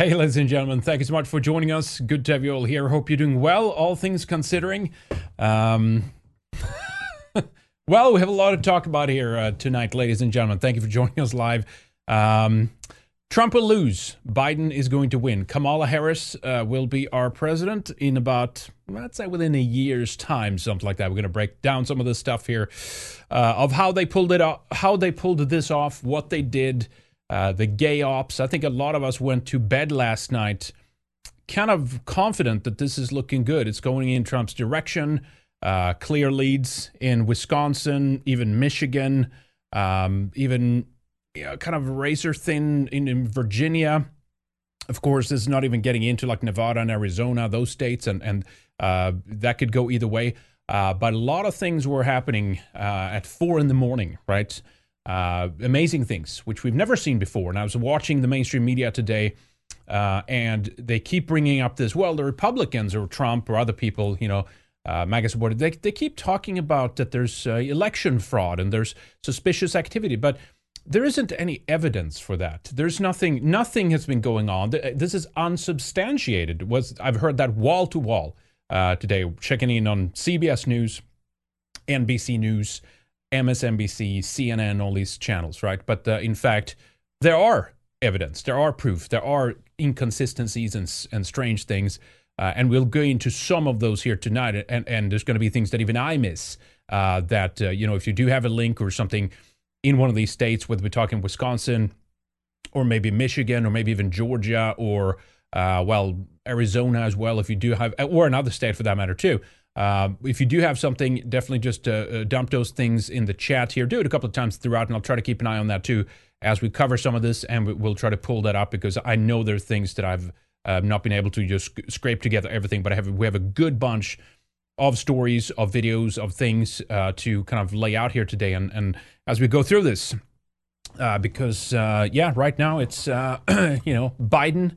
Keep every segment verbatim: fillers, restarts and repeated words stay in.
Hey, ladies and gentlemen, thank you so much for joining us. Good to have you all here. Hope you're doing well, all things considering. Um, well, we have a lot to talk about here uh, tonight, ladies and gentlemen. Thank you for joining us live. Um, Trump will lose. Biden is going to win. Kamala Harris uh, will be our president in about, let's say, within a year's time, something like that. We're going to break down some of this stuff here uh, of how they pulled it off, how they pulled this off, what they did. Uh, the gay ops. I think a lot of us went to bed last night kind of confident that this is looking good. It's going in Trump's direction. Uh, clear leads in Wisconsin, even Michigan, um, even you know, kind of razor thin in, in Virginia. Of course, this is not even getting into like Nevada and Arizona, those states, and, and uh, that could go either way. Uh, but a lot of things were happening uh, at four in the morning, right? Uh, amazing things, which we've never seen before. And I was watching the mainstream media today, uh, and they keep bringing up this, well, the Republicans or Trump or other people, you know, uh, MAGA supported, they, they keep talking about that there's uh, election fraud and there's suspicious activity, but there isn't any evidence for that. There's nothing, nothing has been going on. This is unsubstantiated. Was I've heard that wall to wall uh, today, checking in on C B S News, N B C News, M S N B C, C N N, all these channels, right? But uh, in fact, there are evidence, there are proof, there are inconsistencies and, and strange things. Uh, and we'll go into some of those here tonight. And, and there's going to be things that even I miss uh, that, uh, you know, if you do have a link or something in one of these states, whether we're talking Wisconsin or maybe Michigan or maybe even Georgia or, uh, well, Arizona as well, if you do have, or another state for that matter too. Uh, if you do have something, definitely just uh, uh, dump those things in the chat here. Do it a couple of times throughout, and I'll try to keep an eye on that too as we cover some of this, and we'll try to pull that up because I know there are things that I've uh, not been able to just sc- scrape together everything, but I have we have a good bunch of stories, of videos, of things uh, to kind of lay out here today, and, and as we go through this, uh, because uh, yeah, right now it's uh, you know Biden.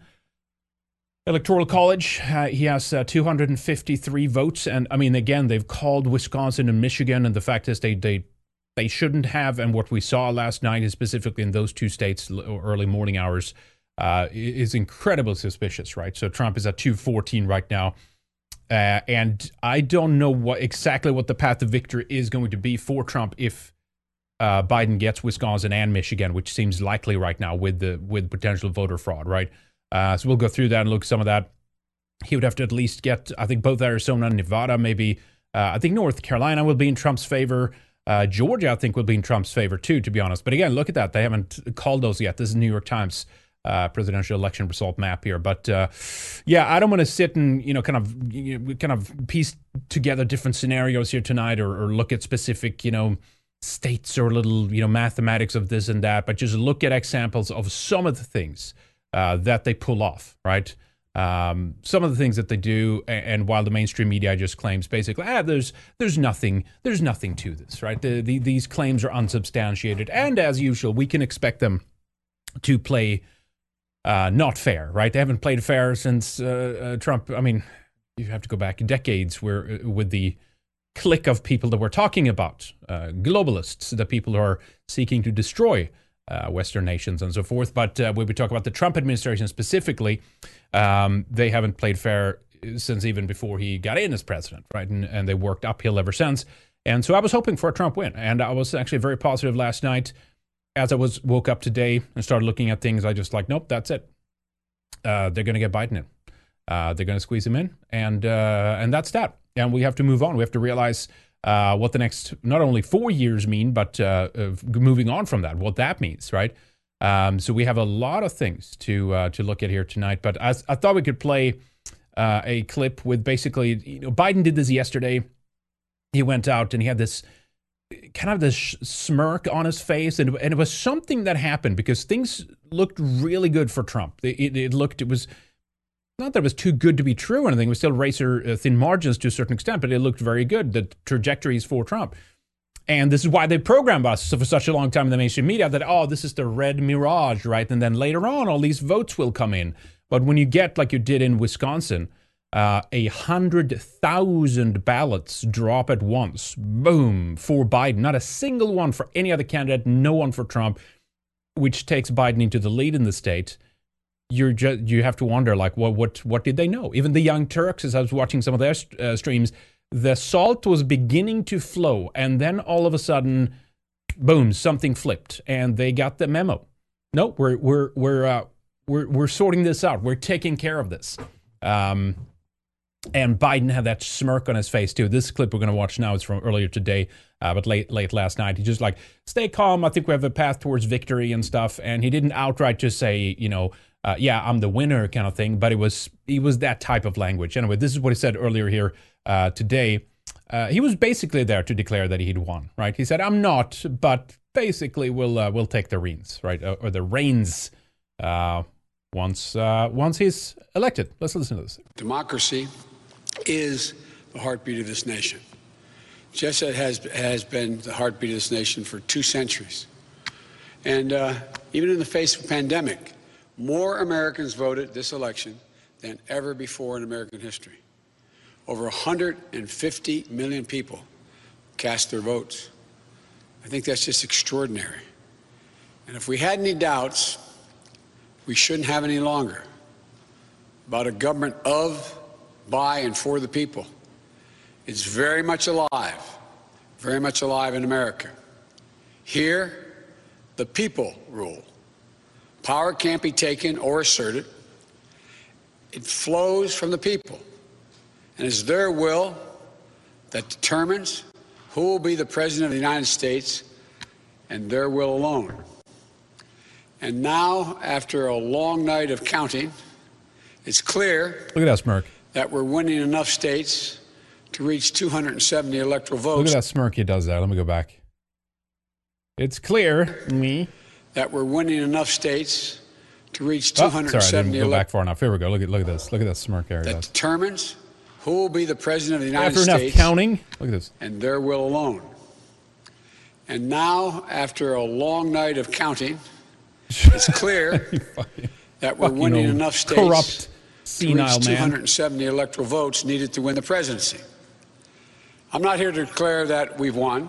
Electoral College, uh, he has uh, two hundred fifty-three votes. And I mean, again, they've called Wisconsin and Michigan. And the fact is they they, they shouldn't have. And what we saw last night is specifically in those two states, early morning hours, uh, is incredibly suspicious, right? So Trump is at two fourteen right now. Uh, and I don't know what exactly what the path to victory is going to be for Trump if uh, Biden gets Wisconsin and Michigan, which seems likely right now with the with potential voter fraud, right? Uh, so we'll go through that and look at some of that. He would have to at least get, I think, both Arizona and Nevada, maybe. Uh, I think North Carolina will be in Trump's favor. Uh, Georgia, I think, will be in Trump's favor, too, to be honest. But again, look at that. They haven't called those yet. This is New York Times uh, presidential election result map here. But uh, yeah, I don't want to sit and, you know, kind of you know, kind of piece together different scenarios here tonight or, or look at specific, you know, states or little, you know, mathematics of this and that. But just look at examples of some of the things Uh, that they pull off, right? Um, some of the things that they do, and, and while the mainstream media just claims basically, ah, there's there's nothing, there's nothing to this, right? The, the, these claims are unsubstantiated, and as usual, we can expect them to play uh, not fair, right? They haven't played fair since uh, uh, Trump. I mean, you have to go back decades where uh, with the clique of people that we're talking about, uh, globalists, the people who are seeking to destroy Uh, Western nations and so forth. But uh, when we talk about the Trump administration specifically, um, they haven't played fair since even before he got in as president, right? And, and they worked uphill ever since. And so I was hoping for a Trump win. And I was actually very positive last night. As I was woke up today and started looking at things, I just like, nope, that's it. Uh, they're going to get Biden in. Uh, they're going to squeeze him in. And, uh, and that's that. And we have to move on. We have to realize Uh, what the next not only four years mean, but uh, uh, moving on from that, what that means, right? Um, so we have a lot of things to uh, to look at here tonight. But I, I thought we could play uh, a clip with basically, you know, Biden did this yesterday. He went out and he had this kind of this smirk on his face, and, and it was something that happened because things looked really good for Trump. It, it, it looked, it was. Not that it was too good to be true or anything. It was still razor thin margins to a certain extent, but it looked very good, the trajectories for Trump. And this is why they programmed us for such a long time in the mainstream media that, oh, this is the red mirage, right? And then later on, all these votes will come in. But when you get, like you did in Wisconsin, uh, a hundred thousand ballots drop at once, boom, for Biden. Not a single one for any other candidate, no one for Trump, which takes Biden into the lead in the state. you're just you have to wonder, like, what what what did they know? Even the Young Turks, as I was watching some of their uh, streams, the salt was beginning to flow, and then all of a sudden, boom, something flipped, and they got the memo. No, we're we're we're uh, we're we're sorting this out. We're taking care of this. Um, and Biden had that smirk on his face too. This clip we're going to watch now is from earlier today, uh, but late late last night. He just like, stay calm. I think we have a path towards victory and stuff. And he didn't outright just say, you know, uh, yeah, I'm the winner kind of thing. But it was he was that type of language. Anyway, this is what he said earlier here uh, today. Uh, he was basically there to declare that he'd won, right? He said, I'm not, but basically we'll uh, we'll take the reins, right, or, or the reins uh, once uh, once he's elected. Let's listen to this. Democracy is the heartbeat of this nation. Just as it has, has been the heartbeat of this nation for two centuries. And uh, even in the face of a pandemic, more Americans voted this election than ever before in American history. Over one hundred fifty million people cast their votes. I think that's just extraordinary. And if we had any doubts, we shouldn't have any longer about a government of, by, and for the people. It's very much alive, very much alive in America. Here, the people rule. Power can't be taken or asserted. It flows from the people. And it's their will that determines who will be the President of the United States, and their will alone. And now, after a long night of counting, it's clear Look at that smirk. that we're winning enough states to reach two hundred seventy electoral votes. Look at that smirk he does there. Let me go back. It's clear, me, that we're winning enough states to reach two hundred seventy oh, sorry, I didn't go ele- back far enough. Here we go. Look at look at this. Look at that smirk there. that determines who will be the President of the United After enough States, counting, look at this. and their will alone. And now, after a long night of counting, it's clear fucking, that we're fucking winning old enough states corrupt, to senile reach man. two hundred seventy electoral votes needed to win the presidency. I'm not here to declare that we've won,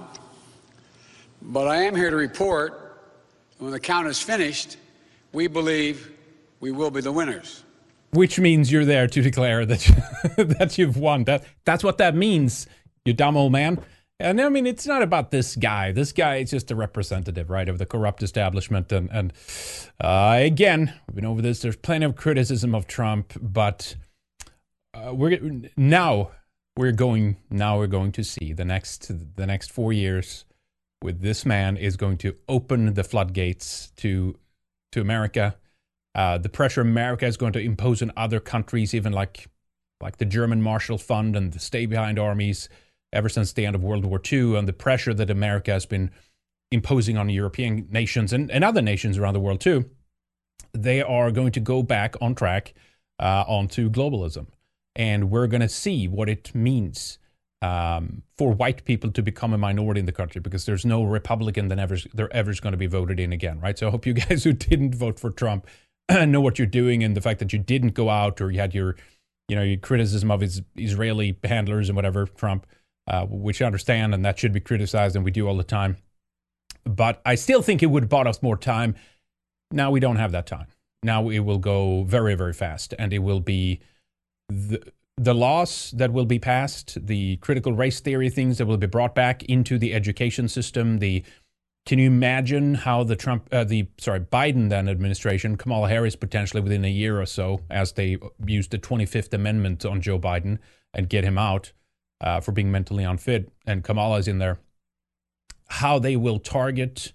but I am here to report that when the count is finished, we believe we will be the winners. Which means you're there to declare that that you've won. That that's what that means, you dumb old man. And I mean, it's not about this guy. This guy is just a representative, right, of the corrupt establishment. And and uh, again, we've been over this. There's plenty of criticism of Trump, but uh, we're now we're going now we're going to see the next the next four years with this man is going to open the floodgates to to America. Uh, the pressure America is going to impose on other countries, even like like the German Marshall Fund and the stay-behind armies ever since the end of World War Two, and the pressure that America has been imposing on European nations and, and other nations around the world too, they are going to go back on track uh, onto globalism. And we're going to see what it means um, for white people to become a minority in the country, because there's no Republican that ever, they're ever going to be voted in again, right? So I hope you guys who didn't vote for Trump know what you're doing, and the fact that you didn't go out, or you had your, you know, your criticism of his Israeli handlers and whatever, Trump, uh, which I understand, and that should be criticized, and we do all the time. But I still think it would have bought us more time. Now we don't have that time. Now it will go very, very fast, and it will be the, the laws that will be passed, the critical race theory things that will be brought back into the education system, the Can you imagine how the Trump, uh, the sorry, Biden then administration, Kamala Harris potentially within a year or so, as they use the twenty-fifth Amendment on Joe Biden and get him out uh, for being mentally unfit, and Kamala's in there, how they will target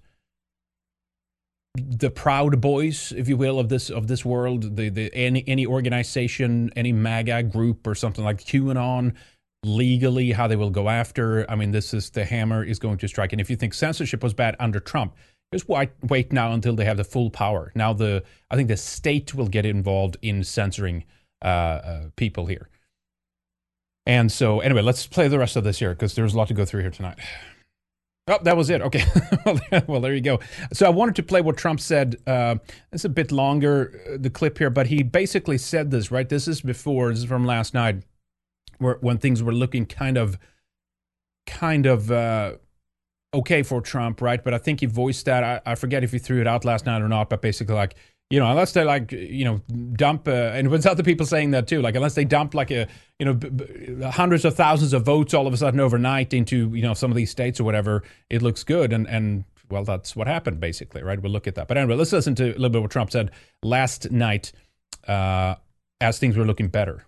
the Proud Boys, if you will, of this of this world, the the any any organization, any MAGA group or something like QAnon. Legally, how they will go after. I mean, this is the hammer is going to strike. And if you think censorship was bad under Trump, just wait, wait now until they have the full power. Now, the I think the state will get involved in censoring uh, uh, people here. And so, anyway, let's play the rest of this here, because there's a lot to go through here tonight. Oh, that was it. Okay. Well, there you go. So I wanted to play what Trump said. Uh, it's a bit longer, uh, the clip here, but he basically said this, right? This is before, this is from last night, where when things were looking kind of, kind of uh, okay for Trump, right? But I think he voiced that. I, I forget if he threw it out last night or not, but basically like, You know, unless they like, you know, dump, uh, and there's other people saying that too, like unless they dump like a, you know, b- b- hundreds of thousands of votes all of a sudden overnight into, you know, some of these states or whatever, it looks good. And, and well, that's what happened basically, right? We'll look at that. But anyway, let's listen to a little bit what Trump said last night uh, as things were looking better.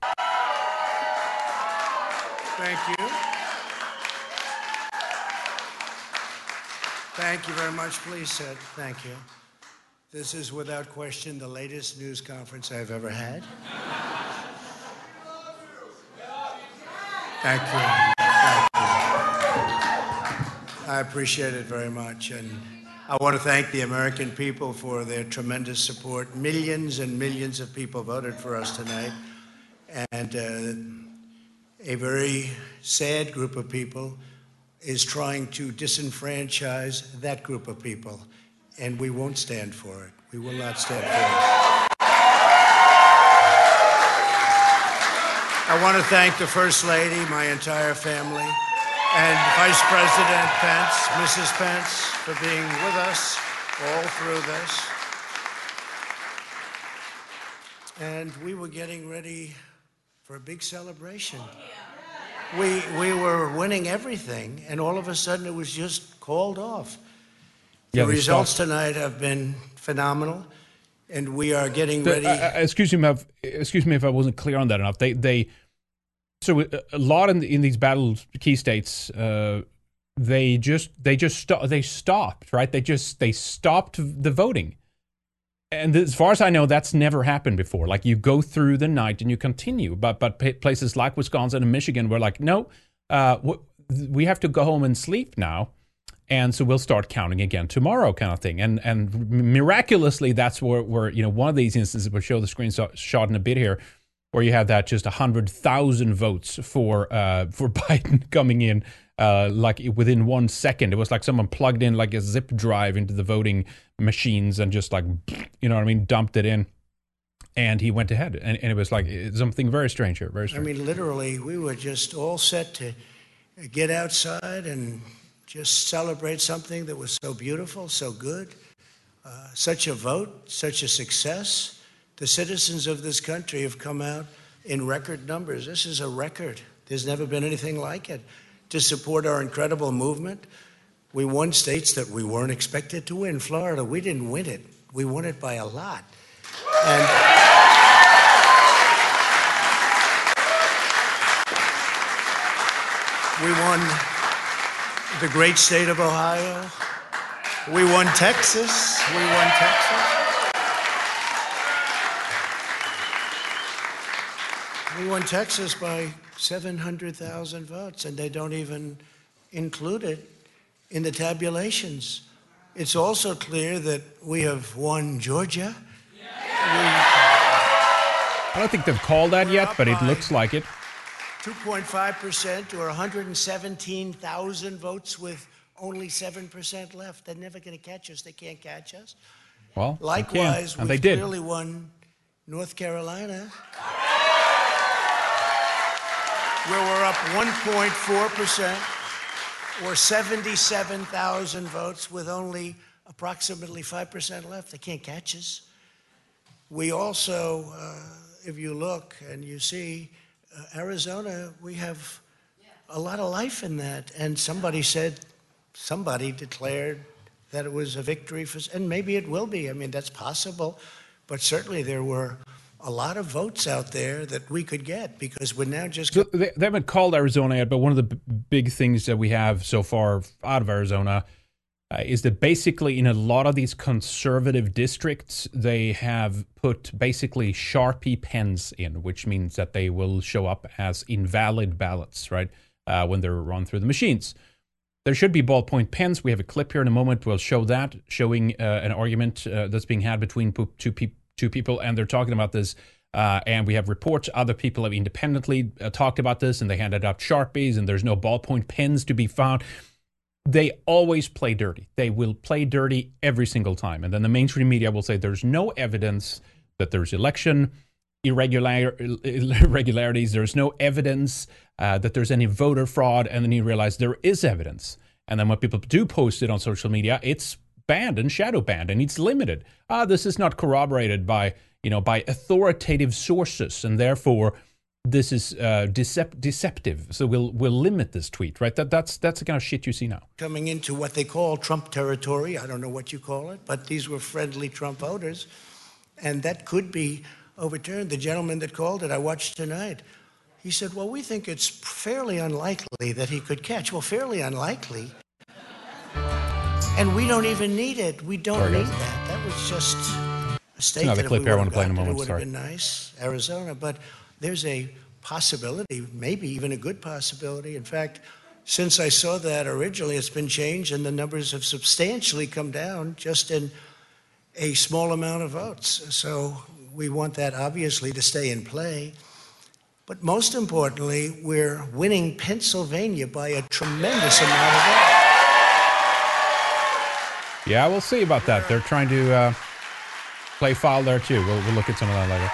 Thank you. Thank you very much. Please sit. Thank you. This is without question the latest news conference I've ever had. Thank you. Thank you. I appreciate it very much. And I want to thank the American people for their tremendous support. Millions and millions of people voted for us tonight. And uh, a very sad group of people is trying to disenfranchise that group of people. And we won't stand for it. We will not stand for it. I want to thank the First Lady, my entire family, and Vice President Pence, Missus Pence, for being with us all through this. And we were getting ready for a big celebration. We, we were winning everything, and all of a sudden it was just called off. The Yeah, results stopped. tonight have been phenomenal, and we are getting The- ready. uh, excuse me, if, excuse me if I wasn't clear on that enough. They, they, so a a lot in, in these battle key states, uh, they just, they just sto- they stopped, right? They just, they stopped the voting. And as far as I know, that's never happened before. Like you go through the night and you continue, but but pa- places like Wisconsin and Michigan were like, no, uh, w- we have to go home and sleep now. And so we'll start counting again tomorrow, kind of thing. And and miraculously, that's where, where you know, one of these instances, we'll show the screenshot in a bit here, where you have that just one hundred thousand votes for uh, for Biden coming in uh, like within one second. It was like someone plugged in like a zip drive into the voting machines and just like, you know what I mean, dumped it in. And he went ahead. And, and it was like something very strange here, very I strange. mean, literally, we were just all set to get outside and just celebrate something that was so beautiful, so good, uh, such a vote, such a success. The citizens of this country have come out in record numbers. This is a record. There's never been anything like it. To support our incredible movement, we won states that we weren't expected to win. Florida, we didn't win it. We won it by a lot. And we won the great state of Ohio. We won Texas. We won Texas. We won Texas by seven hundred thousand votes, and they don't even include it in the tabulations. It's also clear that we have won Georgia. I don't think they've called that We're yet, up but it by- looks like it. two point five percent or one hundred seventeen thousand votes with only seven percent left. They're never going to catch us. They can't catch us. Well, they can, Likewise, and we've they did. clearly won North Carolina, where we're up one point four percent or seventy-seven thousand votes with only approximately five percent left. They can't catch us. We also, uh, if you look and you see, uh, Arizona, we have a lot of life in that. And somebody said, somebody declared that it was a victory for, and maybe it will be. I mean, that's possible. But certainly there were a lot of votes out there that we could get because we're now just... So they, they haven't called Arizona yet, but one of the b- big things that we have so far out of Arizona uh, is that basically in a lot of these conservative districts, they have put basically Sharpie pens in, which means that they will show up as invalid ballots, right, uh, when they're run through the machines. There should be ballpoint pens. We have a clip here in a moment. We'll show that, showing uh, an argument uh, that's being had between po- two, pe- two people, and they're talking about this. Uh, and we have reports. Other people have independently uh, talked about this, and they handed out Sharpies, and there's no ballpoint pens to be found. They always play dirty. They will play dirty every single time. And then the mainstream media will say there's no evidence that there's election irregular, irregularities. There's no evidence uh, that there's any voter fraud. And then you realize there is evidence. And then when people do post it on social media, it's banned and shadow banned, and it's limited. Ah, this is not corroborated by, you know, by authoritative sources, and therefore this is uh, decep- deceptive. So we'll we'll limit this tweet, right? That that's that's the kind of shit you see now. Coming into what they call Trump territory, I don't know what you call it, but these were friendly Trump voters, and that could be overturned. The gentleman that called it, I watched tonight. He said, well, we think it's fairly unlikely that he could catch. Well, fairly unlikely. And we don't even need it. We don't Sorry, need guys. that. That was just a state Another that clip if we here I would want have to play in a gotten it, moment. it would Sorry. have been nice, Arizona. But there's a possibility, maybe even a good possibility. In fact, since I saw that originally, it's been changed, and the numbers have substantially come down just in a small amount of votes. So we want that, obviously, to stay in play. But most importantly, we're winning Pennsylvania by a tremendous amount of votes. Yeah, we'll see about that. They're trying to uh, play foul there too. We'll, we'll look at some of that later.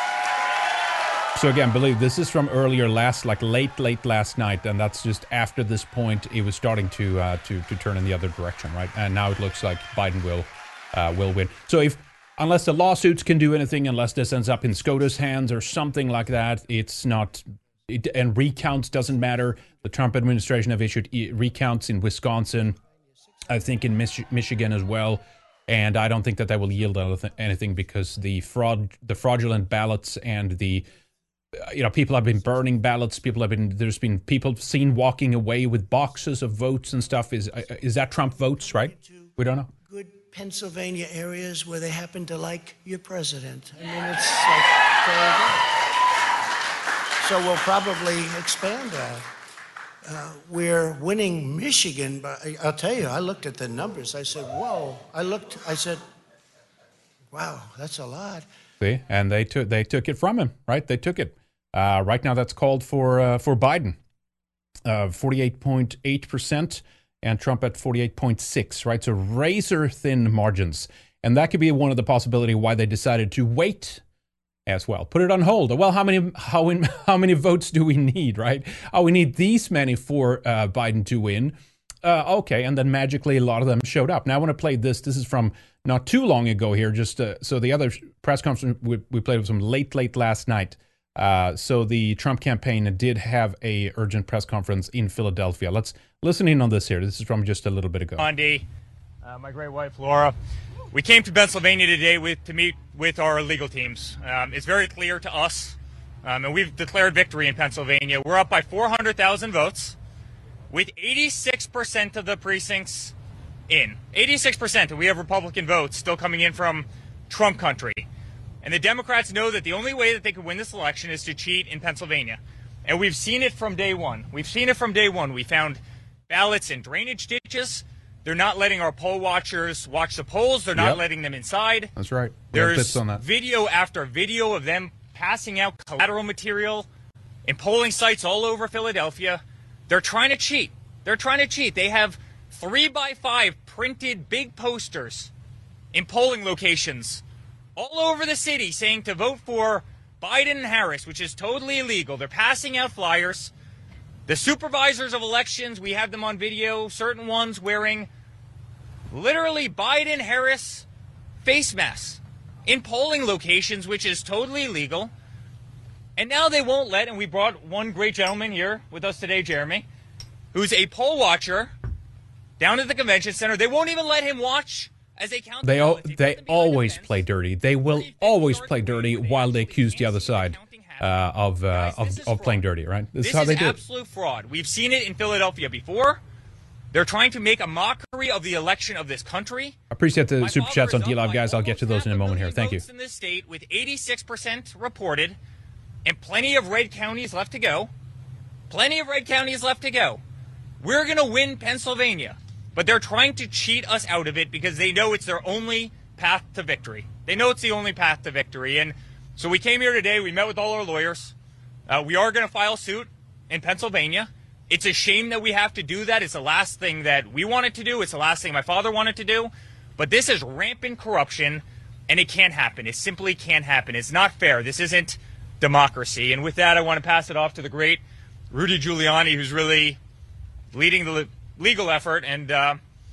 So again, believe this is from earlier last, like late, late last night, and that's just after this point, it was starting to uh, to to turn in the other direction, right? And now it looks like Biden will uh, will win. So if unless the lawsuits can do anything, unless this ends up in SCOTUS hands or something like that, it's not. It, and recounts doesn't matter. The Trump administration have issued e- recounts in Wisconsin, I think in Mich- Michigan as well, and I don't think that that will yield anything because the fraud, the fraudulent ballots, and the you know people have been burning ballots. People have been there's been people seen walking away with boxes of votes and stuff. Is is that Trump votes? Right? We don't know. Good Pennsylvania areas where they happen to like your president. I mean, it's like very good. So we'll probably expand that. Uh, we're winning Michigan, but I'll tell you, I looked at the numbers. I said, whoa. I looked, I said, wow, that's a lot. See, and they took they took it from him, right? They took it. Uh, right now, that's called for uh, for Biden, uh, forty-eight point eight percent, and Trump at forty-eight point six, right? So razor thin margins, and that could be one of the possibility why they decided to wait as well. Put it on hold. Well, how many how in, how many votes do we need, right? Oh, we need these many for uh, Biden to win. Uh, okay, and then magically a lot of them showed up. Now I want to play this. This is from not too long ago here. Just uh, so the other press conference we, we played was from late, late last night. Uh, so the Trump campaign did have a urgent press conference in Philadelphia. Let's listen in on this here. This is from just a little bit ago. Andy, uh, my great wife Laura. We came to Pennsylvania today with, to meet with our legal teams. Um, it's very clear to us, um, and we've declared victory in Pennsylvania. We're up by four hundred thousand votes, with eighty-six percent of the precincts in. eighty-six percent, and we have Republican votes still coming in from Trump country. And the Democrats know that the only way that they could win this election is to cheat in Pennsylvania. And we've seen it from day one. We've seen it from day one. We found ballots in drainage ditches. They're not letting our poll watchers watch the polls. They're not Yep. letting them inside. That's right. We have There's clips on that. video after video of them passing out collateral material in polling sites all over Philadelphia. They're trying to cheat. They're trying to cheat. They have three by five printed big posters in polling locations all over the city saying to vote for Biden and Harris, which is totally illegal. They're passing out flyers. The supervisors of elections, we have them on video, certain ones wearing literally Biden, Harris face masks in polling locations, which is totally illegal. And now they won't let, and we brought one great gentleman here with us today, Jeremy, who's a poll watcher down at the convention center. They won't even let him watch as they count. They the al- ballots. He they puts them behind a always fence. play dirty. They will always play dirty while they accuse the other side uh, of, uh, Guys, of this is of playing fraud. dirty. Right? This, This is how they is do it. absolute fraud. We've seen it in Philadelphia before. They're trying to make a mockery of the election of this country. Appreciate the My super father chats on is D up Live, by guys. I'll get to those almost in a half moment here. million Thank you. votes in this state with eighty-six percent reported and plenty of red counties left to go. Plenty of red counties left to go. We're going to win Pennsylvania, but they're trying to cheat us out of it because they know it's their only path to victory. They know it's the only path to victory. And so we came here today. We met with all our lawyers. Uh, we are going to file suit in Pennsylvania. It's a shame that we have to do that. It's the last thing that we wanted to do. It's the last thing my father wanted to do. But this is rampant corruption, and it can't happen. It simply can't happen. It's not fair. This isn't democracy. And with that, I want to pass it off to the great Rudy Giuliani, who's really leading the legal effort. And uh,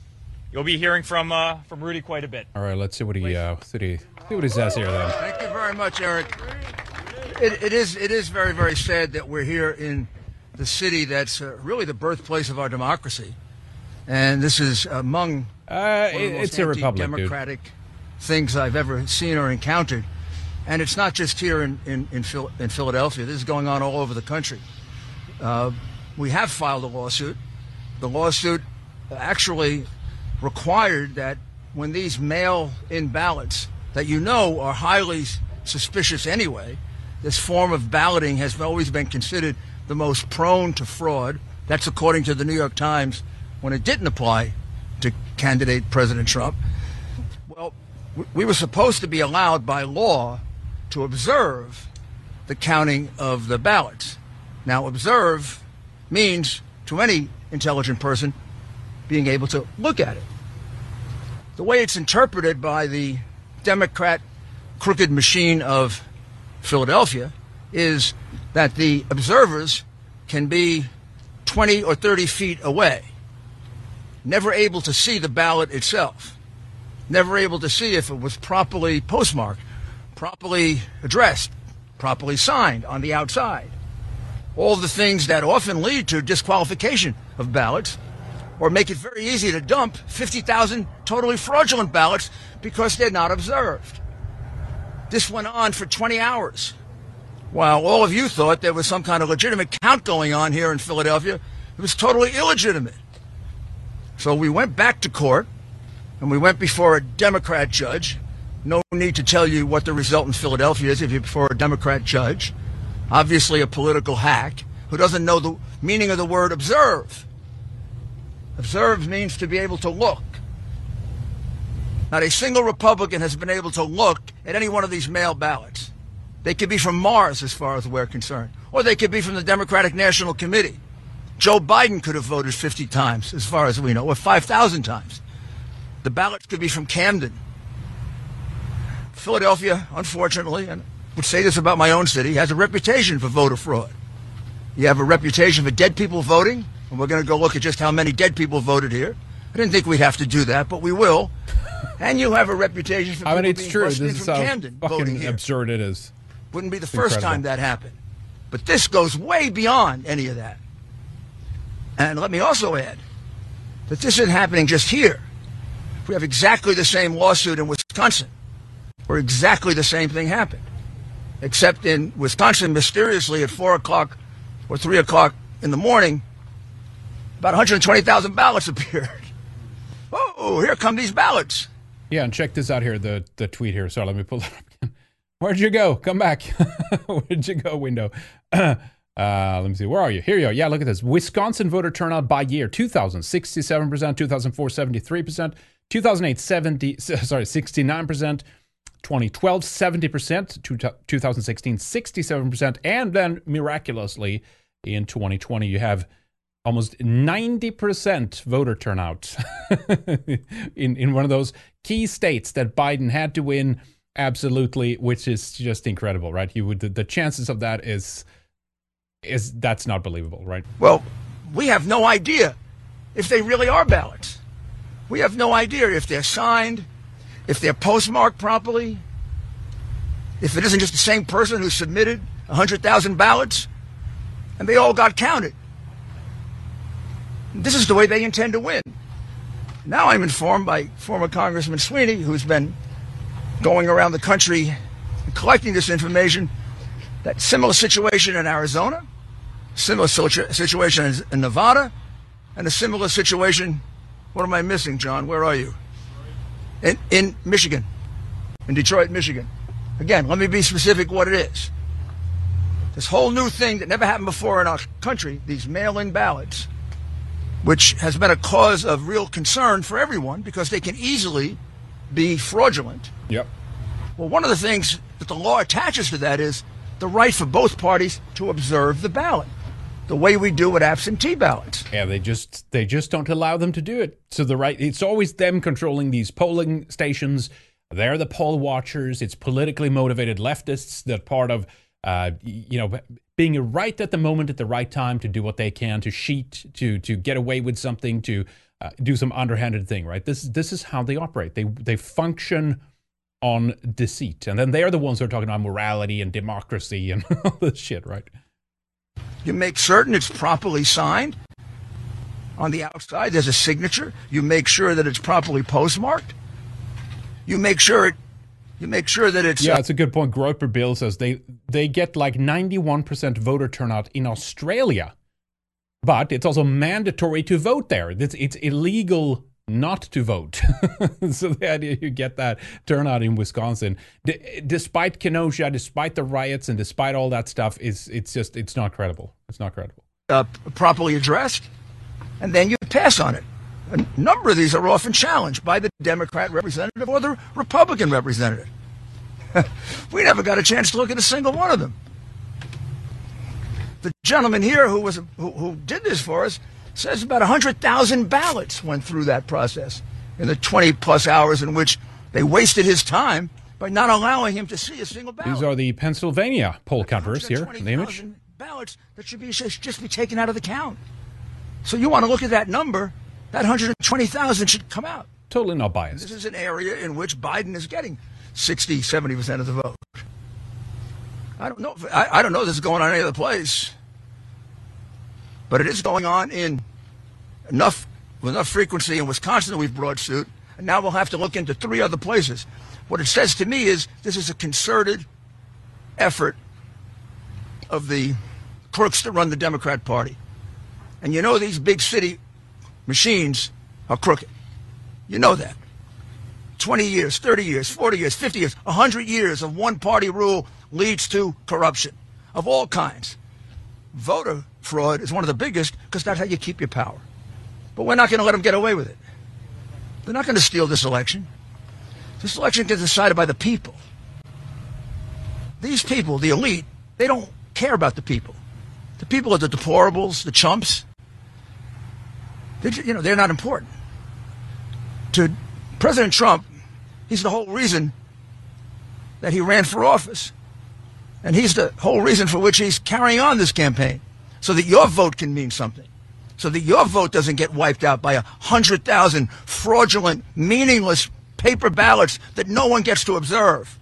you'll be hearing from uh, from Rudy quite a bit. All right, let's see what he uh, see what he, see what he says here then. Thank you very much, Eric. It, it is it is very, very sad that we're here in the city that's uh, really the birthplace of our democracy. And this is among Uh, one of the most it's a republic, dude. anti-democratic things I've ever seen or encountered. And it's not just here in, in, in, Phil, in Philadelphia. This is going on all over the country. Uh, we have filed a lawsuit. The lawsuit actually required that when these mail-in ballots that you know are highly suspicious anyway, this form of balloting has always been considered the most prone to fraud. That's according to the New York Times when it didn't apply to candidate President Trump. Well, we were supposed to be allowed by law to observe the counting of the ballots. Now, observe means, to any intelligent person, being able to look at it. The way it's interpreted by the Democrat crooked machine of Philadelphia is that the observers can be twenty or thirty feet away, never able to see the ballot itself, never able to see if it was properly postmarked, properly addressed, properly signed on the outside. All the things that often lead to disqualification of ballots or make it very easy to dump fifty thousand totally fraudulent ballots because they're not observed. This went on for twenty hours. While all of you thought there was some kind of legitimate count going on here in Philadelphia, it was totally illegitimate. So we went back to court, and we went before a Democrat judge. No need to tell you what the result in Philadelphia is if you're before a Democrat judge. Obviously a political hack who doesn't know the meaning of the word observe. Observe means to be able to look. Not a single Republican has been able to look at any one of these mail ballots. They could be from Mars, as far as we're concerned, or they could be from the Democratic National Committee. Joe Biden could have voted fifty times, as far as we know, or five thousand times. The ballots could be from Camden. Philadelphia, unfortunately, and I would say this about my own city, has a reputation for voter fraud. You have a reputation for dead people voting, and we're going to go look at just how many dead people voted here. I didn't think we'd have to do that, but we will. And you have a reputation for people I mean, it's being true. busted This in is from how Camden voting fucking here. absurd it is. Wouldn't be the It's first incredible. time that happened. But this goes way beyond any of that. And let me also add that this isn't happening just here. We have exactly the same lawsuit in Wisconsin, where exactly the same thing happened. Except in Wisconsin, mysteriously at four o'clock or three o'clock in the morning, about one hundred twenty thousand ballots appeared. Oh, here come these ballots. Yeah, and check this out here, the the tweet here. Sorry, let me pull it up again. Where'd you go? Come back. Where'd you go, window? uh, let me see. Where are you? Here you are. Yeah, look at this. Wisconsin voter turnout by year. two thousand, sixty-seven percent. two thousand four, seventy-three percent. two thousand eight, seventy, sorry, sixty-nine percent. twenty twelve, seventy percent. two thousand sixteen, sixty-seven percent. And then, miraculously, in twenty twenty, you have almost ninety percent voter turnout in, in one of those key states that Biden had to win absolutely, which is just incredible, right? You would the, the chances of that is is that's not believable, right? Well, we have no idea if they really are ballots. We have no idea if they're signed, if they're postmarked properly, if it isn't just the same person who submitted one hundred thousand ballots and they all got counted. This is the way they intend to win. Now I'm informed by former Congressman Sweeney, who's been going around the country collecting this information, that similar situation in Arizona, similar situ- situation in Nevada, and a similar situation, what am I missing, John? Where are you? In, in Michigan, in Detroit, Michigan. Again, let me be specific what it is. This whole new thing that never happened before in our country, these mail-in ballots, which has been a cause of real concern for everyone because they can easily be fraudulent. Yep. Well, one of the things that the law attaches to that is the right for both parties to observe the ballot, the way we do with absentee ballots. Yeah, they just they just don't allow them to do it. So the right, it's always them controlling these polling stations. They're the poll watchers. It's politically motivated leftists that part of uh, you know, being right at the moment at the right time to do what they can to cheat, to to get away with something, to uh, do some underhanded thing, right? This this is how they operate. They they function on deceit, and then they're the ones who are talking about morality and democracy and all this shit, right? You make certain it's properly signed. On the outside, there's a signature. You make sure that it's properly postmarked. You make sure it. You make sure that it's. Yeah, uh, it's a good point. Groper Bill says they they get like ninety-one percent voter turnout in Australia, but it's also mandatory to vote there. It's it's illegal not to vote. So the idea you get that turnout in Wisconsin, D- despite Kenosha, despite the riots, and despite all that stuff, is it's just it's not credible. It's not credible. uh, properly addressed, and then you pass on it. A number of these are often challenged by the Democrat representative or the Republican representative. We never got a chance to look at a single one of them. The gentleman here who was who, who did this for us says about one hundred thousand ballots went through that process in the twenty plus hours in which they wasted his time by not allowing him to see a single ballot. These are the Pennsylvania poll counters here in the image. Ballots that should be should just be taken out of the count. So you want to look at that number, that one hundred twenty thousand should come out. Totally not biased. This is an area in which Biden is getting sixty, seventy percent of the vote. I don't know. If, I, I don't know if this is going on any other place, but it is going on in enough with enough frequency in Wisconsin that we've brought suit, and now we'll have to look into three other places. What it says to me is this is a concerted effort of the crooks that run the Democrat Party. And you know these big city machines are crooked. You know that. twenty years, thirty years, forty years, fifty years, one hundred years of one-party rule leads to corruption of all kinds. Voter fraud is one of the biggest because that's how you keep your power. But we're not going to let them get away with it. They're not going to steal this election. This election gets decided by the people. These people, the elite, they don't care about the people. The people are the deplorables, the chumps. They're, you know, they're not important. To President Trump, he's the whole reason that he ran for office. And he's the whole reason for which he's carrying on this campaign, so that your vote can mean something, so that your vote doesn't get wiped out by a hundred thousand fraudulent, meaningless paper ballots that no one gets to observe.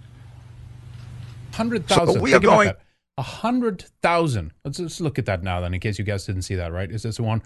Hundred thousand. So we are going a hundred thousand. Let's just look at that now, then, in case you guys didn't see that. Right? Is this the one?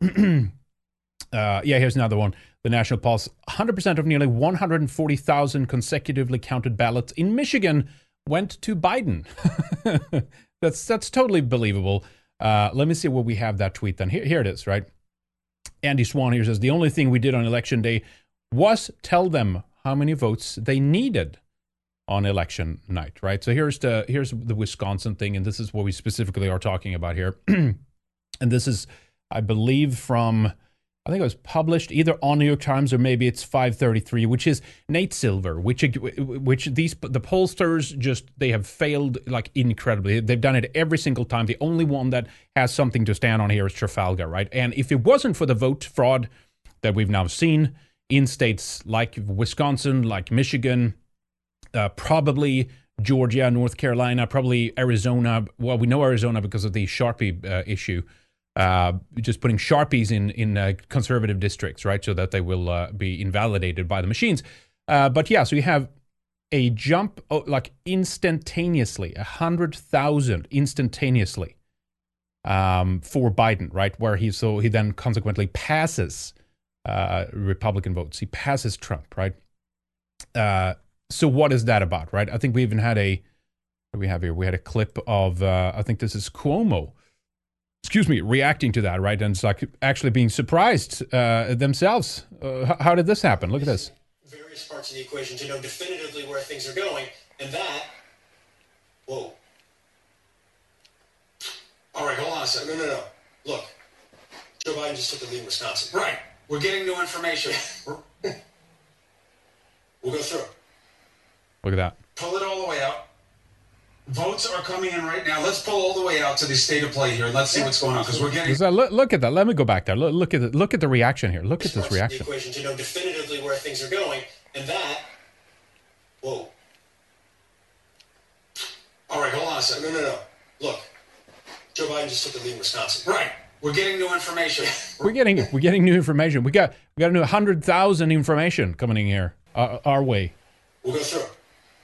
uh, yeah, here's another one. The National Pulse: one hundred percent of nearly one hundred forty thousand consecutively counted ballots in Michigan went to Biden. that's that's totally believable. Uh, let me see where we have that tweet then. Here, here it is, right? Andy Swan here says, the only thing we did on election day was tell them how many votes they needed on election night, right? So here's the here's the Wisconsin thing, and this is what we specifically are talking about here. And this is, I believe, from, I think it was published either on New York Times or maybe it's five thirty-three, which is Nate Silver, which which these the pollsters just, they have failed like incredibly. They've done it every single time. The only one that has something to stand on here is Trafalgar, right? And if it wasn't for the vote fraud that we've now seen in states like Wisconsin, like Michigan, uh, probably Georgia, North Carolina, probably Arizona. Well, we know Arizona because of the Sharpie uh, issue. Uh, just putting Sharpies in in uh, conservative districts, right, so that they will uh, be invalidated by the machines. Uh, but yeah, so you have a jump, oh, like instantaneously, a hundred thousand instantaneously um, for Biden, right, where he so he then consequently passes uh, Republican votes. He passes Trump, right? Uh, so what is that about, right? I think we even had a what do we have here? We had a clip of uh, I think this is Cuomo. Excuse me, reacting to that, right? And it's like actually being surprised uh, themselves. Uh, how, how did this happen? Look at this. Various parts of the equation to know definitively where things are going, and that, whoa. All right, hold on a second. No, no, no. Look, Joe Biden just took the lead in Wisconsin. Right. We're getting new information. We're, we'll go through it. Look at that. Pull it all the way out. Votes are coming in right now. Let's pull all the way out to the state of play here, and let's see what's going on, because we're getting. That, look, look at that. Let me go back there. Look, look at the, look at the reaction here. Look at this reaction. The equation to know definitively where things are going, and that. Whoa. All right, hold on a second. No, no, no. Look, Joe Biden just took the lead in Wisconsin. Right. We're getting new information. We're getting we're getting new information. We got we got a new one hundred thousand information coming in here uh, our way. We'll go through it.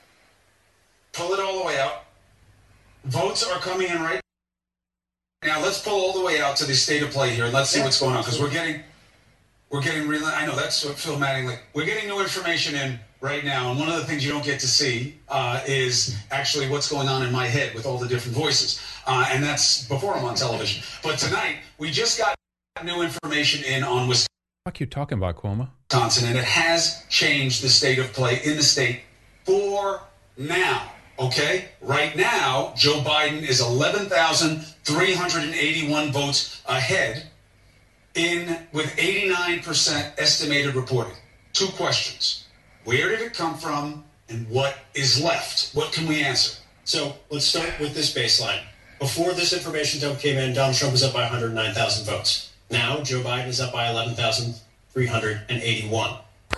Pull it all the way out. Votes are coming in right now. Let's pull all the way out to the state of play here, and let's see what's going on, because we're getting we're getting real. I know that's what Phil Mattingly. We're getting new information in right now, and one of the things you don't get to see uh, is actually what's going on in my head with all the different voices, uh, and that's before I'm on television. But tonight we just got new information in on Wisconsin. What are you talking about, Cuomo? Wisconsin, and it has changed the state of play in the state for now. Okay? Right now, Joe Biden is eleven thousand three hundred eighty-one votes ahead in with eighty-nine percent estimated reporting. Two questions. Where did it come from, and what is left? What can we answer? So let's start with this baseline. Before this information dump came in, Donald Trump was up by one hundred nine thousand votes. Now, Joe Biden is up by eleven thousand three hundred eighty-one.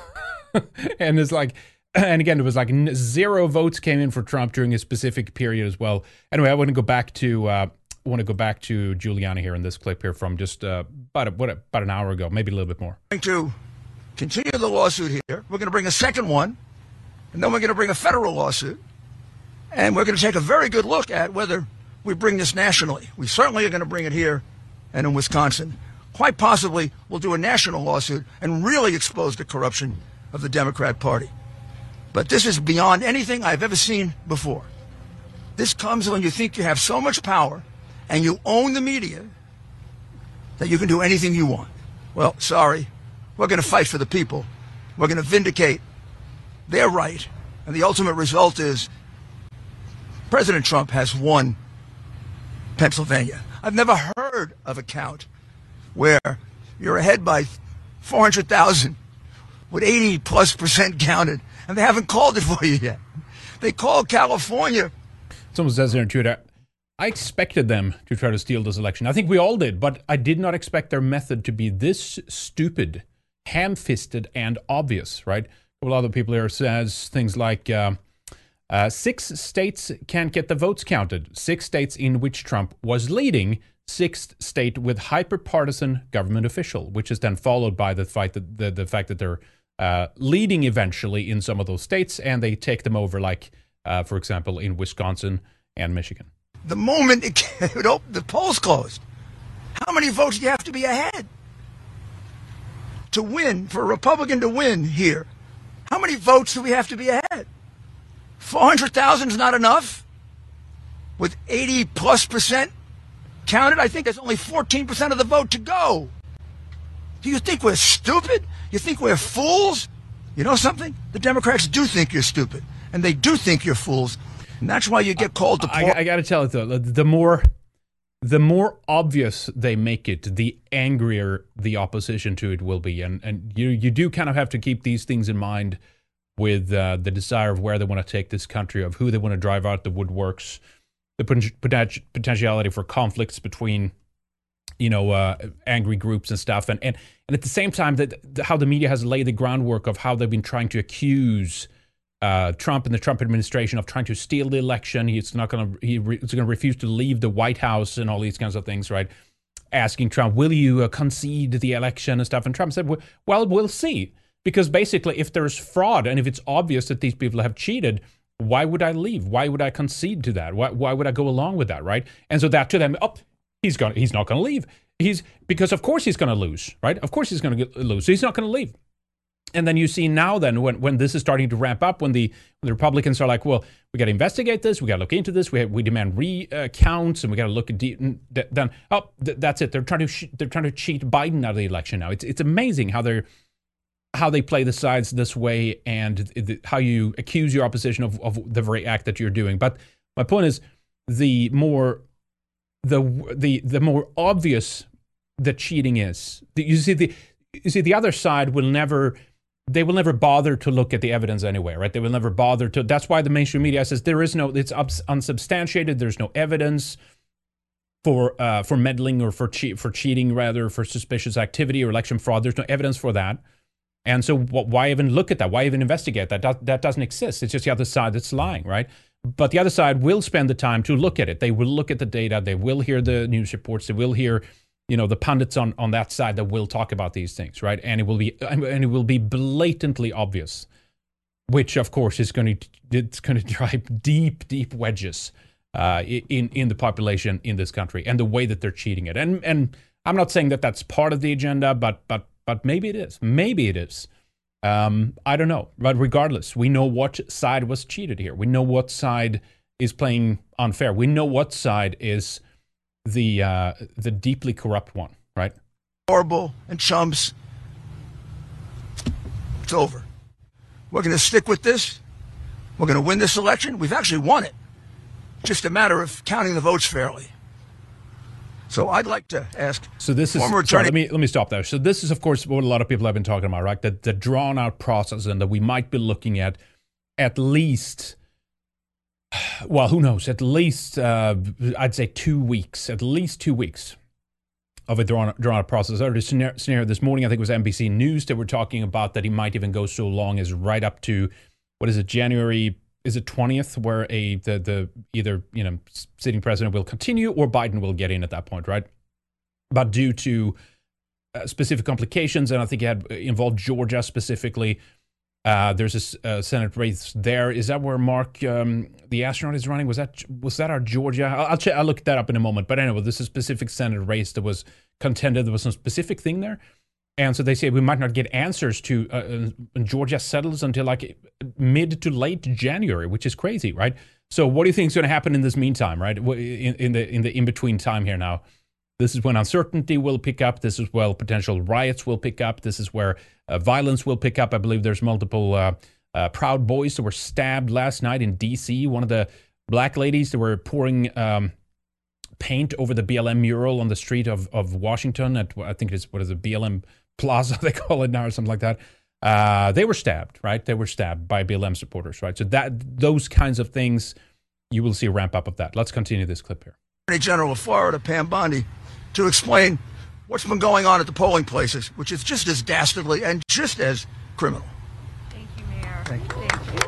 And it's like, and again, it was like zero votes came in for Trump during a specific period as well. Anyway, I want to go back to uh, I want to go back to Giuliani here in this clip here from just uh, about a, what, about an hour ago, maybe a little bit more. Going to continue the lawsuit here. We're going to bring a second one, and then we're going to bring a federal lawsuit, and we're going to take a very good look at whether we bring this nationally. We certainly are going to bring it here and in Wisconsin. Quite possibly, we'll do a national lawsuit and really expose the corruption of the Democrat Party. But this is beyond anything I've ever seen before. This comes when you think you have so much power and you own the media that you can do anything you want. Well, sorry, we're going to fight for the people. We're going to vindicate their right. And the ultimate result is President Trump has won Pennsylvania. I've never heard of a count where you're ahead by four hundred thousand with eighty plus percent counted, and they haven't called it for you yet. They called California. Someone says there on Twitter, I expected them to try to steal this election. I think we all did, but I did not expect their method to be this stupid, ham-fisted, and obvious, right? A lot of people here says things like, uh, uh, six states can't get the votes counted. Six states in which Trump was leading. Sixth state with hyper-partisan government official, which is then followed by the fact that the, the fact that they're uh, leading eventually in some of those states, and they take them over, like, uh, for example, in Wisconsin and Michigan. The moment it, it opened, the polls closed. How many votes do you have to be ahead to win, for a Republican to win here? How many votes do we have to be ahead? four hundred thousand is not enough? With eighty plus percent counted, I think there's only fourteen percent of the vote to go. Do you think we're stupid? You think we're fools? You know something? The Democrats do think you're stupid, and they do think you're fools, and that's why you get called to I, por- I, I got to tell it, though, the more, the more obvious they make it, the angrier the opposition to it will be, and, and you, you do kind of have to keep these things in mind with uh, the desire of where they want to take this country, of who they want to drive out the woodworks, the poten- potentiality for conflicts between, you know, uh, angry groups and stuff. And, and, and at the same time, that how the media has laid the groundwork of how they've been trying to accuse uh, Trump and the Trump administration of trying to steal the election. He's not going to, he re- he's going to refuse to leave the White House and all these kinds of things, right? Asking Trump, will you uh, concede the election and stuff? And Trump said, well, we'll see. Because basically, if there's fraud and if it's obvious that these people have cheated, why would I leave? Why would I concede to that? Why, why would I go along with that, right? And so that to them, oh, he's going, he's not going to leave. He's because of course he's going to lose, right? Of course he's going to lose. So he's not going to leave. And then you see now, then when, when this is starting to ramp up, when the when the Republicans are like, well, we got to investigate this, we got to look into this, we have, we demand recounts, and we got to look at de- then oh, th- that's it. They're trying to sh- they're trying to cheat Biden out of the election now. It's it's amazing how they're. how they play the sides this way, and the, how you accuse your opposition of, of the very act that you're doing. But my point is, the more the the the more obvious the cheating is, you see the you see the other side will never they will never bother to look at the evidence anyway, right? They will never bother to. That's why the mainstream media says there is no, it's unsubstantiated. There's no evidence for uh, for meddling or for che- for cheating, rather, for suspicious activity or election fraud. There's no evidence for that. And so why even look at that? Why even investigate that? That, that doesn't exist. It's just the other side that's lying, right? But the other side will spend the time to look at it. They will look at the data. They will hear the news reports. They will hear, you know, the pundits on, on that side that will talk about these things, right? And it will be and it will be blatantly obvious, which of course is going to it's going to drive deep, deep wedges uh, in in the population in this country and the way that they're cheating it. And and I'm not saying that that's part of the agenda, but but but maybe it is. Maybe it is. Um, I don't know. But regardless, we know what side was cheated here. We know what side is playing unfair. We know what side is the uh, the deeply corrupt one, right? Horrible and chumps. It's over. We're going to stick with this. We're going to win this election. We've actually won it. Just a matter of counting the votes fairly. So I'd like to ask. So this is. Former Sorry, attorney, let me let me stop there. So this is, of course, what a lot of people have been talking about, right? That the drawn out process, and that we might be looking at at least. Well, who knows? At least, uh, I'd say two weeks, at least two weeks of a drawn, drawn out process. I heard a scenario, scenario this morning, I think it was N B C News, that were talking about that he might even go so long as right up to, what is it, January, is it twentieth, where a the, the either, you know, sitting president will continue or Biden will get in at that point, right? But due to uh, specific complications, and I think it had involved Georgia specifically, Uh, there's a uh, Senate race there. Is that where Mark, um, the astronaut, is running? Was that was that our Georgia? I'll I'll, check, I'll look that up in a moment. But anyway, this is a specific Senate race that was contended. There was some specific thing there. And so they say we might not get answers to uh, uh, Georgia settles until like mid to late January, which is crazy, right? So what do you think is going to happen in this meantime, right? In, in the in the in-between time here now? This is when uncertainty will pick up. This is where potential riots will pick up. This is where uh, violence will pick up. I believe there's multiple uh, uh, Proud Boys that were stabbed last night in D C. One of the black ladies that were pouring um, paint over the B L M mural on the street of, of Washington at, I think it's, what is it, B L M Plaza, they call it now, or something like that. Uh, they were stabbed, right? They were stabbed by B L M supporters, right? So that those kinds of things, you will see a ramp up of that. Let's continue this clip here. Attorney General of Florida, Pam Bondi, to explain what's been going on at the polling places, which is just as dastardly and just as criminal. Thank you, Mayor. Thank you. Thank you.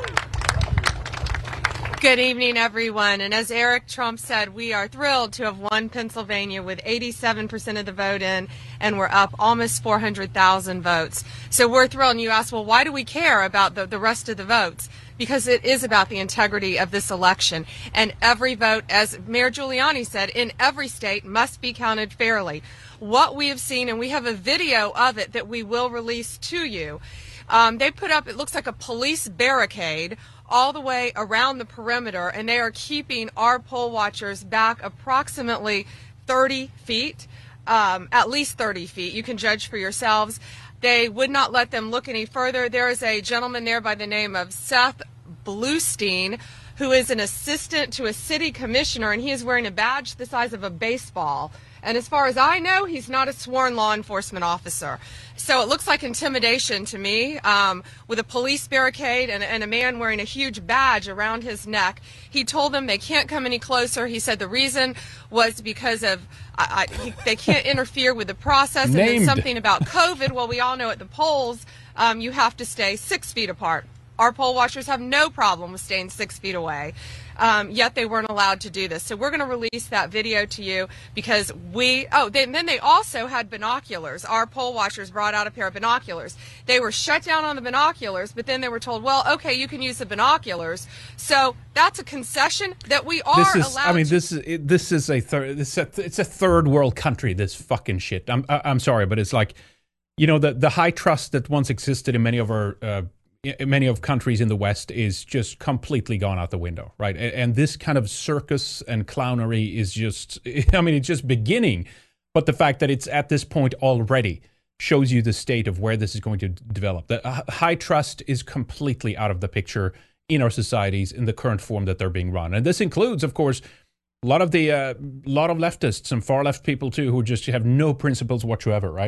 Good evening, everyone. And as Eric Trump said, we are thrilled to have won Pennsylvania with eighty-seven percent of the vote in, and we're up almost four hundred thousand votes. So we're thrilled. And you ask, well, why do we care about the, the rest of the votes? Because it is about the integrity of this election. And every vote, as Mayor Giuliani said, in every state must be counted fairly. What we have seen, and we have a video of it that we will release to you, um, they put up, it looks like a police barricade all the way around the perimeter, and they are keeping our poll watchers back approximately thirty feet, um, at least thirty feet. You can judge for yourselves. They would not let them look any further. There is a gentleman there by the name of Seth Bluestein, who is an assistant to a city commissioner, and he is wearing a badge the size of a baseball. And as far as I know, he's not a sworn law enforcement officer. So it looks like intimidation to me, um, with a police barricade and, and a man wearing a huge badge around his neck. He told them they can't come any closer. He said the reason was because of I, I, he, they can't interfere with the process. And then something about COVID. Well, we all know at the polls, um, you have to stay six feet apart. Our poll watchers have no problem with staying six feet away, um, yet they weren't allowed to do this. So we're going to release that video to you because we, oh, they, then they also had binoculars. Our poll watchers brought out a pair of binoculars. They were shut down on the binoculars, but then they were told, well, okay, you can use the binoculars. So that's a concession that we are this is, allowed I mean, to. this is, this is a third, it's a, it's a third world country, this fucking shit. I'm, I'm sorry, but it's like, you know, the, the high trust that once existed in many of our, uh, many of countries in the West is just completely gone out the window, right? And, and this kind of circus and clownery is just, I mean, it's just beginning. But the fact that it's at this point already shows you the state of where this is going to develop. The uh, high trust is completely out of the picture in our societies in the current form that they're being run. And this includes, of course, a lot of the, uh, lot of leftists and far left people too, who just have no principles whatsoever, right?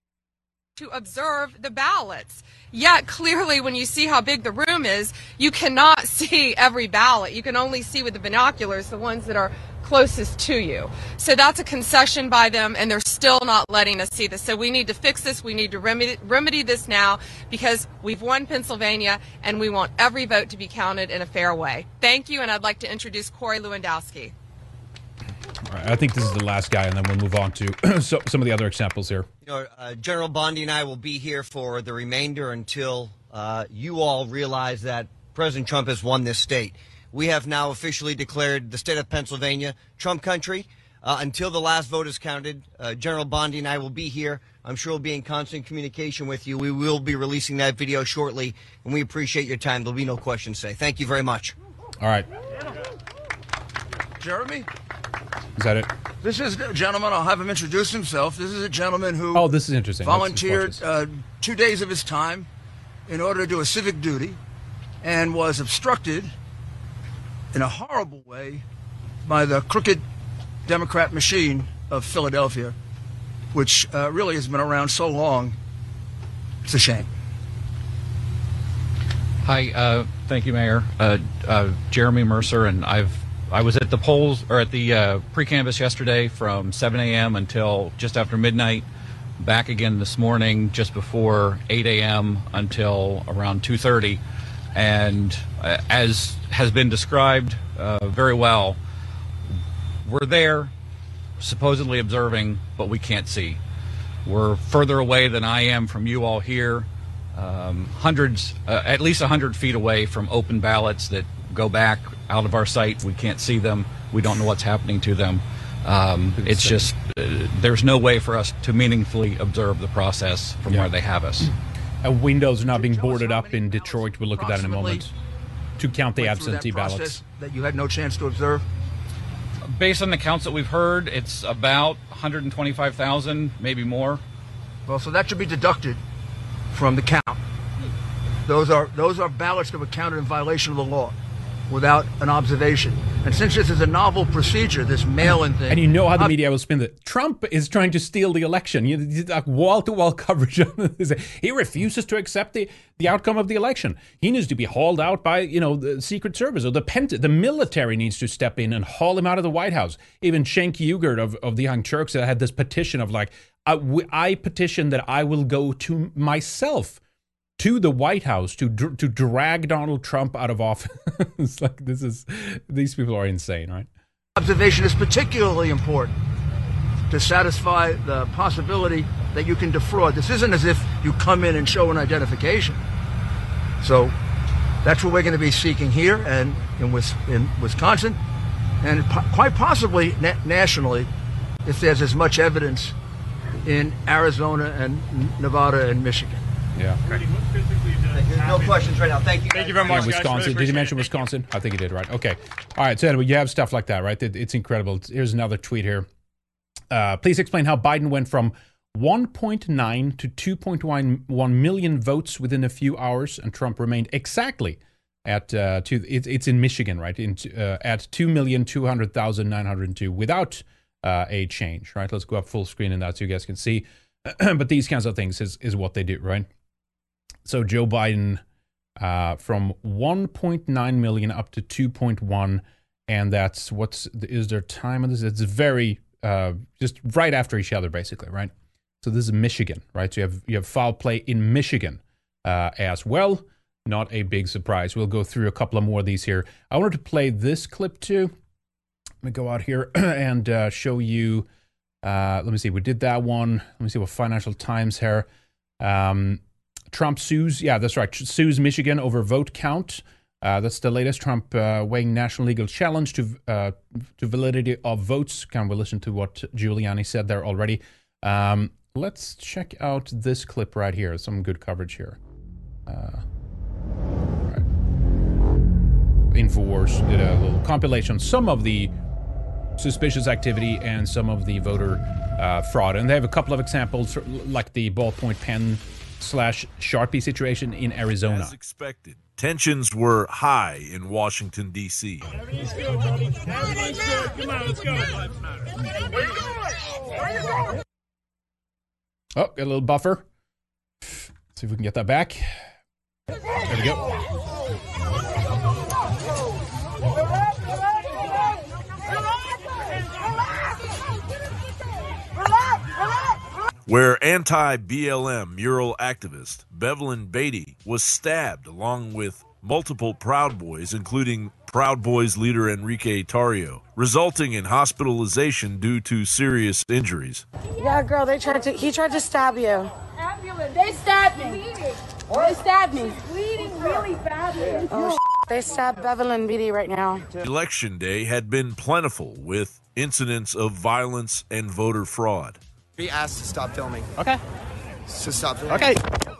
To observe the ballots. Yet clearly when you see how big the room is, you cannot see every ballot. You can only see with the binoculars the ones that are closest to you. So that's a concession by them, and they're still not letting us see this. So we need to fix this. We need to remedy, remedy this now because we've won Pennsylvania and we want every vote to be counted in a fair way. Thank you, and I'd like to introduce Corey Lewandowski. right, I think this is the last guy, and then we'll move on to so, some of the other examples here. You know, uh, General Bondi and I will be here for the remainder until uh, you all realize that President Trump has won this state. We have now officially declared the state of Pennsylvania Trump country. Uh, until the last vote is counted, uh, General Bondi and I will be here. I'm sure we'll be in constant communication with you. We will be releasing that video shortly, and we appreciate your time. There'll be no questions today. Thank you very much. All right. Jeremy? Is that it? This is a gentleman. I'll have him introduce himself. This is a gentleman who oh, this is interesting. volunteered uh, two days of his time in order to do a civic duty and was obstructed in a horrible way by the crooked Democrat machine of Philadelphia, which uh, really has been around so long. It's a shame. Hi, uh, thank you, Mayor. Uh, uh, Jeremy Mercer, and I've I was at the polls or at the uh, pre-canvass yesterday from seven a.m. until just after midnight. Back again this morning, just before eight a.m. until around two thirty, and uh, as has been described uh, very well, we're there, supposedly observing, but we can't see. We're further away than I am from you all here. Um, hundreds, uh, at least one hundred feet away from open ballots that go back out of our sight. We can't see them. We don't know what's happening to them. Um, it's just, uh, there's no way for us to meaningfully observe the process from yeah. where they have us. Uh, windows are not being boarded up in Detroit. We'll look at that in a moment. To count the absentee ballots. That you had no chance to observe? Based on the counts that we've heard, it's about one hundred twenty-five thousand, maybe more. Well, so that should be deducted from the count. Those are those are ballots that were counted in violation of the law without an observation. And since this is a novel procedure, this mail-in thing... And you know how the media will spin it. Trump is trying to steal the election. You like wall-to-wall coverage on this. He refuses to accept the, the outcome of the election. He needs to be hauled out by, you know, the Secret Service or the Pent- the military needs to step in and haul him out of the White House. Even Cenk Uygur of, of the Young Turks had this petition of like, I, I petition that I will go to myself to the White House to to drag Donald Trump out of office. It's like this is these people are insane, right? Observation is particularly important to satisfy the possibility that you can defraud. This isn't as if you come in and show an identification. So that's what we're going to be seeking here and in, in Wisconsin, and po- quite possibly na- nationally, if there's as much evidence in Arizona and Nevada and Michigan. Yeah. No questions right now. Thank you. Thank you very much, yeah, Wisconsin. Really did you mention Wisconsin? I think you did, right? Okay. All right. So anyway, you have stuff like that, right? It, it's incredible. Here's another tweet here. Uh, please explain how Biden went from one point nine to two point one million votes within a few hours, and Trump remained exactly at uh, two. It, it's in Michigan, right? In, uh, at two million two hundred thousand nine hundred two without uh, a change, right? Let's go up full screen in that so you guys can see. But these kinds of things is is what they do, right? So Joe Biden uh, from one point nine million up to two point one, and that's what's is there time on this? It's very uh, just right after each other, basically, right? So this is Michigan, right? So you have you have foul play in Michigan uh, as well. Not a big surprise. We'll go through a couple of more of these here. I wanted to play this clip too. Let me go out here and uh, show you. Uh, let me see. We did that one. Let me see what Financial Times here. Um, Trump sues, yeah, that's right, sues Michigan over vote count. Uh, that's the latest. Trump uh, weighing national legal challenge to uh, to validity of votes. Can we listen to what Giuliani said there already? Um, let's check out this clip right here. Some good coverage here. Uh, right. InfoWars did a little compilation. Some of the suspicious activity and some of the voter uh, fraud. And they have a couple of examples, like the ballpoint pen slash Sharpie situation in Arizona. As expected, tensions were high in Washington, D C. Everything's good, buddy. Everything's good. Come on, let's go. Where you going? Where you going? Oh, got a little buffer. Let's see if we can get that back. There we go. Where anti-B L M mural activist Bevelyn Beatty was stabbed along with multiple Proud Boys, including Proud Boys leader Enrique Tarrio, resulting in hospitalization due to serious injuries. Yeah, girl, they tried to. He tried to stab you. Ambulance. They stabbed me. They stabbed me. Bleeding really badly. Oh, they stabbed Bevelyn Beatty right now. Election day had been plentiful with incidents of violence and voter fraud. Be asked to stop filming. Okay. To stop filming. Okay.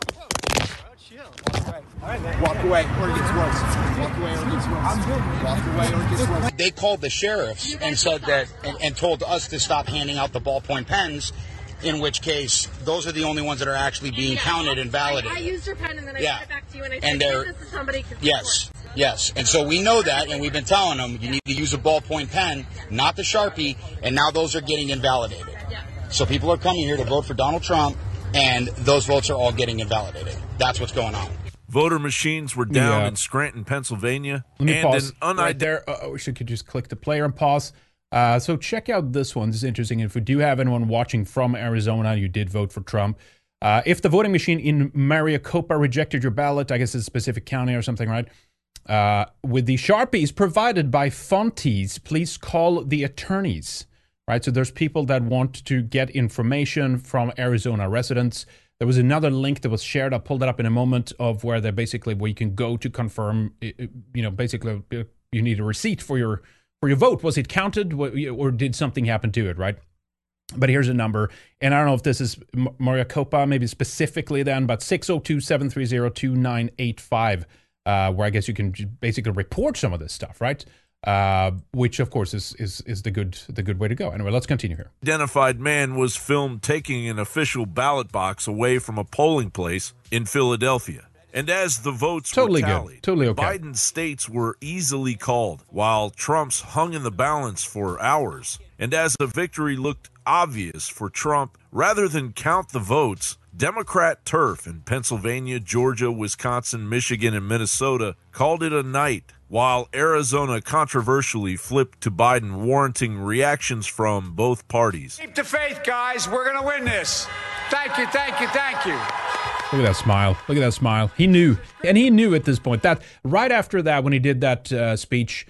Walk away or it gets worse. Walk away or it gets worse. I'm good. Walk away or it gets worse. They called the sheriffs and said that, and, and told us to stop handing out the ballpoint pens, in which case those are the only ones that are actually being counted and validated. I, I used your pen and then I yeah. sent it back to you and I and said, this to somebody. Yes, yes. And so we know that, and we've been telling them you need to use a ballpoint pen, not the Sharpie, and now those are getting invalidated. Yeah. So people are coming here to vote for Donald Trump, and those votes are all getting invalidated. That's what's going on. Voter machines were down Yeah. in Scranton, Pennsylvania. Let me and pause an right there. Uh, we should could just click the player and pause. Uh, so check out this one. This is interesting. If we do have anyone watching from Arizona, you did vote for Trump. Uh, if the voting machine in Maricopa rejected your ballot, I guess it's a specific county or something, right? Uh, with the Sharpies provided by Fonties, please call the attorneys, right? So there's people that want to get information from Arizona residents. There was another link that was shared. I'll pull that up in a moment of where they're basically where you can go to confirm, you know, basically you need a receipt for your for your vote. Was it counted or did something happen to it, right? But here's a number. And I don't know if this is Maricopa, maybe specifically then, but six oh two, seven three zero, two nine eight five, uh, where I guess you can basically report some of this stuff, right? Uh, which of course is, is is the good the good way to go. Anyway, let's continue here. Identified man was filmed taking an official ballot box away from a polling place in Philadelphia. And as the votes totally were tallied, good. Totally okay. Biden's states were easily called, while Trump's hung in the balance for hours. And as the victory looked obvious for Trump, rather than count the votes, Democrat turf in Pennsylvania, Georgia, Wisconsin, Michigan, and Minnesota called it a night, while Arizona controversially flipped to Biden, warranting reactions from both parties. Keep the faith, guys. We're going to win this. Thank you, thank you, thank you. Look at that smile. Look at that smile. He knew. And he knew at this point that right after that, when he did that uh, speech,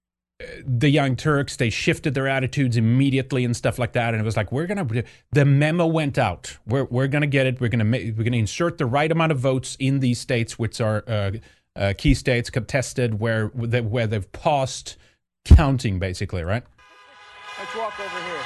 the Young Turks, they shifted their attitudes immediately and stuff like that. And it was like, we're going to, the memo went out. We're we're going to get it. We're going to we're going to insert the right amount of votes in these states, which are uh, uh, key states contested, where they, where they've paused counting, basically, right? Let's walk over here.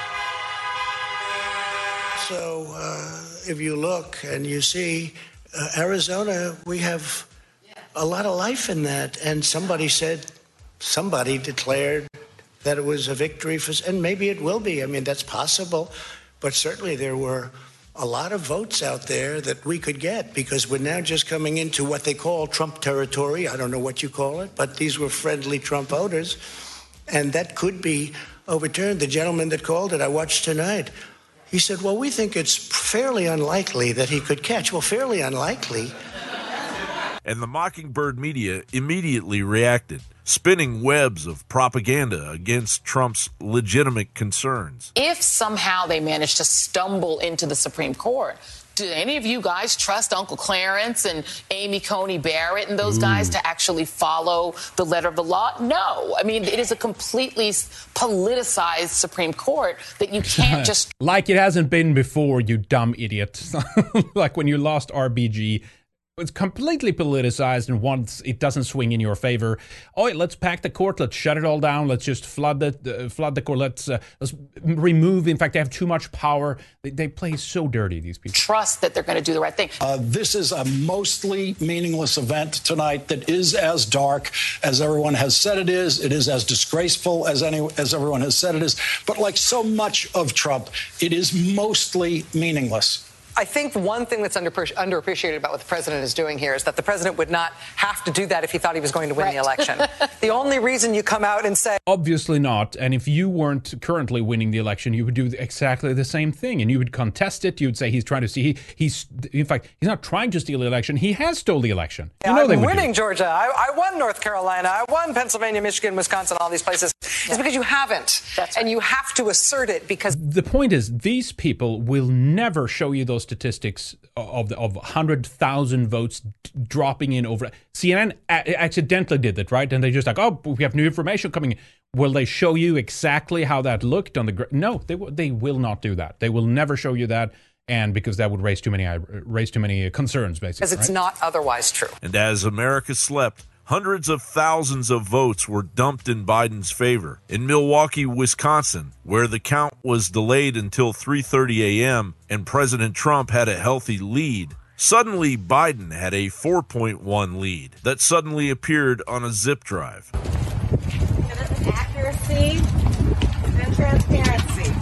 So uh, if you look and you see uh, Arizona, we have a lot of life in that. And somebody said, somebody declared that it was a victory for, and maybe it will be. I mean, that's possible. But certainly there were a lot of votes out there that we could get because we're now just coming into what they call Trump territory. I don't know what you call it, but these were friendly Trump voters. And that could be overturned. The gentleman that called it, I watched tonight. He said, well, we think it's fairly unlikely that he could catch. Well, fairly unlikely. And the Mockingbird media immediately reacted, spinning webs of propaganda against Trump's legitimate concerns. If somehow they manage to stumble into the Supreme Court, do any of you guys trust Uncle Clarence and Amy Coney Barrett and those Ooh. guys to actually follow the letter of the law? No. I mean, it is a completely politicized Supreme Court that you can't just... Like it hasn't been before, you dumb idiot. Like when you lost R B G... It's completely politicized, and once it doesn't swing in your favor, oh, let's pack the court, let's shut it all down, let's just flood the uh, flood the court, let's uh, let's remove. In fact, they have too much power. They, they play so dirty, these people. Trust that they're going to do the right thing. Uh, this is a mostly meaningless event tonight that is as dark as everyone has said it is. It is as disgraceful as any as everyone has said it is. But like so much of Trump, it is mostly meaningless. I think one thing that's under, underappreciated about what the president is doing here is that the president would not have to do that if he thought he was going to win right. the election. The only reason you come out and say... Obviously not. And if you weren't currently winning the election, you would do exactly the same thing. And you would contest it. You would say he's trying to see... He, he's In fact, he's not trying to steal the election. He has stole the election. You yeah, know I'm they would winning Georgia. I, I won North Carolina. I won Pennsylvania, Michigan, Wisconsin, all these places. It's because you haven't. That's right. And you have to assert it because... The point is, these people will never show you those statistics of the, of one hundred thousand votes d- dropping in over... C N N a- accidentally did that, right? And they just like, oh, we have new information coming in. Will they show you exactly how that looked on the... Gr- no, they w- they will not do that. They will never show you that. And because that would raise too many raise too many concerns, basically. Because it's right? not otherwise true. And as America slept, hundreds of thousands of votes were dumped in Biden's favor. In Milwaukee, Wisconsin, where the count was delayed until three thirty a.m. and President Trump had a healthy lead, suddenly Biden had a four point one lead that suddenly appeared on a zip drive. Accuracy and transparency.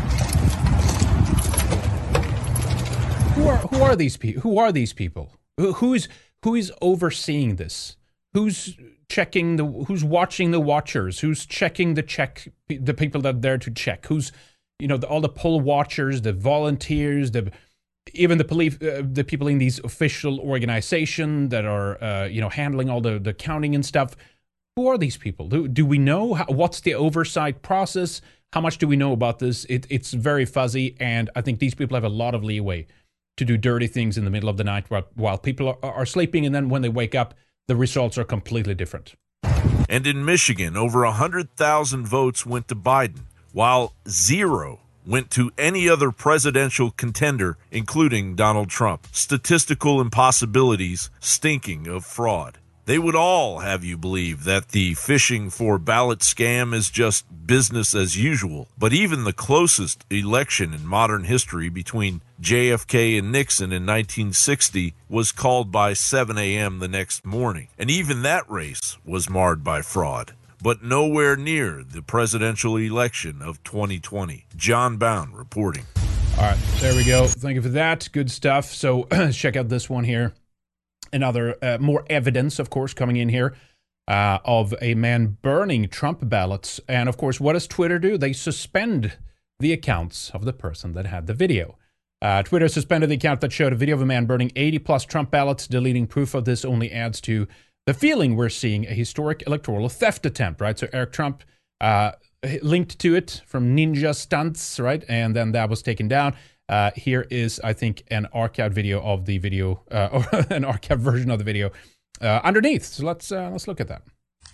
Who are who are these people? Who are these people? Who, who's who is overseeing this? Who's checking the? Who's watching the watchers? Who's checking the check? The people that are there to check. Who's, you know, the, all the poll watchers, the volunteers, the even the police, uh, the people in these official organization that are, uh, you know, handling all the, the counting and stuff. Who are these people? Do do we know how, what's the oversight process? How much do we know about this? It, it's very fuzzy, and I think these people have a lot of leeway to do dirty things in the middle of the night while, while people are, are sleeping, and then when they wake up, the results are completely different. And in Michigan, over one hundred thousand votes went to Biden, while zero went to any other presidential contender, including Donald Trump. Statistical impossibilities stinking of fraud. They would all have you believe that the fishing for ballot scam is just business as usual. But even the closest election in modern history between J F K and Nixon in nineteen sixty was called by seven a.m. the next morning. And even that race was marred by fraud. But nowhere near the presidential election of twenty twenty. John Bound reporting. All right, there we go. Thank you for that. Good stuff. So check out this one here. Another uh, more evidence, of course, coming in here uh, of a man burning Trump ballots. And, of course, what does Twitter do? They suspend the accounts of the person that had the video. Uh, Twitter suspended the account that showed a video of a man burning eighty plus Trump ballots. Deleting proof of this only adds to the feeling we're seeing a historic electoral theft attempt, right? So Eric Trump uh, linked to it from Ninja Stunts, right? And then that was taken down. Uh, here is, I think, an archived video of the video, uh, or an archived version of the video uh, underneath. So let's uh, let's look at that.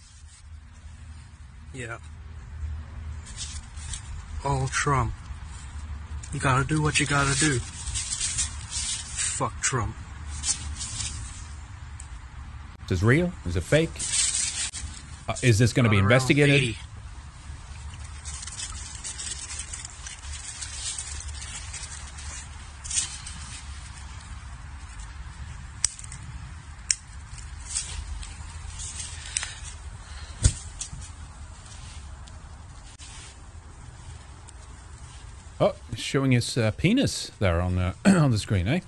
Yeah. Oh, Trump. You gotta do what you gotta do. Fuck Trump. Is this real? Is it fake? Uh, is this going to be investigated? eighty. Oh, he's showing his uh, penis there on the on the screen, eh?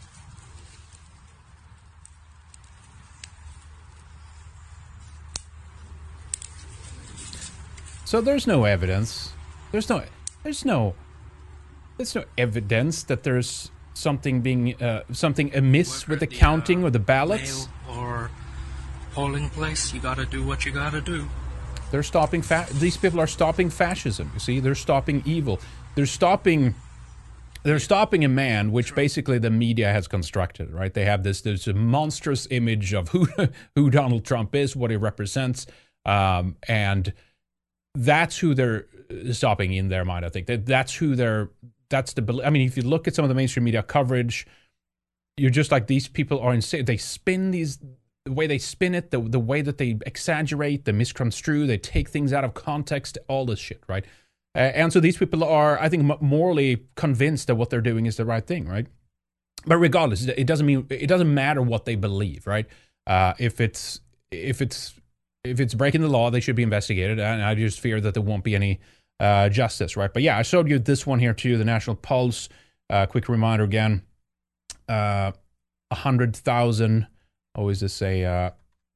So there's no evidence. There's no. There's no. There's no evidence that there's something being uh, something amiss with the counting or the ballots. Or polling place, you gotta do what you gotta do. They're stopping. Fa- these people are stopping fascism. You see, they're stopping evil. They're stopping. They're stopping a man, which basically the media has constructed. Right? They have this. There's a monstrous image of who who Donald Trump is, what he represents, um, and that's who they're stopping in their mind. I think that that's who they're. That's the. I mean, if you look at some of the mainstream media coverage, you're just like, these people are insane. They spin these. The way they spin it, the the way that they exaggerate, they misconstrue, they take things out of context, all this shit, right? Uh, and so these people are, I think, morally convinced that what they're doing is the right thing, right? But regardless, it doesn't mean it doesn't matter what they believe, right? Uh, if it's if it's if it's breaking the law, they should be investigated, and I just fear that there won't be any uh, justice, right? But yeah, I showed you this one here too, the National Pulse. Uh, quick reminder again: uh, a hundred thousand. Oh, is this a... Uh...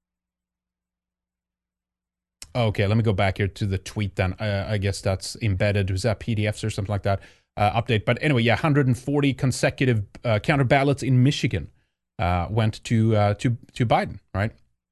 Okay, let me go back here to the tweet then. Uh, I guess that's embedded. Was that P D Fs or something like that? Uh, update. But anyway, yeah, one hundred forty consecutive uh, counter ballots in Michigan uh, went to uh, to to Biden, right?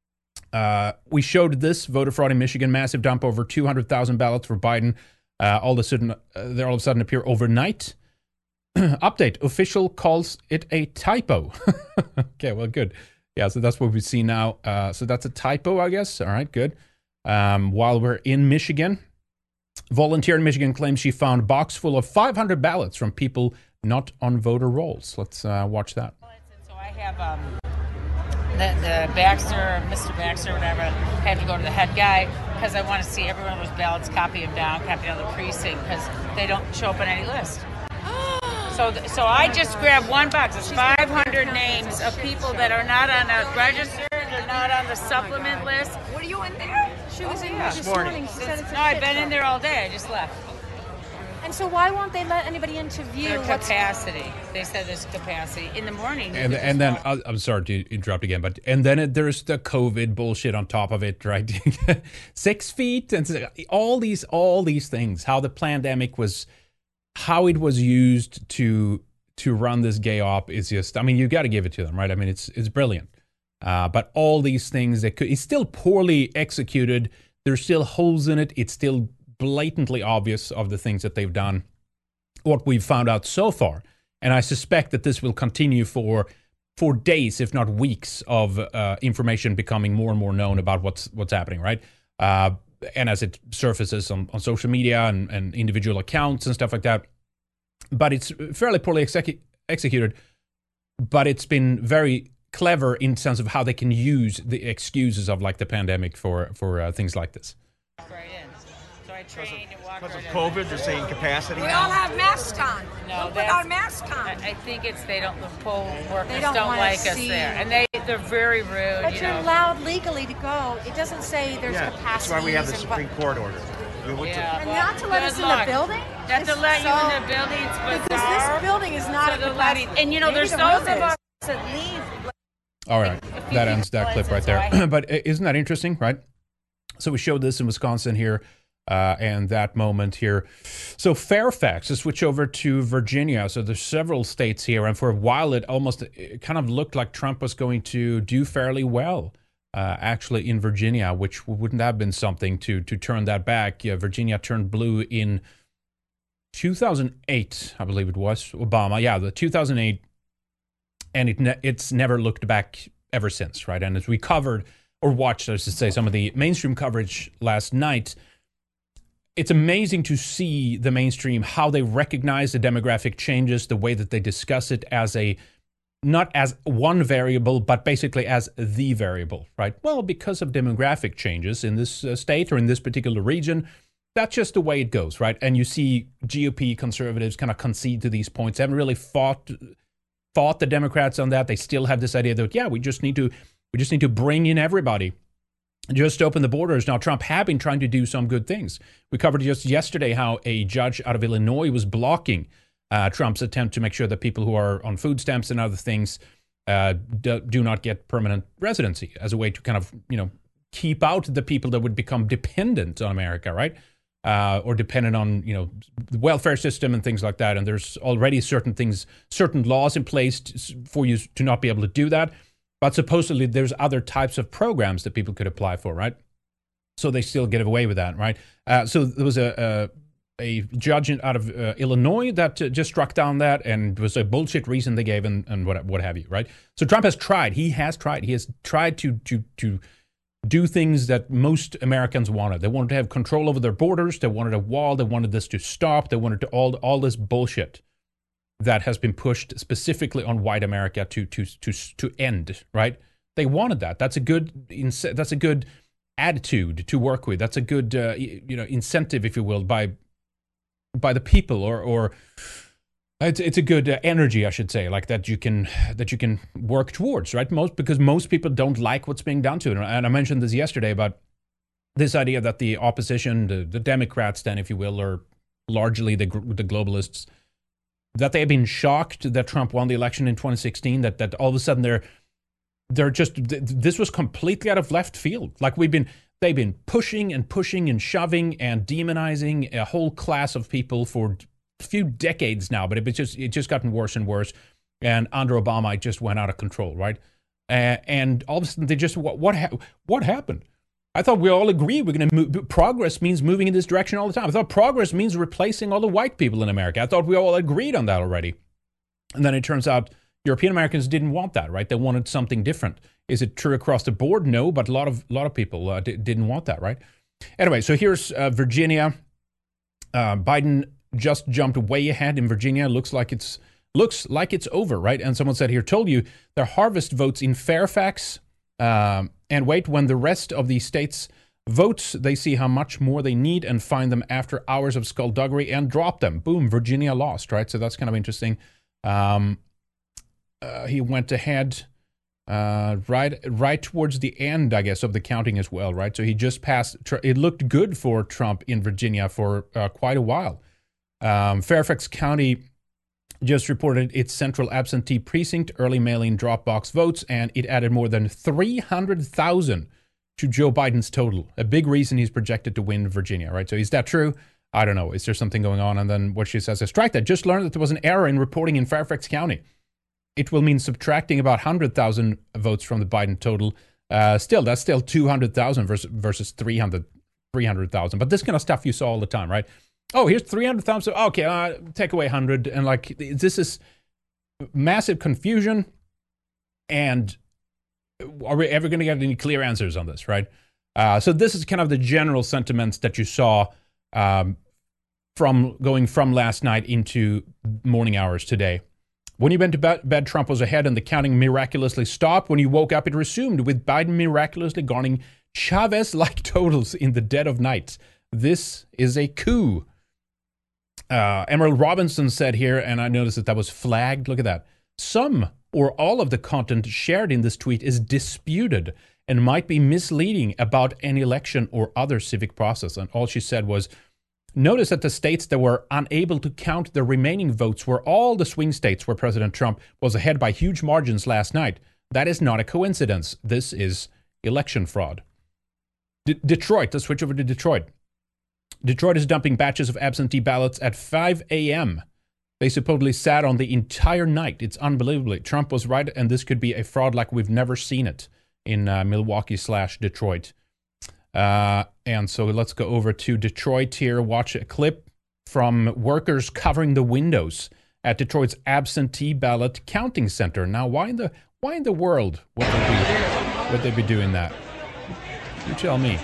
Uh, we showed this voter fraud in Michigan, massive dump, over two hundred thousand ballots for Biden. Uh, all of a sudden, uh, they all of a sudden appear overnight. Update, official calls it a typo. Okay, well, good. Yeah, so that's what we see now. Uh, so that's a typo, I guess. All right, good. Um, while we're in Michigan, volunteer in Michigan claims she found a box full of five hundred ballots from people not on voter rolls. Let's uh, watch that. So I have um, the, the Baxter, Mister Baxter, whatever, had to go to the head guy because I want to see every one of those ballots, copy them down, copy down the precinct because they don't show up on any list. So, so I just grabbed one box. It's five hundred names of people that are not on a register. They're not on the supplement list. Were you in there? She was Oh, in yeah. there this morning. She said it's a No, I've shit been show. in there all day. I just left. And so why won't they let anybody into view? Their what's- capacity. They said there's capacity in the morning. And and then uh, I'm sorry to interrupt again, but and then it, there's the COVID bullshit on top of it, right? Six feet and all these all these things. How the pandemic was, how it was used to to run this gay op is just. I mean, you got to give it to them, right? I mean, it's it's brilliant. Uh, but all these things that could, it's still poorly executed. There's still holes in it. It's still blatantly obvious of the things that they've done. What we've found out so far. And I suspect that this will continue for for days, if not weeks, of uh, information becoming more and more known about what's what's happening, right? Uh, and as it surfaces on, on social media and, and individual accounts and stuff like that. But it's fairly poorly execu- executed. But it's been very clever in the sense of how they can use the excuses of like the pandemic for, for uh, things like this. So I trained and walked Because of right COVID, in. they're saying capacity. We all have masks on. No, We'll put that's- our masks on. I, I think it's they don't. The poll workers They don't, don't wanna like us see- there, and they they're very rude. But you you're know. allowed legally to go. It doesn't say there's Yeah, capacity. that's why we have the Supreme Court order. We went to- Yeah, And well, not to let good us in the luck. building? Not to It's let you so- in the building. It's Because bizarre. this building is not So a they're letting- capacity. And you know, Maybe there's the those room of us is. that leave. All right, that ends that clip right there. But isn't that interesting, right? So we showed this in Wisconsin here, uh, and that moment here. So Fairfax, to switch over to Virginia. So there's several states here, and for a while it almost it kind of looked like Trump was going to do fairly well, uh, actually in Virginia, which wouldn't have been something to to turn that back. Yeah, Virginia turned blue in two thousand eight, I believe it was Obama. Yeah, the two thousand eight. And it ne- it's never looked back ever since, right? And as we covered or watched, I should say, some of the mainstream coverage last night, it's amazing to see the mainstream, how they recognize the demographic changes, the way that they discuss it as a, not as one variable, but basically as the variable, right? Well, because of demographic changes in this uh, state or in this particular region, that's just the way it goes, right? And you see G O P conservatives kind of concede to these points. They haven't really fought... fought the Democrats on that. They still have this idea that, yeah, we just need to we just need to bring in everybody. Just open the borders. Now, Trump had been trying to do some good things. We covered just yesterday how a judge out of Illinois was blocking uh, Trump's attempt to make sure that people who are on food stamps and other things uh, do, do not get permanent residency as a way to kind of, you know, keep out the people that would become dependent on America, right? Uh, or dependent on, you know, the welfare system and things like that. And there's already certain things, certain laws in place to, for you to not be able to do that. But supposedly there's other types of programs that people could apply for, right? So they still get away with that, right? Uh, so there was a a, a judge out of uh, Illinois that uh, just struck down that, and it was a bullshit reason they gave, and, and what what have you, right? So Trump has tried. He has tried. He has tried to to to. do things that most Americans wanted. They wanted to have control over their borders. They wanted a wall. They wanted this to stop. They wanted to all all this bullshit that has been pushed specifically on white America to to to to end. Right? They wanted that. That's a good that's a good attitude to work with. That's a good uh, you know incentive, if you will, by by the people, or or. It's it's a good uh, energy, I should say, like that you can that you can work towards, right? Most because most people don't like what's being done to them, and I mentioned this yesterday about this idea that the opposition, the, the Democrats, then, if you will, or largely the the globalists, that they have been shocked that Trump won the election in twenty sixteen. That that all of a sudden they're they're just this was completely out of left field. Like we've been they've been pushing and pushing and shoving and demonizing a whole class of people for few decades now, but it just it just gotten worse and worse. And under Obama, it just went out of control, right? Uh, and all of a sudden, they just, what what, ha- what happened? I thought we all agreed we're going to move. Progress means moving in this direction all the time. I thought progress means replacing all the white people in America. I thought we all agreed on that already. And then it turns out European Americans didn't want that, right? They wanted something different. Is it true across the board? No, but a lot of, lot of people uh, d- didn't want that, right? Anyway, so here's uh, Virginia. Uh, Biden just jumped way ahead in Virginia. Looks like it's looks like it's over, right? And someone said here, told you their harvest votes in Fairfax. Um, and wait, when the rest of the states votes, they see how much more they need and find them after hours of skullduggery and drop them. Boom, Virginia lost, right? So that's kind of interesting. Um, uh, he went ahead uh, right right towards the end, I guess, of the counting as well, right? So he just passed. It looked good for Trump in Virginia for uh, quite a while. Um, Fairfax County just reported its central absentee precinct early mail-in drop box votes, and it added more than three hundred thousand to Joe Biden's total. A big reason he's projected to win Virginia, right? So is that true? I don't know. Is there something going on? And then what she says is, strike that. Just learned that there was an error in reporting in Fairfax County. It will mean subtracting about one hundred thousand votes from the Biden total. Uh, still, that's still two hundred thousand versus, versus three hundred thousand. But this kind of stuff you saw all the time, right? Oh, here's three hundred thousand. Okay, uh, take away one hundred. And like, this is massive confusion. And are we ever going to get any clear answers on this, right? Uh, so this is kind of the general sentiments that you saw um, from going from last night into morning hours today. When you went to bed, bed, Trump was ahead and the counting miraculously stopped. When you woke up, it resumed, with Biden miraculously garnering Chavez-like totals in the dead of night. This is a coup. Uh, Emerald Robinson said here, and I noticed that that was flagged. Look at that. Some or all of the content shared in this tweet is disputed and might be misleading about an election or other civic process. And all she said was, notice that the states that were unable to count the remaining votes were all the swing states where President Trump was ahead by huge margins last night. That is not a coincidence. This is election fraud. D- Detroit, let's switch over to Detroit. Detroit is dumping batches of absentee ballots at five a.m. They supposedly sat on the entire night. It's unbelievable. Trump was right, and this could be a fraud like we've never seen it in uh, Milwaukee slash Detroit. Uh, and so let's go over to Detroit here. Watch a clip from workers covering the windows at Detroit's absentee ballot counting center. Now, why in the why in the world would they be, would they be doing that? You tell me.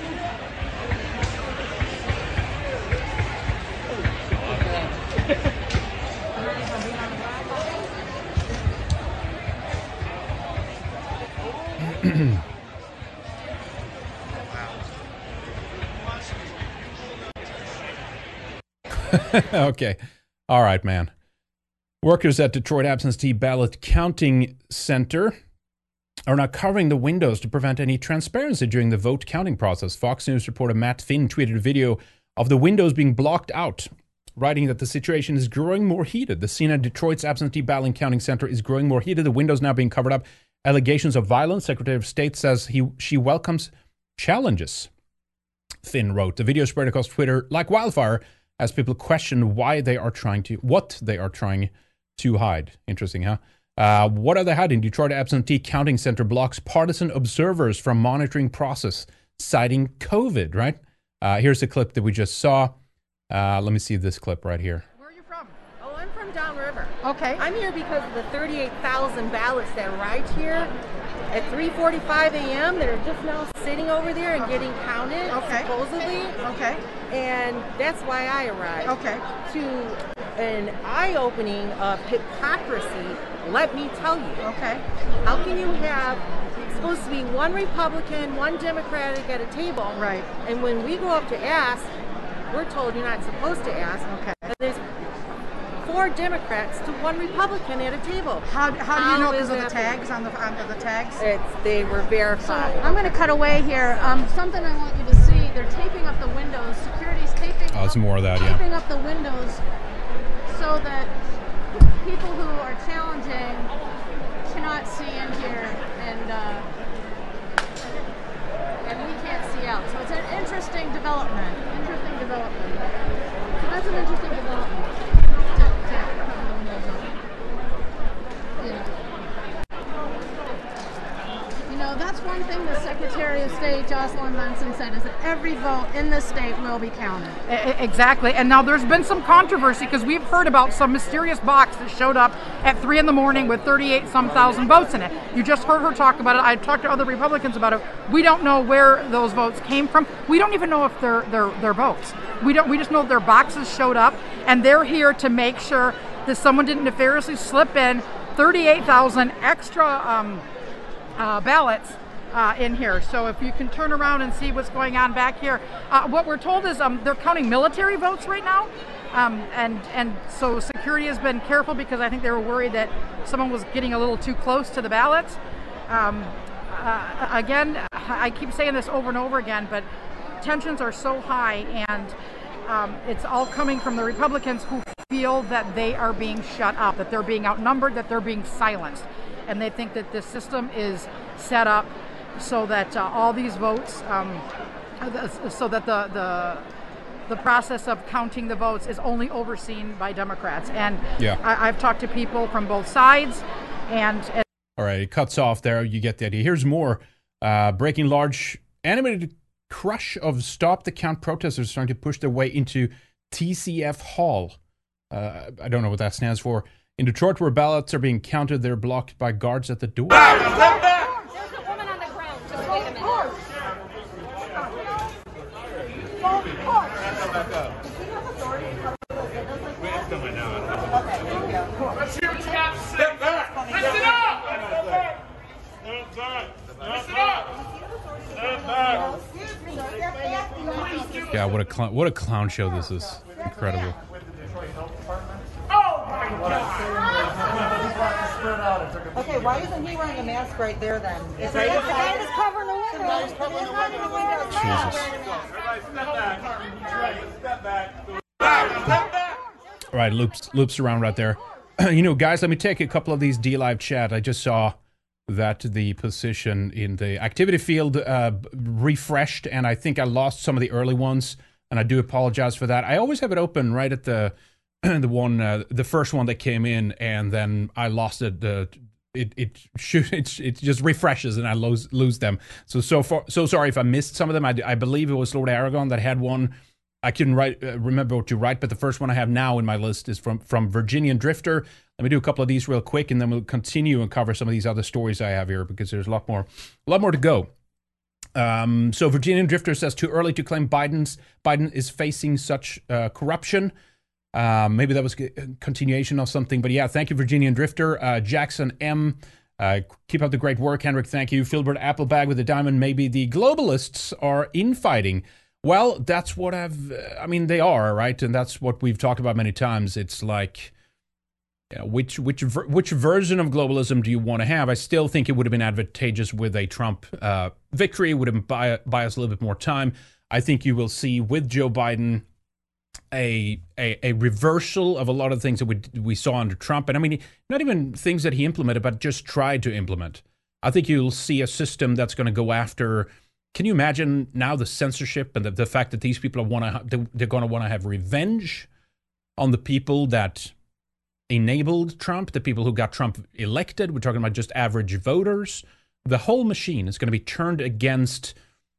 Okay. All right, man. Workers at Detroit absentee ballot counting center are now covering the windows to prevent any transparency during the vote counting process. Fox News reporter Matt Finn tweeted a video of the windows being blocked out, writing that the situation is growing more heated. The scene at Detroit's absentee ballot counting center is growing more heated. The windows now being covered up. Allegations of violence. Secretary of State says he she welcomes challenges, Finn wrote. The video spread across Twitter like wildfire as people question why they are trying to, what they are trying to hide. Interesting, huh? Uh, what are they hiding? Detroit absentee counting center blocks partisan observers from monitoring process, citing COVID, right? Uh, here's a clip that we just saw. Uh, let me see this clip right here. Where are you from? Oh, I'm from downriver. Okay. I'm here because of the thirty-eight thousand ballots that arrived here at three forty-five a.m. that are just now sitting over there and getting counted, okay, supposedly. Okay. And that's why I arrived. Okay. To an eye-opening of hypocrisy, let me tell you. Okay. How can you have supposed to be one Republican, one Democratic at a table? Right. And when we go up to ask, we're told you're not supposed to ask. Okay. But there's four Democrats to one Republican at a table. How, how do you know because of the tags on the on the tags? It's they were verified. So I'm going to cut away here. Um, something I want you to see. They're taping up the windows. Security's taping. Oh, it's up, more of that, taping yeah. up the windows so that people who are challenging cannot see in here, and uh, and we can't see out. So it's an interesting development. Interesting development. So that's an interesting development. To, to cover the windows up. Yeah. Secretary of State Jocelyn Benson said is that every vote in the state will be counted. Exactly. And now there's been some controversy because we've heard about some mysterious box that showed up at three in the morning with thirty-eight some thousand votes in it. You just heard her talk about it. I talked to other Republicans about it. We don't know where those votes came from. We don't even know if they're they're, they're votes. We don't. We just know their boxes showed up, and they're here to make sure that someone didn't nefariously slip in thirty-eight thousand extra um, uh, ballots uh, in here. So if you can turn around and see what's going on back here, uh, what we're told is um, they're counting military votes right now, um, and and so security has been careful because I think they were worried that someone was getting a little too close to the ballots. Um, uh, again, I keep saying this over and over again, but tensions are so high, and um, it's all coming from the Republicans who feel that they are being shut up, that they're being outnumbered, that they're being silenced. And they think that this system is set up so that uh, all these votes, um, so that the, the the process of counting the votes is only overseen by Democrats. And yeah. I, I've talked to people from both sides, and, and all right, it cuts off there. You get the idea. Here's more. Uh, breaking large animated crush of Stop the Count protesters trying to push their way into T C F Hall. Uh, I don't know what that stands for. In Detroit, where ballots are being counted, they're blocked by guards at the door. There's a woman on the ground. Just wait a minute. Step back! Listen up! Step back! Step back! Step back! Yeah, what a clown, what a clown show this is. Incredible. Okay, why isn't he wearing a mask right there then? Is The guy that's covering the window. The guy that's covering the window. Step back! All right, loops loops around right there. You know, guys, let me take a couple of these D Live chat. I just saw that the position in the activity field uh, refreshed, and I think I lost some of the early ones, and I do apologize for that. I always have it open right at the the one, uh, the first one that came in, and then I lost it. Uh, it it shoot it, it just refreshes, and I lose lose them. So so far, so sorry if I missed some of them. I, I believe it was Lord Aragon that had one. I couldn't write, uh, remember what to write, but the first one I have now in my list is from, from Virginian Drifter. Let me do a couple of these real quick, and then we'll continue and cover some of these other stories I have here because there's a lot more, a lot more to go. Um, so Virginian Drifter says, too early to claim Biden's Biden is facing such uh, corruption. Uh, maybe that was a continuation of something, but yeah, thank you, Virginian Drifter. Uh, Jackson M. Uh, keep up the great work, Henrik. Thank you. Filbert Applebag with the diamond. Maybe the globalists are infighting. Well, that's what I've, I mean, they are, right? And that's what we've talked about many times. It's like, you know, which which which version of globalism do you want to have? I still think it would have been advantageous with a Trump uh, victory. It would have buy, buy us a little bit more time. I think you will see with Joe Biden a, a a reversal of a lot of things that we we saw under Trump. And I mean, not even things that he implemented, but just tried to implement. I think you'll see a system that's going to go after. Can you imagine now the censorship and the, the fact that these people want to they're going to want to have revenge on the people that enabled Trump, the people who got Trump elected? We're talking about just average voters. The whole machine is going to be turned against.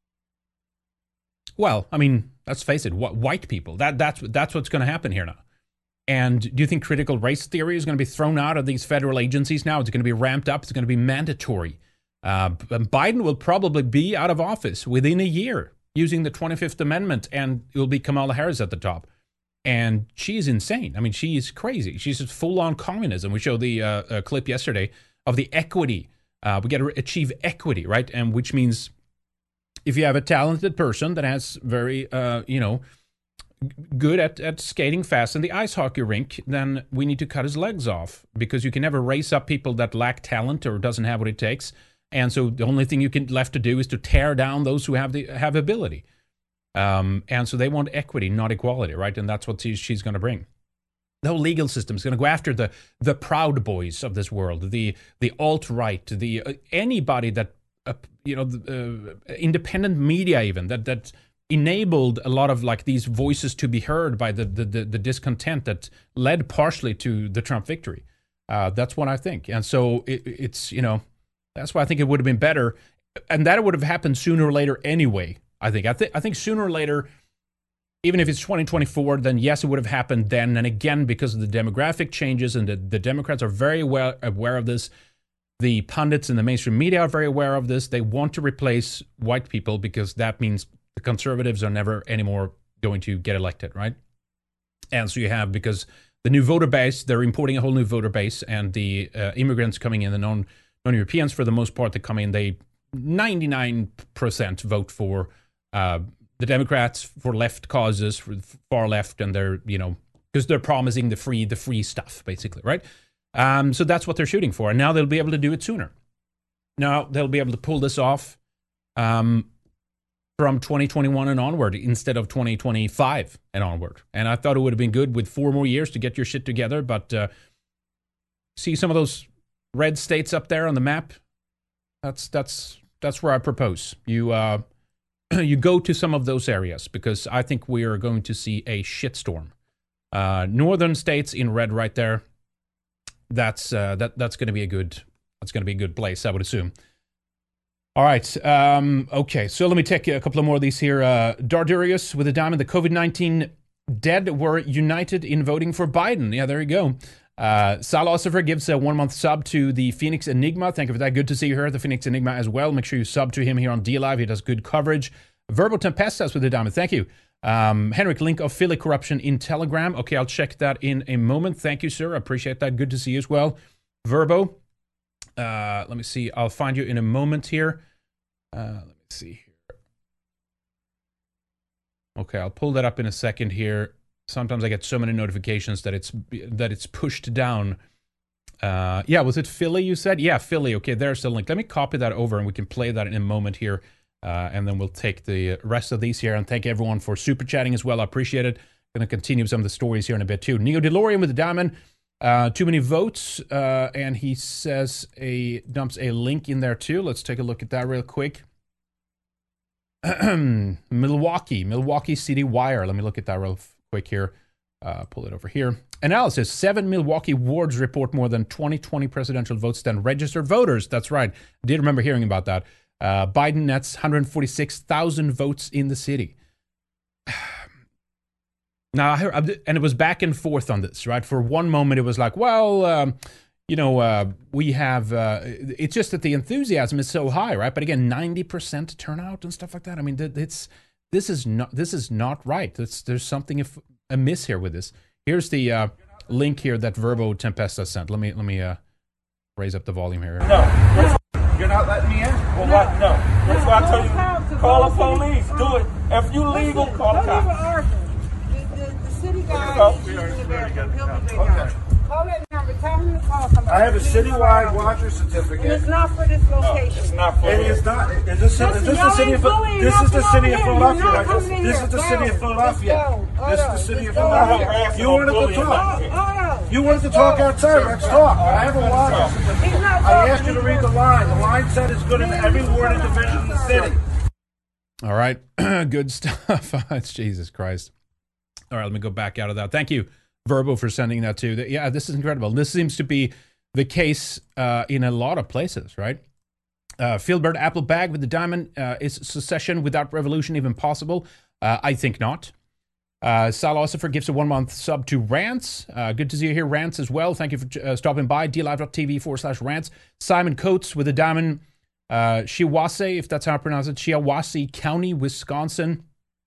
Well, I mean, let's face it, white people. That that's that's what's going to happen here now. And do you think critical race theory is going to be thrown out of these federal agencies now? It's going to be ramped up. It's going to be mandatory. Uh, Biden will probably be out of office within a year using the twenty-fifth Amendment, and it will be Kamala Harris at the top. And she's insane. I mean, she's crazy. She's just full-on communism. We showed the uh, uh, clip yesterday of the equity. Uh, we got to achieve equity, right? And which means if you have a talented person that has very, uh, you know, good at, at skating fast in the ice hockey rink, then we need to cut his legs off because you can never raise up people that lack talent or doesn't have what it takes. And so the only thing you can left to do is to tear down those who have the have ability. Um, and so they want equity, not equality, right? And that's what she's, she's going to bring. The whole legal system is going to go after the the Proud Boys of this world, the the alt-right, the uh, anybody that uh, you know, the, uh, independent media even that that enabled a lot of like these voices to be heard by the the, the, the discontent that led partially to the Trump victory. Uh, that's what I think, and so it, it's you know. That's why I think it would have been better. and that would have happened sooner or later anyway. I think. I think. I think sooner or later, even if it's twenty twenty-four, then yes, it would have happened then. And again, because of the demographic changes, and the, the Democrats are very well aware of this. The pundits and the mainstream media are very aware of this. They want to replace white people because that means the conservatives are never anymore going to get elected, right? And so you have, because the new voter base, they're importing a whole new voter base, and the uh, immigrants coming in, the non, non-Europeans for the most part that come in, they ninety-nine percent vote for uh, the Democrats, for left causes, for far left, and they're, you know, because they're promising the free, the free stuff, basically, right? Um, so that's what they're shooting for. And now they'll be able to do it sooner. Now they'll be able to pull this off um, from twenty twenty-one and onward instead of twenty twenty-five and onward. And I thought it would have been good with four more years to get your shit together. But uh, see some of those red states up there on the map? That's that's that's where I propose. You uh, you go to some of those areas, because I think we are going to see a shitstorm. Uh, northern states in red right there. That's uh, that that's going to be a good that's going to be a good place, I would assume. All right, um, okay. So let me take a couple of more of these here. Uh, Dardurius with a diamond. The COVID nineteen dead were united in voting for Biden. Yeah, there you go. Uh, Sal Ossifer gives a one month sub to the Phoenix Enigma. Thank you for that. Good to see you here at the Phoenix Enigma as well. Make sure you sub to him here on D Live. He does good coverage. Verbo Tempestas with a diamond. Thank you. Um, Henrik, link of Philly corruption in Telegram. Okay, I'll check that in a moment. Thank you, sir. I appreciate that. Good to see you as well. Verbo, uh, let me see. I'll find you in a moment here. Uh, let me see here. Okay, I'll pull that up in a second here. Sometimes I get so many notifications that it's that it's pushed down. Uh, yeah, was it Philly you said? Yeah, Philly. Okay, there's the link. Let me copy that over and we can play that in a moment here. Uh, and then we'll take the rest of these here. And thank everyone for super chatting as well. I appreciate it. Going to continue some of the stories here in a bit too. Neo DeLorean with the diamond. Uh, too many votes. Uh, and he says a dumps a link in there too. Let's take a look at that real quick. Milwaukee. Milwaukee City Wire. Let me look at that real quick here. Uh, pull it over here. Analysis. Seven Milwaukee wards report more than twenty twenty presidential votes than registered voters. That's right. I did remember hearing about that. Uh, Biden nets one hundred forty-six thousand votes in the city. Now, I heard, and it was back and forth on this, right? For one moment, it was like, well, um, you know, uh, we have, uh, it's just that the enthusiasm is so high, right? But again, ninety percent turnout and stuff like that. I mean, it's, this is not, this is not right. It's, there's something amiss here with this. Here's the uh, link here that Verbo Tempesta sent. Let me, let me uh, raise up the volume here. No. You're not letting me in? Well, no. What? No. That's why I told you, call the police. Do it. If you legal, call the cops. The, the, the city guy is using the bathroom. He'll be there. Okay. Call that number. Tell him to call somebody. I have a citywide watcher certificate. And it's not for this location. No, it's not for it. It's not. Is this, is this the city of Philadelphia? This is the city of Philadelphia. This is the city of Philadelphia. This is the city of Philadelphia. You wanted to talk. You wanted to talk outside. Let's talk. I have a watcher certificate. I asked you to read the line. The line said it's good in every ward and division in the city. All right. Good stuff. It's Jesus Christ. All right, let me go back out of that. Thank you, Verbo, for sending that too. Yeah, this is incredible. This seems to be the case uh, in a lot of places, right? Uh, Philbert Applebag with the diamond. Uh, is secession without revolution even possible? Uh, I think not. Uh, Sal Ossifer gives a one-month sub to Rants. Uh, good to see you here, Rants, as well. Thank you for uh, stopping by. DLive.tv forward slash Rants. Simon Coates with a diamond. Uh, Shiawassee, if that's how I pronounce it. Shiawassee County, Wisconsin.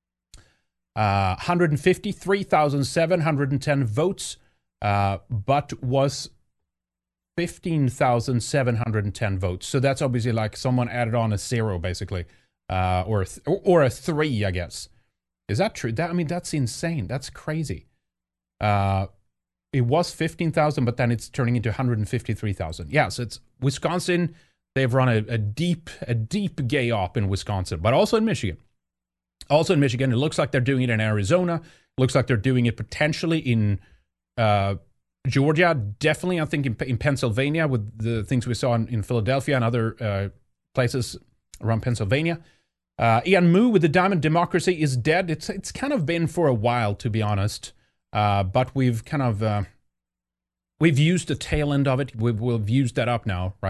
Uh, one hundred fifty-three thousand seven hundred ten votes, uh, but was fifteen thousand seven hundred ten votes. So that's obviously like someone added on a zero, basically, uh, or, a th- or a three, I guess. Is that true? That I mean, that's insane. That's crazy. Uh, it was fifteen thousand, but then it's turning into one hundred fifty-three thousand. Yeah, so it's Wisconsin. They've run a, a deep, a deep gay op in Wisconsin, but also in Michigan. Also in Michigan, it looks like they're doing it in Arizona. Looks like they're doing it potentially in uh, Georgia. Definitely, I think, in, in Pennsylvania with the things we saw in, in Philadelphia and other uh, places around Pennsylvania. Uh, Ian Moo with the diamond. Democracy is dead. It's it's kind of been for a while, to be honest. Uh, but we've kind of uh, we've used the tail end of it. We've we've used that up now, right?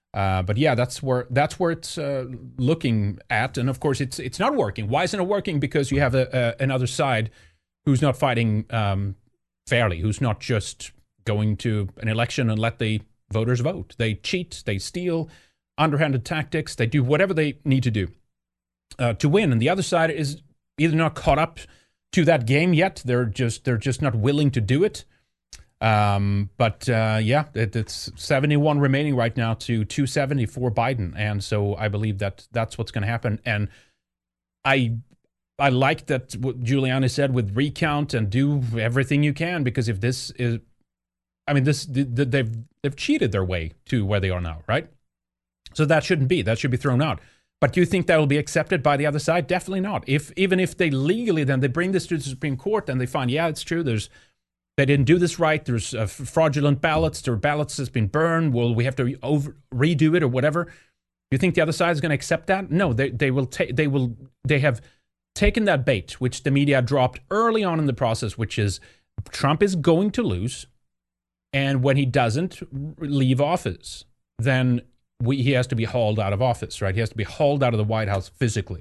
Uh, but yeah, that's where that's where it's uh, looking at, and of course, it's it's not working. Why isn't it working? Because you have a, a, another side who's not fighting um, fairly, who's not just going to an election and let the voters vote. They cheat, they steal, underhanded tactics, they do whatever they need to do uh, to win. And the other side is either not caught up to that game yet. They're just they're just not willing to do it. Um, but uh, yeah, it, it's seventy-one remaining right now to two seventy for Biden, and so I believe that that's what's going to happen. And I I like that what Giuliani said with recount and do everything you can, because if this is, I mean, this they've they've cheated their way to where they are now, right? So that shouldn't be. That should be thrown out. But do you think that will be accepted by the other side? Definitely not. If even if they legally then they bring this to the Supreme Court and they find, yeah, it's true, there's they didn't do this right, there's uh, fraudulent ballots, there are ballots that's been burned, well, we have to re- over, redo it or whatever. Do you think the other side is going to accept that? No, they they will take they will they have taken that bait, which the media dropped early on in the process, which is Trump is going to lose, and when he doesn't leave office, then we, he has to be hauled out of office, right? He has to be hauled out of the White House physically.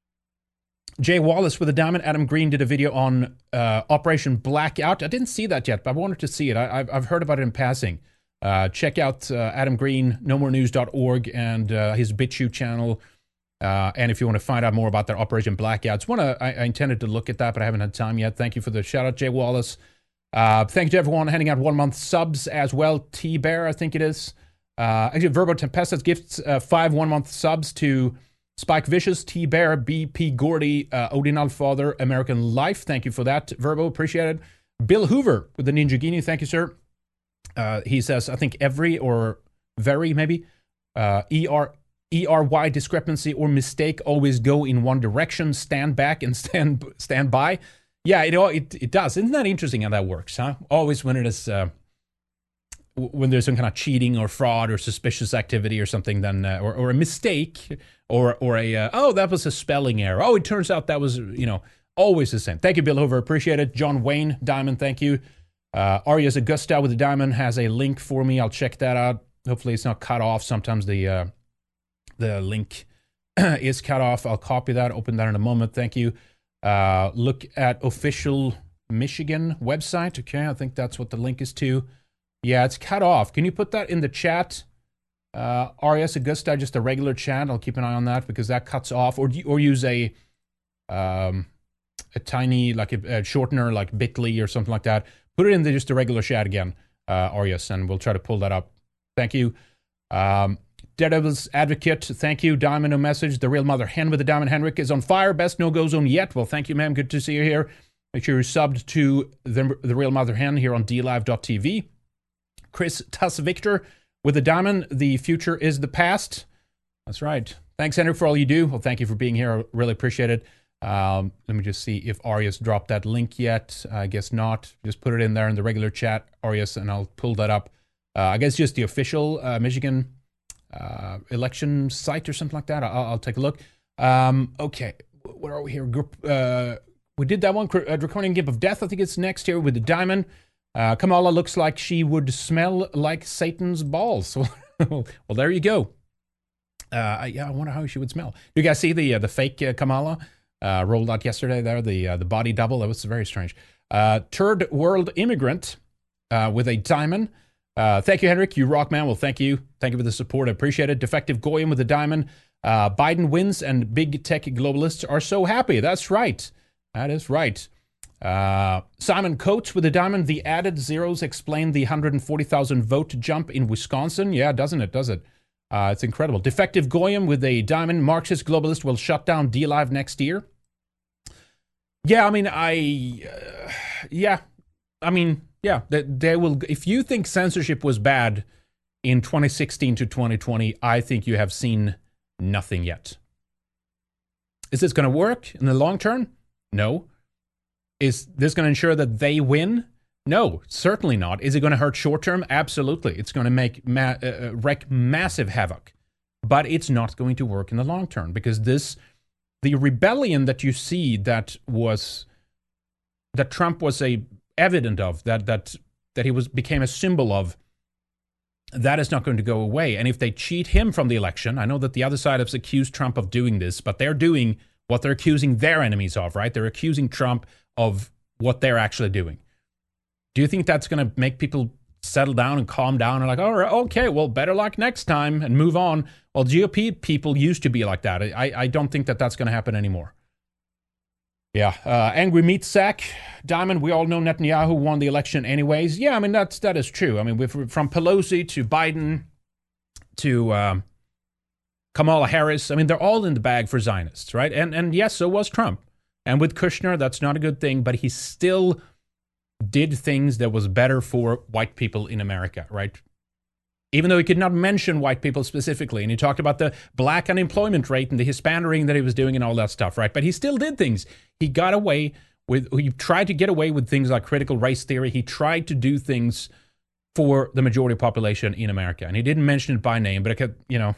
Jay Wallace with a diamond. Adam Green did a video on uh, Operation Blackout. I didn't see that yet, but I wanted to see it. I, I've, I've heard about it in passing. Uh, check out uh, Adam Green, no more news dot org, and uh, his BitChute channel. Uh, and if you want to find out more about that Operation Blackout, it's one of, I, I intended to look at that, but I haven't had time yet. Thank you for the shout out, Jay Wallace. Uh, thank you to everyone handing out one month subs as well. T Bear, I think it is. Uh, actually, Verbo Tempestus gifts uh, five one month subs to Spike Vicious, T Bear, B P Gordy, uh, Odin Father, American Life. Thank you for that, Verbo. Appreciate it. Bill Hoover with the Ninja Genie. Thank you, sir. Uh, he says, I think every or very maybe uh, E R E R Y discrepancy or mistake always go in one direction. Stand back and stand stand by. Yeah, it it it does. Isn't that interesting how that works? Huh? Always when it is. Uh, when there's some kind of cheating or fraud or suspicious activity or something, then uh, or, or a mistake or or a uh, oh, that was a spelling error. Oh, it turns out that was, you know, always the same. Thank you, Bill Hoover. Appreciate it. John Wayne, Diamond, thank you. Uh, Arias Augusta with the Diamond has a link for me. I'll check that out. Hopefully it's not cut off. Sometimes the uh, the link is cut off. I'll copy that, open that in a moment. Thank you. Uh, look at official Michigan website. Okay, I think that's what the link is to. Yeah, it's cut off. Can you put that in the chat? Uh, Arias Augusta, just a regular chat. I'll keep an eye on that because that cuts off. Or or use a um, a tiny, like a, a shortener, like Bitly or something like that. Put it in the, just a regular chat again, uh, Arias, and we'll try to pull that up. Thank you. Um, Daredevil's Advocate, thank you. Diamond, no message. The Real Mother Hen with the Diamond Henrik is on fire. Best no-go zone yet. Well, thank you, ma'am. Good to see you here. Make sure you're subbed to the, the Real Mother Hen here on D live dot T V. Chris Tuss Victor with the Diamond. The future is the past. That's right. Thanks, Henrik, for all you do. Well, thank you for being here. I really appreciate it. Um, let me just see if Arias dropped that link yet. I guess not. Just put it in there in the regular chat, Arias, and I'll pull that up. Uh, I guess just the official uh, Michigan uh, election site or something like that. I'll, I'll take a look. Um, okay, where are we here? Group. Uh, we did that one. Uh, Draconian Gift of Death. I think it's next here with the Diamond. Uh, Kamala looks like she would smell like Satan's balls. Well, there you go. Uh, yeah, I wonder how she would smell. You guys see the uh, the fake uh, Kamala uh, rolled out yesterday there? The uh, the body double. That was very strange. Uh, Third World Immigrant uh, with a Diamond. Uh, thank you, Henrik. You rock, man. Well, thank you. Thank you for the support. I appreciate it. Defective Goyim with a Diamond. Uh, Biden wins and big tech globalists are so happy. That's right. That is right. Uh, Simon Coates with a Diamond. The added zeros explain the one hundred forty thousand vote jump in Wisconsin. Yeah, doesn't it? Does it? Uh, it's incredible. Defective Goyim with a Diamond. Marxist globalist will shut down D Live next year. Yeah, I mean, I... Uh, yeah. I mean, yeah. They, they will... If you think censorship was bad in twenty sixteen to twenty twenty, I think you have seen nothing yet. Is this going to work in the long term? No. Is this going to ensure that they win? No, certainly not. Is it going to hurt short term? Absolutely. It's going to make ma- uh, wreak massive havoc. But it's not going to work in the long term because this, the rebellion that you see that was, that Trump was a evident of, that that that he was became a symbol of that is not going to go away. And if they cheat him from the election, I know that the other side has accused Trump of doing this, but they're doing what they're accusing their enemies of, right? They're accusing Trump of what they're actually doing. Do you think that's going to make people settle down and calm down and like, all right, okay, well, better luck next time and move on? Well, G O P people used to be like that. I, I don't think that that's going to happen anymore. Yeah, uh, angry meat sack. Diamond, we all know Netanyahu won the election anyways. Yeah, I mean, that's, that is true. I mean, we've, from Pelosi to Biden to um, Kamala Harris, I mean, they're all in the bag for Zionists, right? And, and yes, so was Trump. And with Kushner, that's not a good thing, but he still did things that was better for white people in America, right? Even though he could not mention white people specifically. And he talked about the black unemployment rate and the Hispanic that he was doing and all that stuff, right? But he still did things. He got away with, he tried to get away with things like critical race theory. He tried to do things for the majority population in America. And he didn't mention it by name, but it could, you know,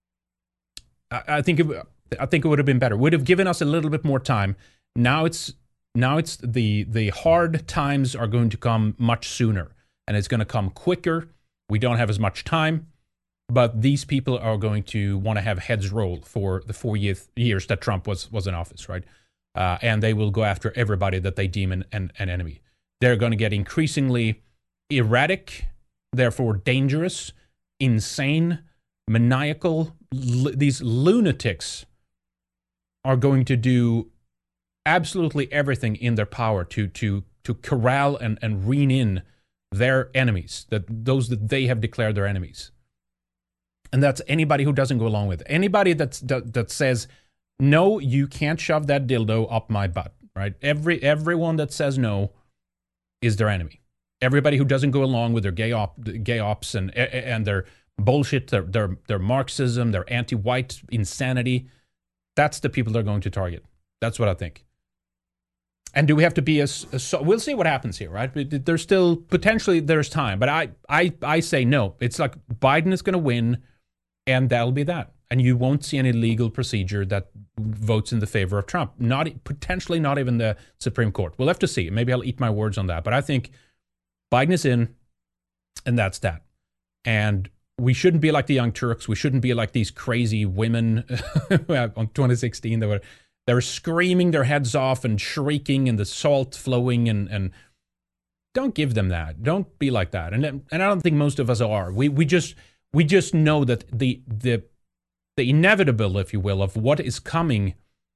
I, I think it, I think it would have been better. Would have given us a little bit more time. Now it's, now it's the, the hard times are going to come much sooner, and it's going to come quicker. We don't have as much time, but these people are going to want to have heads roll for the four years, years that Trump was, was in office, right? Uh, and they will go after everybody that they deem an, an, an enemy. They're going to get increasingly erratic, therefore dangerous, insane, maniacal. L- these lunatics are going to do absolutely everything in their power to to to corral and, and rein in their enemies, that those that they have declared their enemies. And that's anybody who doesn't go along with it. Anybody that's, that that says, no, you can't shove that dildo up my butt, right? Every everyone that says no is their enemy. Everybody who doesn't go along with their gay op, gay ops and and their bullshit, their their, their Marxism, their anti-white insanity, that's the people they're going to target. That's what I think. And do we have to be as, as so, we'll see what happens here, right? There's still potentially there's time, but I I I say no. It's like Biden is going to win, and that'll be that. And you won't see any legal procedure that votes in the favor of Trump. Not potentially not even the Supreme Court. We'll have to see. Maybe I'll eat my words on that. But I think Biden is in, and that's that. And we shouldn't be like the Young Turks. We shouldn't be like these crazy women on twenty sixteen that were. They were screaming their heads off and shrieking and the salt flowing, and, and don't give them that. Don't be like that. And and I don't think most of us are. We we just we just know that the the the inevitable, if you will, of what is coming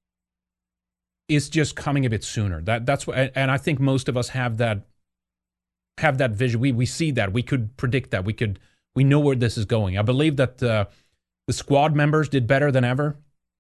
is just coming a bit sooner. That that's what, and I think most of us have that have that vision. We we see that. We could predict that. We could we know where this is going. I believe that uh, the squad members did better than ever.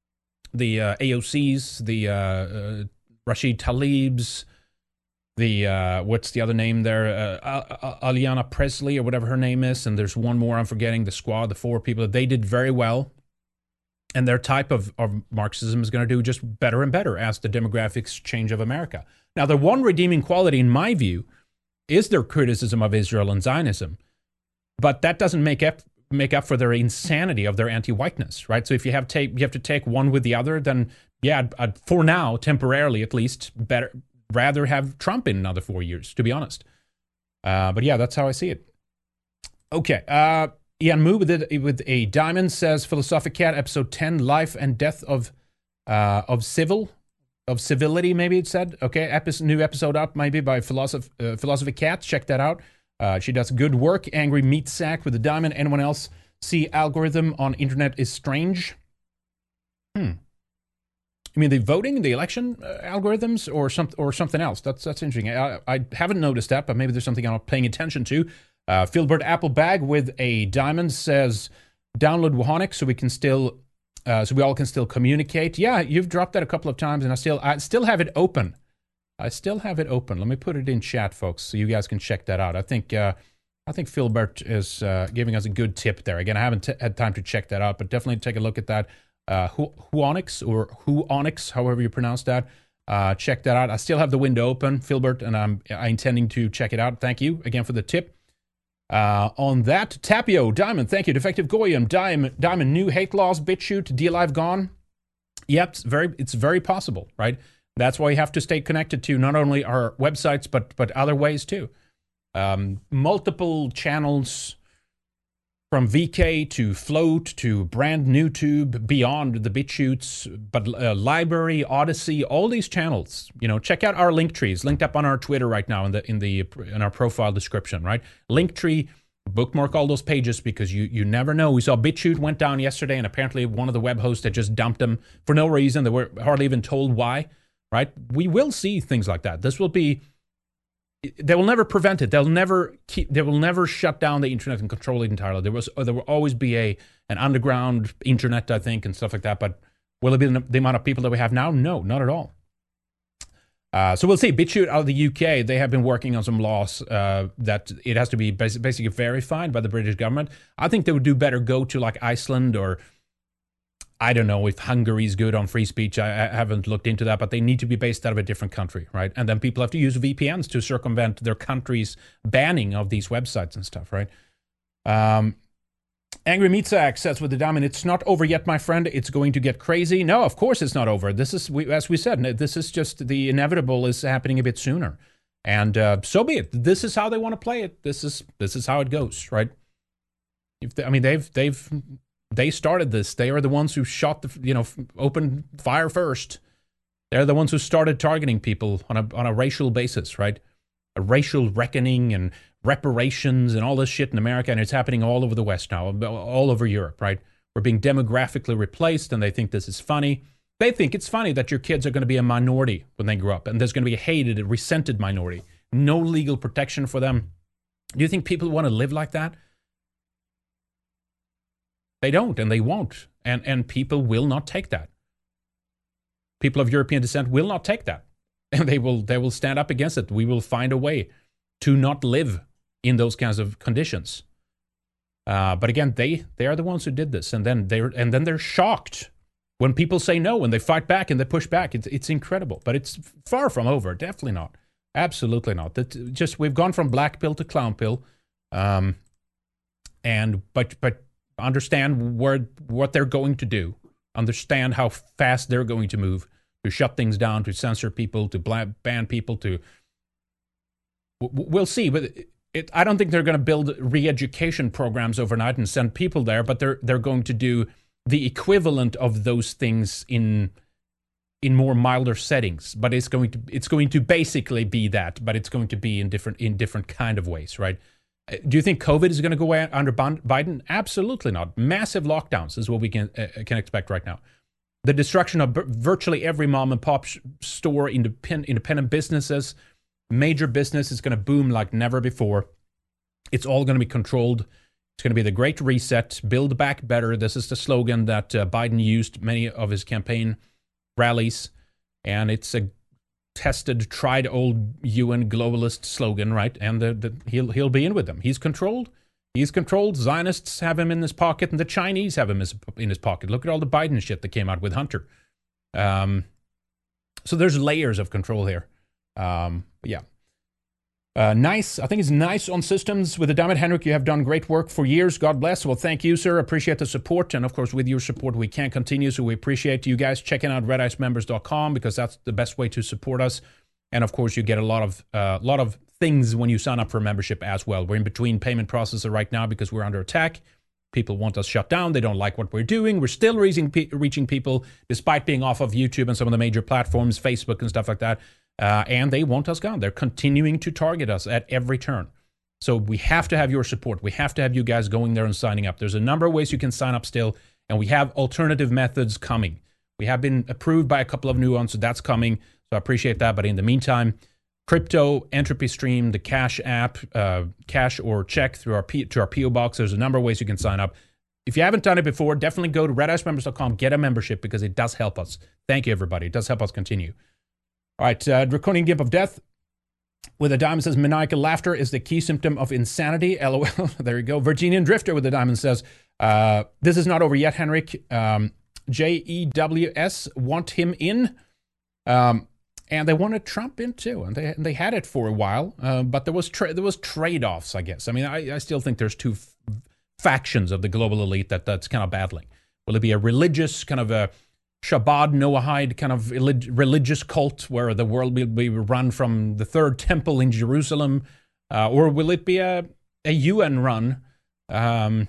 The uh, A O Cs, the uh, uh, Rashid Tlaibs, the, uh, what's the other name there? Uh, Ayanna Pressley or whatever her name is. And there's one more I'm forgetting, the squad, the four people. They did very well. And their type of, of Marxism is going to do just better and better as the demographics change of America. Now, the one redeeming quality, in my view, is their criticism of Israel and Zionism. But that doesn't make up make up for their insanity of their anti-whiteness, right? So if you have take you have to take one with the other, then yeah, I'd, I'd, for now, temporarily at least, better rather have Trump in another four years, to be honest. Uh, but yeah, that's how I see it. Okay, uh, Ian Moo with it, with a diamond says Philosophic Cat episode ten, Life and Death of uh, of Civil of Civility, maybe it said. Okay, episode, new episode up maybe by Philosoph, uh, Philosophic Cat. Check that out. Uh, she does good work. Angry Meat Sack with a diamond. Anyone else see algorithm on internet is strange? Hmm. You mean the voting, the election uh, algorithms, or some or something else? That's that's interesting. I, I haven't noticed that, but maybe there's something I'm not paying attention to. Uh, Philbert Applebag with a diamond says, download Wahonic so we can still, uh, so we all can still communicate. Yeah, you've dropped that a couple of times, and I still I still have it open. I still have it open. Let me put it in chat, folks, so you guys can check that out. I think uh, I think Philbert is uh, giving us a good tip there. Again, I haven't t- had time to check that out, but definitely take a look at that. Uh, Whoonix or Whoonix, however you pronounce that. Uh, check that out. I still have the window open, Philbert, and I'm I intending to check it out. Thank you again for the tip. Uh, on that, Tapio, Diamond, thank you. Defective Goyim, Diamond, Diamond, new hate laws, BitChute, D-Live gone. Yep, it's very, it's very possible, right? That's why we have to stay connected to not only our websites, but but other ways too. Um, multiple channels from V K to Float to brand new Tube, beyond the BitChutes, but uh, Library, Odyssey, all these channels. You know, check out our link trees linked up on our Twitter right now in the in the in our profile description. Right, Linktree. Bookmark all those pages because you you never know. We saw BitChute went down yesterday, and apparently one of the web hosts had just dumped them for no reason. They were hardly even told why. Right, we will see things like that. This will be. They will never prevent it. They'll never keep. They will never shut down the internet and control it entirely. There was. There will always be a an underground internet, I think, and stuff like that. But will it be the amount of people that we have now? No, not at all. Uh, so we'll see. BitChute out of the U K, they have been working on some laws uh, that it has to be bas- basically verified by the British government. I think they would do better go to like Iceland, or I don't know if Hungary's good on free speech. I, I haven't looked into that, but they need to be based out of a different country, right? And then people have to use V P Ns to circumvent their country's banning of these websites and stuff, right? Um, Angry Meatsack says with the diamond, it's not over yet, my friend. It's going to get crazy. No, of course it's not over. This is, we, as we said, this is just the inevitable is happening a bit sooner. And uh, so be it. This is how they want to play it. This is this is how it goes, right? If they, I mean, they've they've they started this. They are the ones who shot the, you know, opened fire first. They're the ones who started targeting people on a on a racial basis, right? A racial reckoning and reparations and all this shit in America, and it's happening all over the West now, all over Europe, right? We're being demographically replaced, and they think this is funny. They think it's funny that your kids are going to be a minority when they grow up, and there's going to be a hated, a resented minority. No legal protection for them. Do you think people want to live like that? They don't, and they won't, and and people will not take that. People of European descent will not take that, and they will they will stand up against it. We will find a way to not live in those kinds of conditions. Uh, but again, they they are the ones who did this, and then they and then they're shocked when people say no, when they fight back and they push back. It's it's incredible, but it's far from over. Definitely not. Absolutely not. That just we've gone from black pill to clown pill, um, and but but understand where what they're going to do. Understand how fast they're going to move to shut things down, to censor people, to ban people. To we'll see, but. It, I don't think they're going to build re-education programs overnight and send people there, but they're they're going to do the equivalent of those things in in more milder settings. But it's going to it's going to basically be that, but it's going to be in different in different kind of ways, right? Do you think COVID is going to go away under Biden? Absolutely not. Massive lockdowns is what we can uh, can expect right now. The destruction of b- virtually every mom and pop sh- store, independent independent businesses. Major business is going to boom like never before. It's all going to be controlled. It's going to be the Great Reset, build back better. This is the slogan that uh, Biden used many of his campaign rallies. And it's a tested, tried old U N globalist slogan, right? And the, the, he'll he'll be in with them. He's controlled. He's controlled. Zionists have him in his pocket, and the Chinese have him in his pocket. Look at all the Biden shit that came out with Hunter. Um, so there's layers of control here. Um, yeah. Uh, nice. I think it's nice on systems with the Diamond. Henrik, you have done great work for years. God bless. Well, thank you, sir. Appreciate the support. And of course, with your support, we can continue. So we appreciate you guys checking out red ice members dot com because that's the best way to support us. And of course, you get a lot of, uh, lot of things when you sign up for membership as well. We're in between payment processor right now because we're under attack. People want us shut down. They don't like what we're doing. We're still reaching, reaching people despite being off of YouTube and some of the major platforms, Facebook and stuff like that. Uh, and they want us gone. They're continuing to target us at every turn. So we have to have your support. We have to have you guys going there and signing up. There's a number of ways you can sign up still, and we have alternative methods coming. We have been approved by a couple of new ones, so that's coming. So I appreciate that. But in the meantime, crypto, Entropy Stream, the Cash app, uh, cash or check through our P- to our P O box. There's a number of ways you can sign up. If you haven't done it before, definitely go to red ice members dot com, get a membership because it does help us. Thank you, everybody. It does help us continue. All right, uh, Draconian Gimp of Death with a diamond says, maniacal laughter is the key symptom of insanity. LOL. There you go. Virginian Drifter with a diamond says, uh, this is not over yet, Henrik. Um, J E W S want him in. Um, and they wanted Trump in too. And they and they had it for a while. Uh, but there was tra- there was trade-offs, I guess. I mean, I, I still think there's two f- factions of the global elite that that's kind of battling. Will it be a religious kind of a Shabbat Noahide kind of religious cult where the world will be run from the third temple in Jerusalem? Uh, or will it be a, a U N run, um,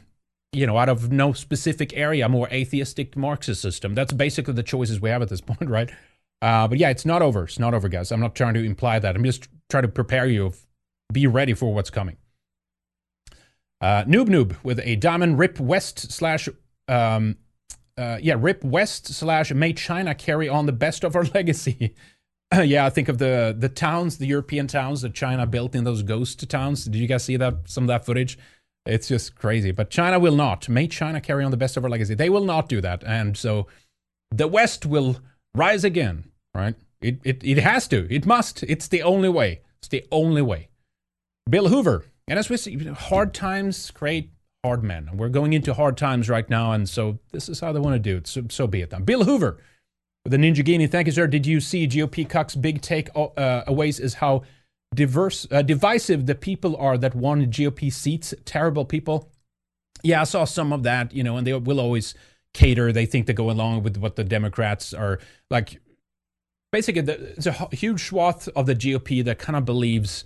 you know, out of no specific area, a more atheistic Marxist system. That's basically the choices we have at this point, right? Uh, but yeah, it's not over. It's not over, guys. I'm not trying to imply that. I'm just trying to prepare you. Be ready for what's coming. Uh, Noob Noob with a diamond. Rip West slash, um, uh, yeah, Rip West slash may China carry on the best of our legacy. Yeah, I think of the the towns, the European towns that China built in those ghost towns. Did you guys see that? Some of that footage? It's just crazy. But China will not. May China carry on the best of our legacy. They will not do that. And so the West will rise again, right? It, it, it has to. It must. It's the only way. It's the only way. Bill Hoover. And as we see, hard times create hard men. And we're going into hard times right now. And so this is how they want to do it. So, so be it then. Bill Hoover with the Ninja Genie. Thank you, sir. Did you see G O P Cuck's big take uh, aways is how diverse, uh, divisive the people are that won G O P seats? Terrible people. Yeah, I saw some of that, you know, and they will always cater. They think they go along with what the Democrats are like. Basically, the, it's a huge swath of the G O P that kind of believes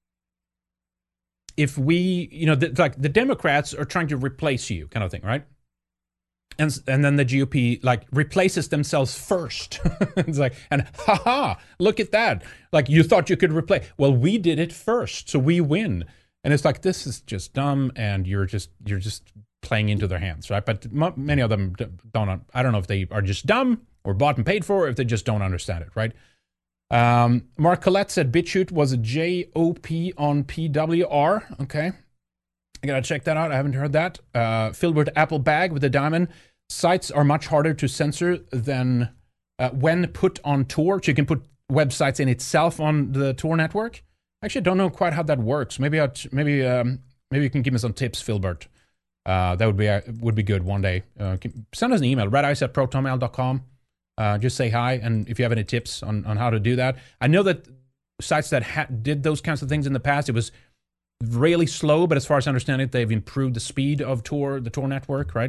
if we, you know, the, like the Democrats are trying to replace you, kind of thing, right? And and then the G O P like replaces themselves first. It's like, and haha, look at that. Like you thought you could replace. Well, we did it first, so we win. And it's like, this is just dumb, and you're just you're just playing into their hands, right? But m- many of them don't. I don't know if they are just dumb or bought and paid for, or if they just don't understand it, right? Um, Mark Collette said BitChute was a J O P on P W R. Okay. I gotta check that out. I haven't heard that. Uh, Filbert Applebag with a diamond. Sites are much harder to censor than uh, when put on Tor. So you can put websites in itself on the Tor network. Actually, I don't know quite how that works. Maybe I'll, maybe um, maybe you can give me some tips, Filbert. Uh, that would be uh, would be good one day. Uh, send us an email, redice at protonmail dot com. Uh, just say hi, and if you have any tips on, on how to do that. I know that sites that ha- did those kinds of things in the past, it was really slow, but as far as I understand it, they've improved the speed of Tor, the Tor network, right?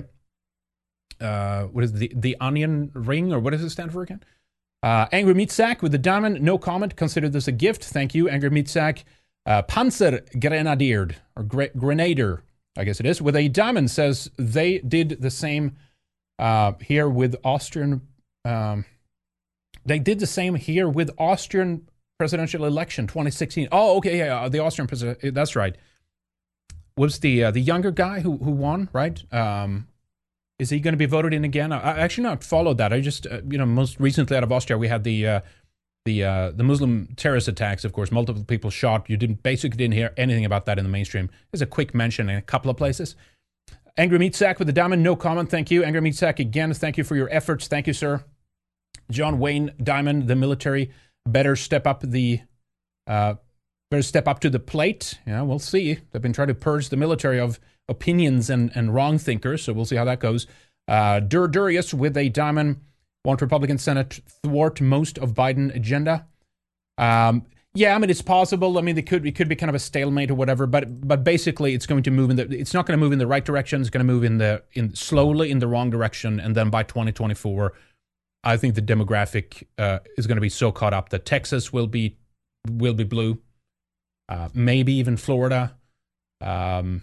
Uh, what is the the Onion Ring, or what does it stand for again? Uh, Angry Meat Sack with the diamond, no comment. Consider this a gift. Thank you, Angry Meat Sack. Uh, Panzer Grenadier, or Gre- Grenadier, I guess it is, with a diamond, says they did the same uh, here with Austrian. Um, they did the same here with Austrian presidential election twenty sixteen. Oh, okay, yeah, the Austrian president. That's right. Was the uh, the younger guy who who won, right? Um, is he going to be voted in again? I, I actually not followed that. I just uh, you know most recently out of Austria we had the uh, the uh, the Muslim terrorist attacks. Of course, multiple people shot. You didn't basically didn't hear anything about that in the mainstream. There's a quick mention in a couple of places. Angry Meat Sack with the diamond, no comment. Thank you, Angry Meat Sack again. Thank you for your efforts. Thank you, sir. John Wayne Diamond, the military better step up the uh, better step up to the plate. Yeah, we'll see. They've been trying to purge the military of opinions and, and wrong thinkers, so we'll see how that goes. Uh, Dur Durius with a diamond. Want Republican Senate thwart most of Biden agenda? Um, yeah, I mean it's possible. I mean, it could it could be kind of a stalemate or whatever, but but basically it's going to move in the. It's not going to move in the right direction. It's going to move in the in slowly in the wrong direction, and then by twenty twenty-four. I think the demographic uh, is going to be so caught up that Texas will be will be blue, uh, maybe even Florida. Um,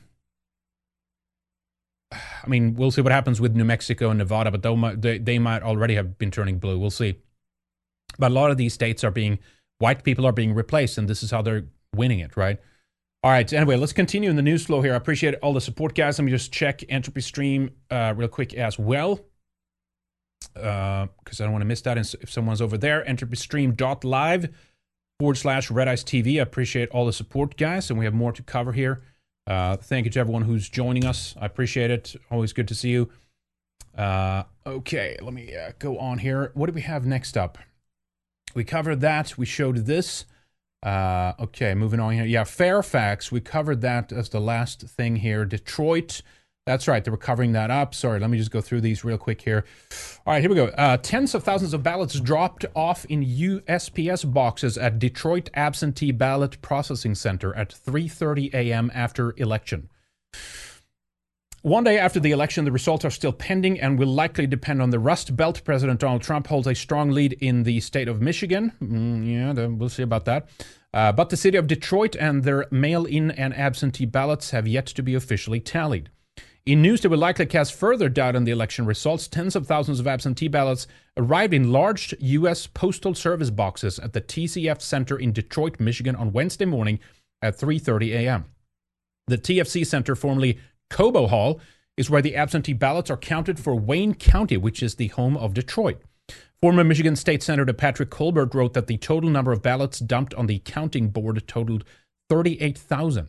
I mean, we'll see what happens with New Mexico and Nevada, but they, they might already have been turning blue. We'll see. But a lot of these states are being, white people are being replaced, and this is how they're winning it, right? All right, anyway, let's continue in the news flow here. I appreciate all the support, guys. Let me just check Entropy Stream uh, real quick as well. Because uh, I don't want to miss that. And if someone's over there, entropystream.live forward slash Red Ice T V. I appreciate all the support, guys, and we have more to cover here. Uh, thank you to everyone who's joining us. I appreciate it. Always good to see you. Uh, okay, let me uh, go on here. What do we have next up? We covered that. We showed this. Uh, okay, moving on here. Yeah, Fairfax. We covered that as the last thing here. Detroit. That's right. They were covering that up. Sorry, let me just go through these real quick here. All right, here we go. Uh, tens of thousands of ballots dropped off in U S P S boxes at Detroit Absentee Ballot Processing Center at three thirty a.m. after election. One day after the election, the results are still pending and will likely depend on the Rust Belt. President Donald Trump holds a strong lead in the state of Michigan. Mm, yeah, we'll see about that. Uh, but the city of Detroit and their mail-in and absentee ballots have yet to be officially tallied. In news that will likely cast further doubt on the election results, tens of thousands of absentee ballots arrived in large U S Postal Service boxes at the T C F Center in Detroit, Michigan on Wednesday morning at three thirty a.m. The T F C Center, formerly Cobo Hall, is where the absentee ballots are counted for Wayne County, which is the home of Detroit. Former Michigan State Senator Patrick Colbert wrote that the total number of ballots dumped on the counting board totaled thirty-eight thousand.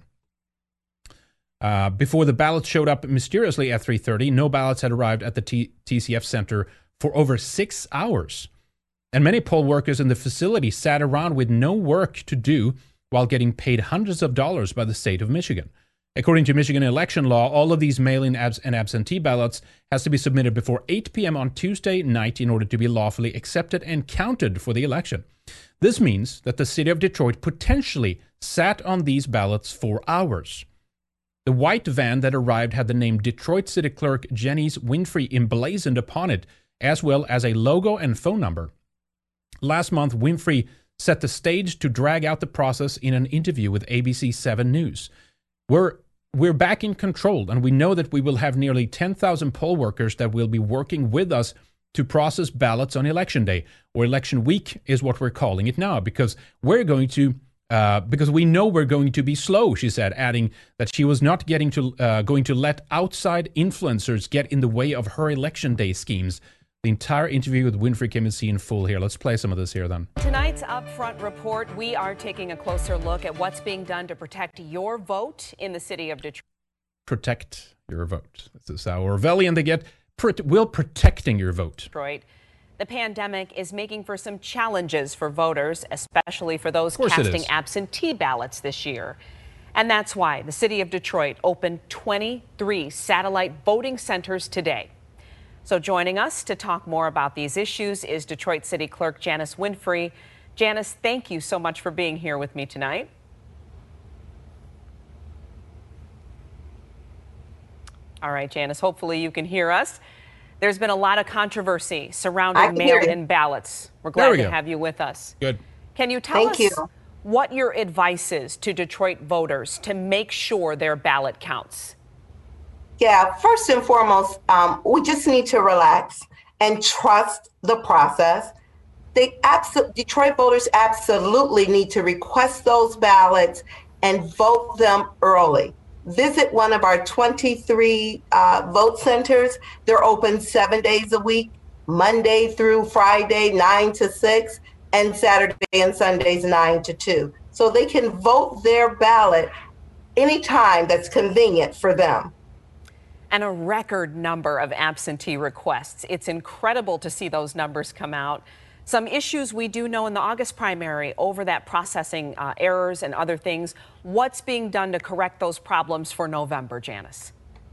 Uh, before the ballots showed up mysteriously at three thirty, no ballots had arrived at the T- TCF Center for over six hours. And many poll workers in the facility sat around with no work to do while getting paid hundreds of dollars by the state of Michigan. According to Michigan election law, all of these mail-in abs- and absentee ballots has to be submitted before eight p.m. on Tuesday night in order to be lawfully accepted and counted for the election. This means that the city of Detroit potentially sat on these ballots for hours. The white van that arrived had the name Detroit City Clerk Janice Winfrey emblazoned upon it, as well as a logo and phone number. Last month, Winfrey set the stage to drag out the process in an interview with A B C seven News. We're We're back in control, and we know that we will have nearly ten thousand poll workers that will be working with us to process ballots on election day, or election week is what we're calling it now, because we're going to, uh, because we know we're going to be slow, she said, adding that she was not getting to, uh, going to let outside influencers get in the way of her election day schemes. The entire interview with Winfrey can be seen in full here. Let's play some of this here then. Tonight's Upfront Report, we are taking a closer look at what's being done to protect your vote in the city of Detroit. Protect your vote. This is how Orwellian they get. Will protecting your vote. Detroit. The pandemic is making for some challenges for voters, especially for those casting absentee ballots this year. And that's why the city of Detroit opened twenty-three satellite voting centers today. So joining us to talk more about these issues is Detroit City Clerk Janice Winfrey. Janice, thank you so much for being here with me tonight. All right, Janice, hopefully you can hear us. There's been a lot of controversy surrounding mail-in ballots. We're glad we to go. have you with us. Good. Can you tell Thank us you. what your advice is to Detroit voters to make sure their ballot counts? Yeah, first and foremost, um, we just need to relax and trust the process. They abso- Detroit voters absolutely need to request those ballots and vote them early. Visit one of our twenty-three uh, vote centers. They're open seven days a week, Monday through Friday, nine to six, and Saturday and Sundays, nine to two. So they can vote their ballot anytime that's convenient for them. And a record number of absentee requests. It's incredible to see those numbers come out. Some issues we do know in the August primary over that processing uh, errors and other things. What's being done to correct those problems for November, Janice?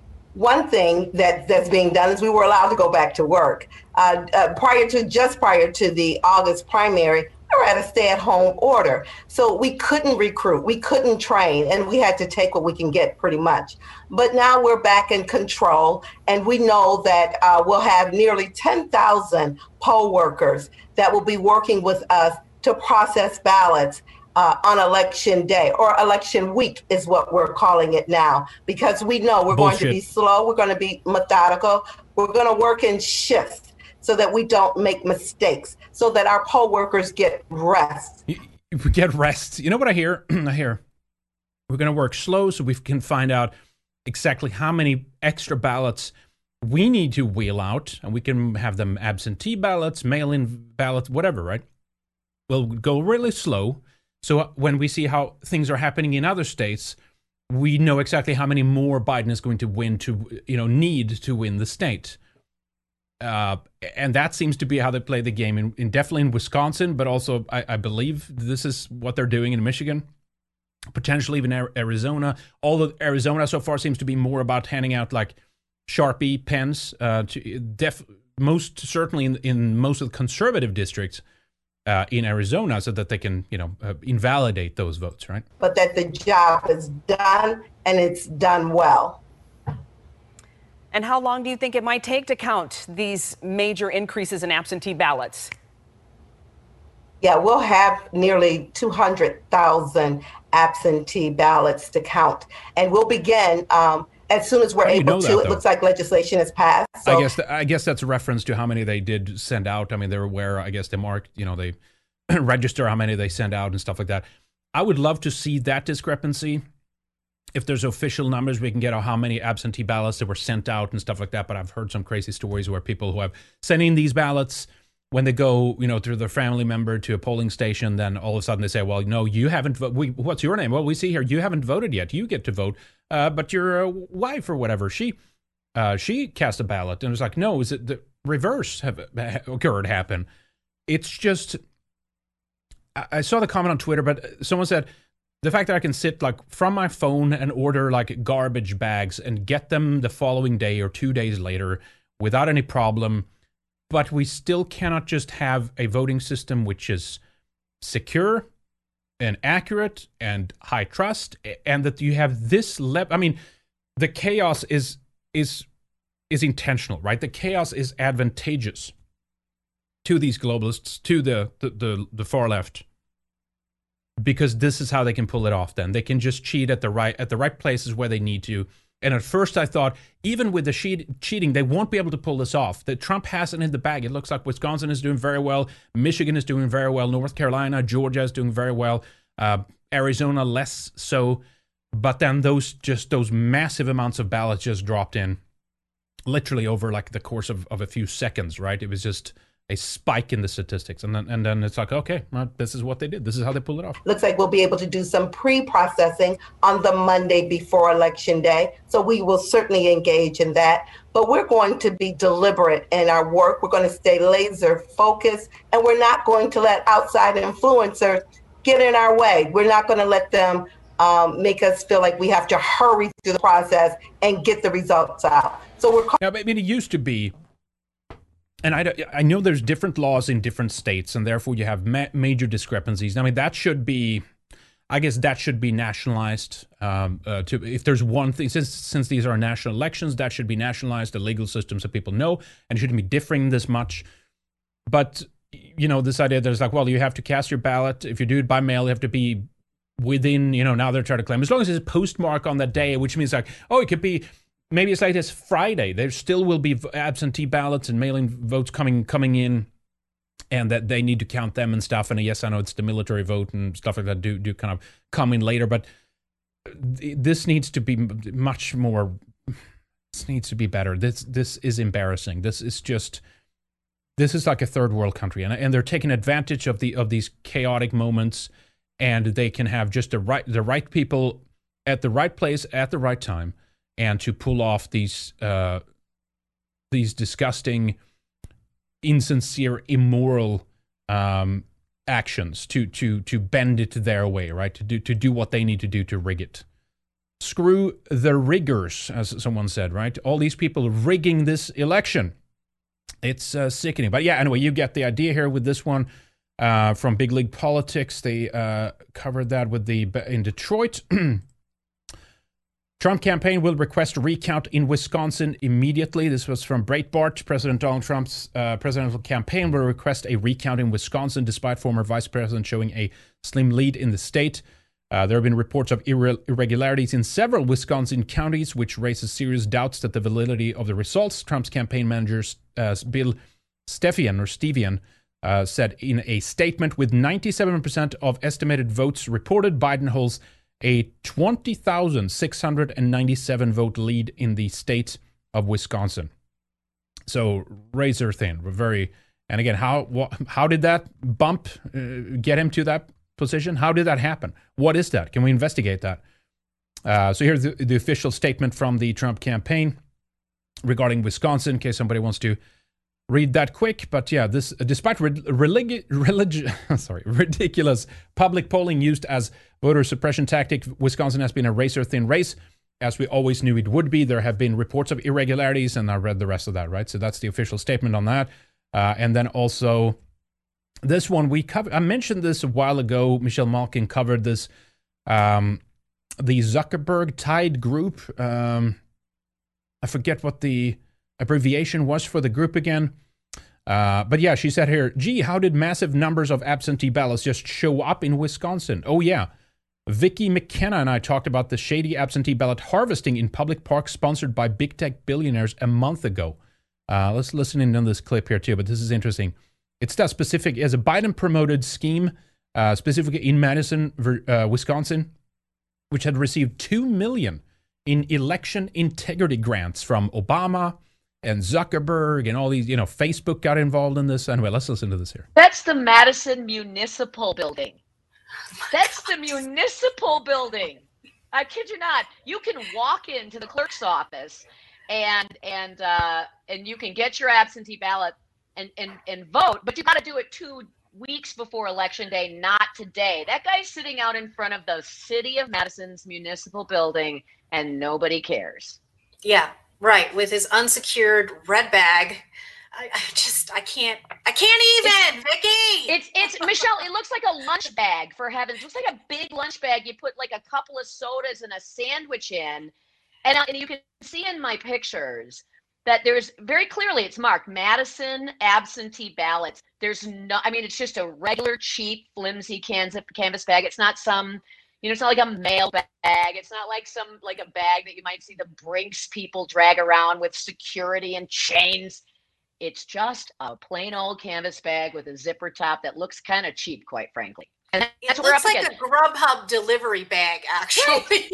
One thing that, that's being done is we were allowed to go back to work. Uh, uh, prior to, just prior to the August primary, we were at a stay-at-home order. So we couldn't recruit, we couldn't train, and we had to take what we can get pretty much. But now we're back in control, and we know that uh, we'll have nearly ten thousand poll workers that will be working with us to process ballots uh, on election day, or election week is what we're calling it now, because we know we're Bullshit. going to be slow, we're going to be methodical, we're going to work in shifts so that we don't make mistakes, so that our poll workers get rest. If we get rest, you know what I hear? I hear we're going to work slow so we can find out exactly how many extra ballots we need to wheel out, and we can have them absentee ballots, mail-in ballots, whatever, right? We'll go really slow, so when we see how things are happening in other states, we know exactly how many more Biden is going to win to, you know, need to win the state. Uh, and that seems to be how they play the game, in, in definitely in Wisconsin, but also I, I believe this is what they're doing in Michigan, potentially even Arizona. Although Arizona so far seems to be more about handing out like Sharpie pens, uh, to def, most certainly in, in most of the conservative districts uh, in Arizona, so that they can, you know, uh, invalidate those votes, right? But that the job is done, and it's done well. And how long do you think it might take to count these major increases in absentee ballots? Yeah, we'll have nearly two hundred thousand absentee ballots to count. And we'll begin um, as soon as we're able you know to, that, it looks like legislation is passed. So I guess th- I guess that's a reference to how many they did send out. I mean, they're aware. I guess they marked, you know, they register how many they send out and stuff like that. I would love to see that discrepancy. If there's official numbers, we can get how many absentee ballots that were sent out and stuff like that. But I've heard some crazy stories where people who have sent in these ballots, when they go, you know, to their family member to a polling station, then all of a sudden they say, well, no, you haven't voted. We, what's your name? Well, we see here, you haven't voted yet. You get to vote. Uh, but your uh, wife or whatever, she uh, she cast a ballot. And it's like, no, is it the reverse have occurred happen? It's just, I, I saw the comment on Twitter, but someone said, the fact that I can sit like from my phone and order like garbage bags and get them the following day or two days later without any problem, but we still cannot just have a voting system which is secure and accurate and high trust, and that you have this level. I mean, the chaos is is is intentional, right? The chaos is advantageous to these globalists, to the the the, the far left. Because this is how they can pull it off. Then they can just cheat at the right at the right places where they need to. And at first I thought, even with the cheat, cheating, they won't be able to pull this off. That Trump has it in the bag. It looks like Wisconsin is doing very well. Michigan is doing very well. North Carolina, Georgia is doing very well. Uh, Arizona less so. But then those just those massive amounts of ballots just dropped in, literally over like the course of, of a few seconds. Right? It was just a spike in the statistics, and then and then it's like, okay, well, this is what they did. This is how they pull it off. Looks like we'll be able to do some pre-processing on the Monday before Election Day. So we will certainly engage in that. But we're going to be deliberate in our work. We're going to stay laser focused, and we're not going to let outside influencers get in our way. We're not going to let them um, make us feel like we have to hurry through the process and get the results out. So we're. Now, I mean, it used to be. And I, I know there's different laws in different states, and therefore you have ma- major discrepancies. I mean, that should be, I guess that should be nationalized. Um, uh, to if there's one thing, since since these are national elections, that should be nationalized, the legal system, so people know, and it shouldn't be differing this much. But, you know, this idea there's like, well, you have to cast your ballot. If you do it by mail, you have to be within, you know, now they're trying to claim, as long as there's a postmark on that day, which means like, oh, it could be, maybe it's like this Friday. There still will be absentee ballots and mail-in votes coming coming in, and that they need to count them and stuff. And yes, I know it's the military vote and stuff like that do do kind of come in later, but this needs to be much more. This needs to be better. This this is embarrassing. This is just. This is like a third world country, and and they're taking advantage of the of these chaotic moments, and they can have just the right the right people at the right place at the right time. And to pull off these uh, these disgusting, insincere, immoral um, actions, to to to bend it their way, right? To do to do what they need to do to rig it. Screw the riggers, as someone said, right? All these people rigging this election. It's uh, sickening. But yeah, anyway, you get the idea here with this one uh, from Big League Politics. They uh, covered that with the in Detroit. Trump campaign will request a recount in Wisconsin immediately. This was from Breitbart. President Donald Trump's uh, presidential campaign will request a recount in Wisconsin, despite former vice president showing a slim lead in the state. Uh, there have been reports of irre- irregularities in several Wisconsin counties, which raises serious doubts that the validity of the results. Trump's campaign manager, uh, Bill Stepien, or Stevian, uh, said in a statement, with ninety-seven percent of estimated votes reported, Biden holds a twenty thousand six hundred ninety-seven vote lead in the state of Wisconsin. So razor thin, very. And again, how wh- how did that bump uh, get him to that position? How did that happen? What is that? Can we investigate that? Uh, so here's the, the official statement from the Trump campaign regarding Wisconsin, in case somebody wants to read that quick. But yeah, this despite re- religi- religi- sorry, ridiculous public polling used as voter suppression tactic, Wisconsin has been a razor-thin race, as we always knew it would be. There have been reports of irregularities, and I read the rest of that, right? So that's the official statement on that. Uh, and then also this one we covered. I mentioned this a while ago. Michelle Malkin covered this. Um, the Zuckerberg Tide Group. Um, I forget what the abbreviation was for the group again. Uh, but yeah, she said here, gee, how did massive numbers of absentee ballots just show up in Wisconsin? Oh yeah, Vicky McKenna and I talked about the shady absentee ballot harvesting in public parks sponsored by big tech billionaires a month ago. Uh, let's listen in on this clip here too, but this is interesting. It's that specific as a Biden-promoted scheme, uh, specifically in Madison, uh, Wisconsin, which had received two million dollars in election integrity grants from Obama and Zuckerberg and all these, you know, Facebook got involved in this. Anyway, let's listen to this here. That's the Madison Municipal Building. That's the municipal building. I kid you not. You can walk into the clerk's office and and uh, and you can get your absentee ballot and and, and vote, but you got to do it two weeks before election day, not today. That guy's sitting out in front of the city of Madison's municipal building, and nobody cares. Yeah, right. With his unsecured red bag. I, I just, I can't, I can't even, it's, Vicky. It's, it's, Michelle, it looks like a lunch bag, for heavens. It looks like a big lunch bag. You put like a couple of sodas and a sandwich in. And, and you can see in my pictures that there's very clearly, it's marked Madison absentee ballots. There's no, I mean, it's just a regular, cheap, flimsy canvas, canvas bag. It's not some, you know, it's not like a mail bag. It's not like some, like a bag that you might see the Brinks people drag around with security and chains. It's just a plain old canvas bag with a zipper top that looks kind of cheap, quite frankly. And that's it what looks we're up like against. a Grubhub delivery bag, actually.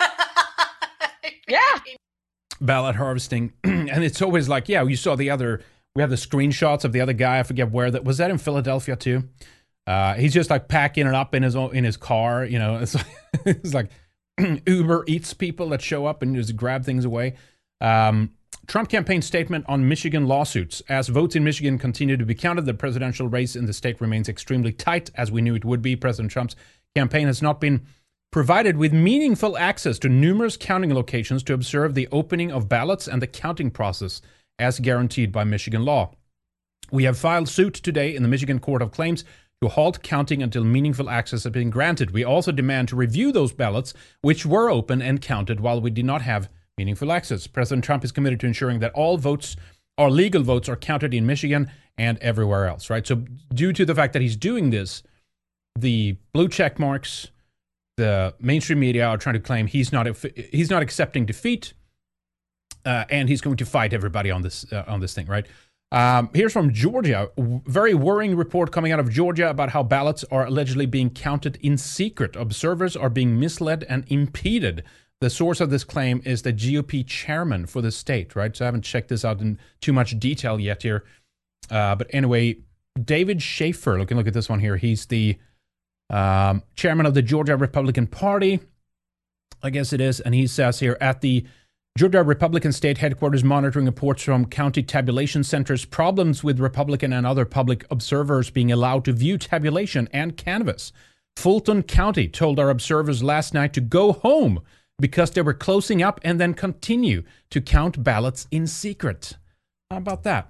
Yeah. Ballot harvesting. And it's always like, yeah, you saw the other, we have the screenshots of the other guy. I forget where that was. That in Philadelphia too? Uh, he's just like packing it up in his own, in his car. You know, it's like, it's like Uber Eats people that show up and just grab things away. Um, Trump campaign statement on Michigan lawsuits. As votes in Michigan continue to be counted, the presidential race in the state remains extremely tight, as we knew it would be. President Trump's campaign has not been provided with meaningful access to numerous counting locations to observe the opening of ballots and the counting process, as guaranteed by Michigan law. We have filed suit today in the Michigan Court of Claims to halt counting until meaningful access has been granted. We also demand to review those ballots which were open and counted while we did not have meaningful access. President Trump is committed to ensuring that all votes, or legal votes, are counted in Michigan and everywhere else, right? So due to the fact that he's doing this, the blue check marks, the mainstream media are trying to claim he's not he's not accepting defeat, uh, and he's going to fight everybody on this uh, on this thing, right? Um, here's from Georgia. Very worrying report coming out of Georgia about how ballots are allegedly being counted in secret. Observers are being misled and impeded. The source of this claim is the G O P chairman for the state, right? So I haven't checked this out in too much detail yet here. Uh, but anyway, David Schaefer, look, look at this one here. He's the um, chairman of the Georgia Republican Party, I guess it is. And he says here, at the Georgia Republican state headquarters, monitoring reports from county tabulation centers, problems with Republican and other public observers being allowed to view tabulation and canvass. Fulton County told our observers last night to go home because they were closing up and then continue to count ballots in secret. How about that?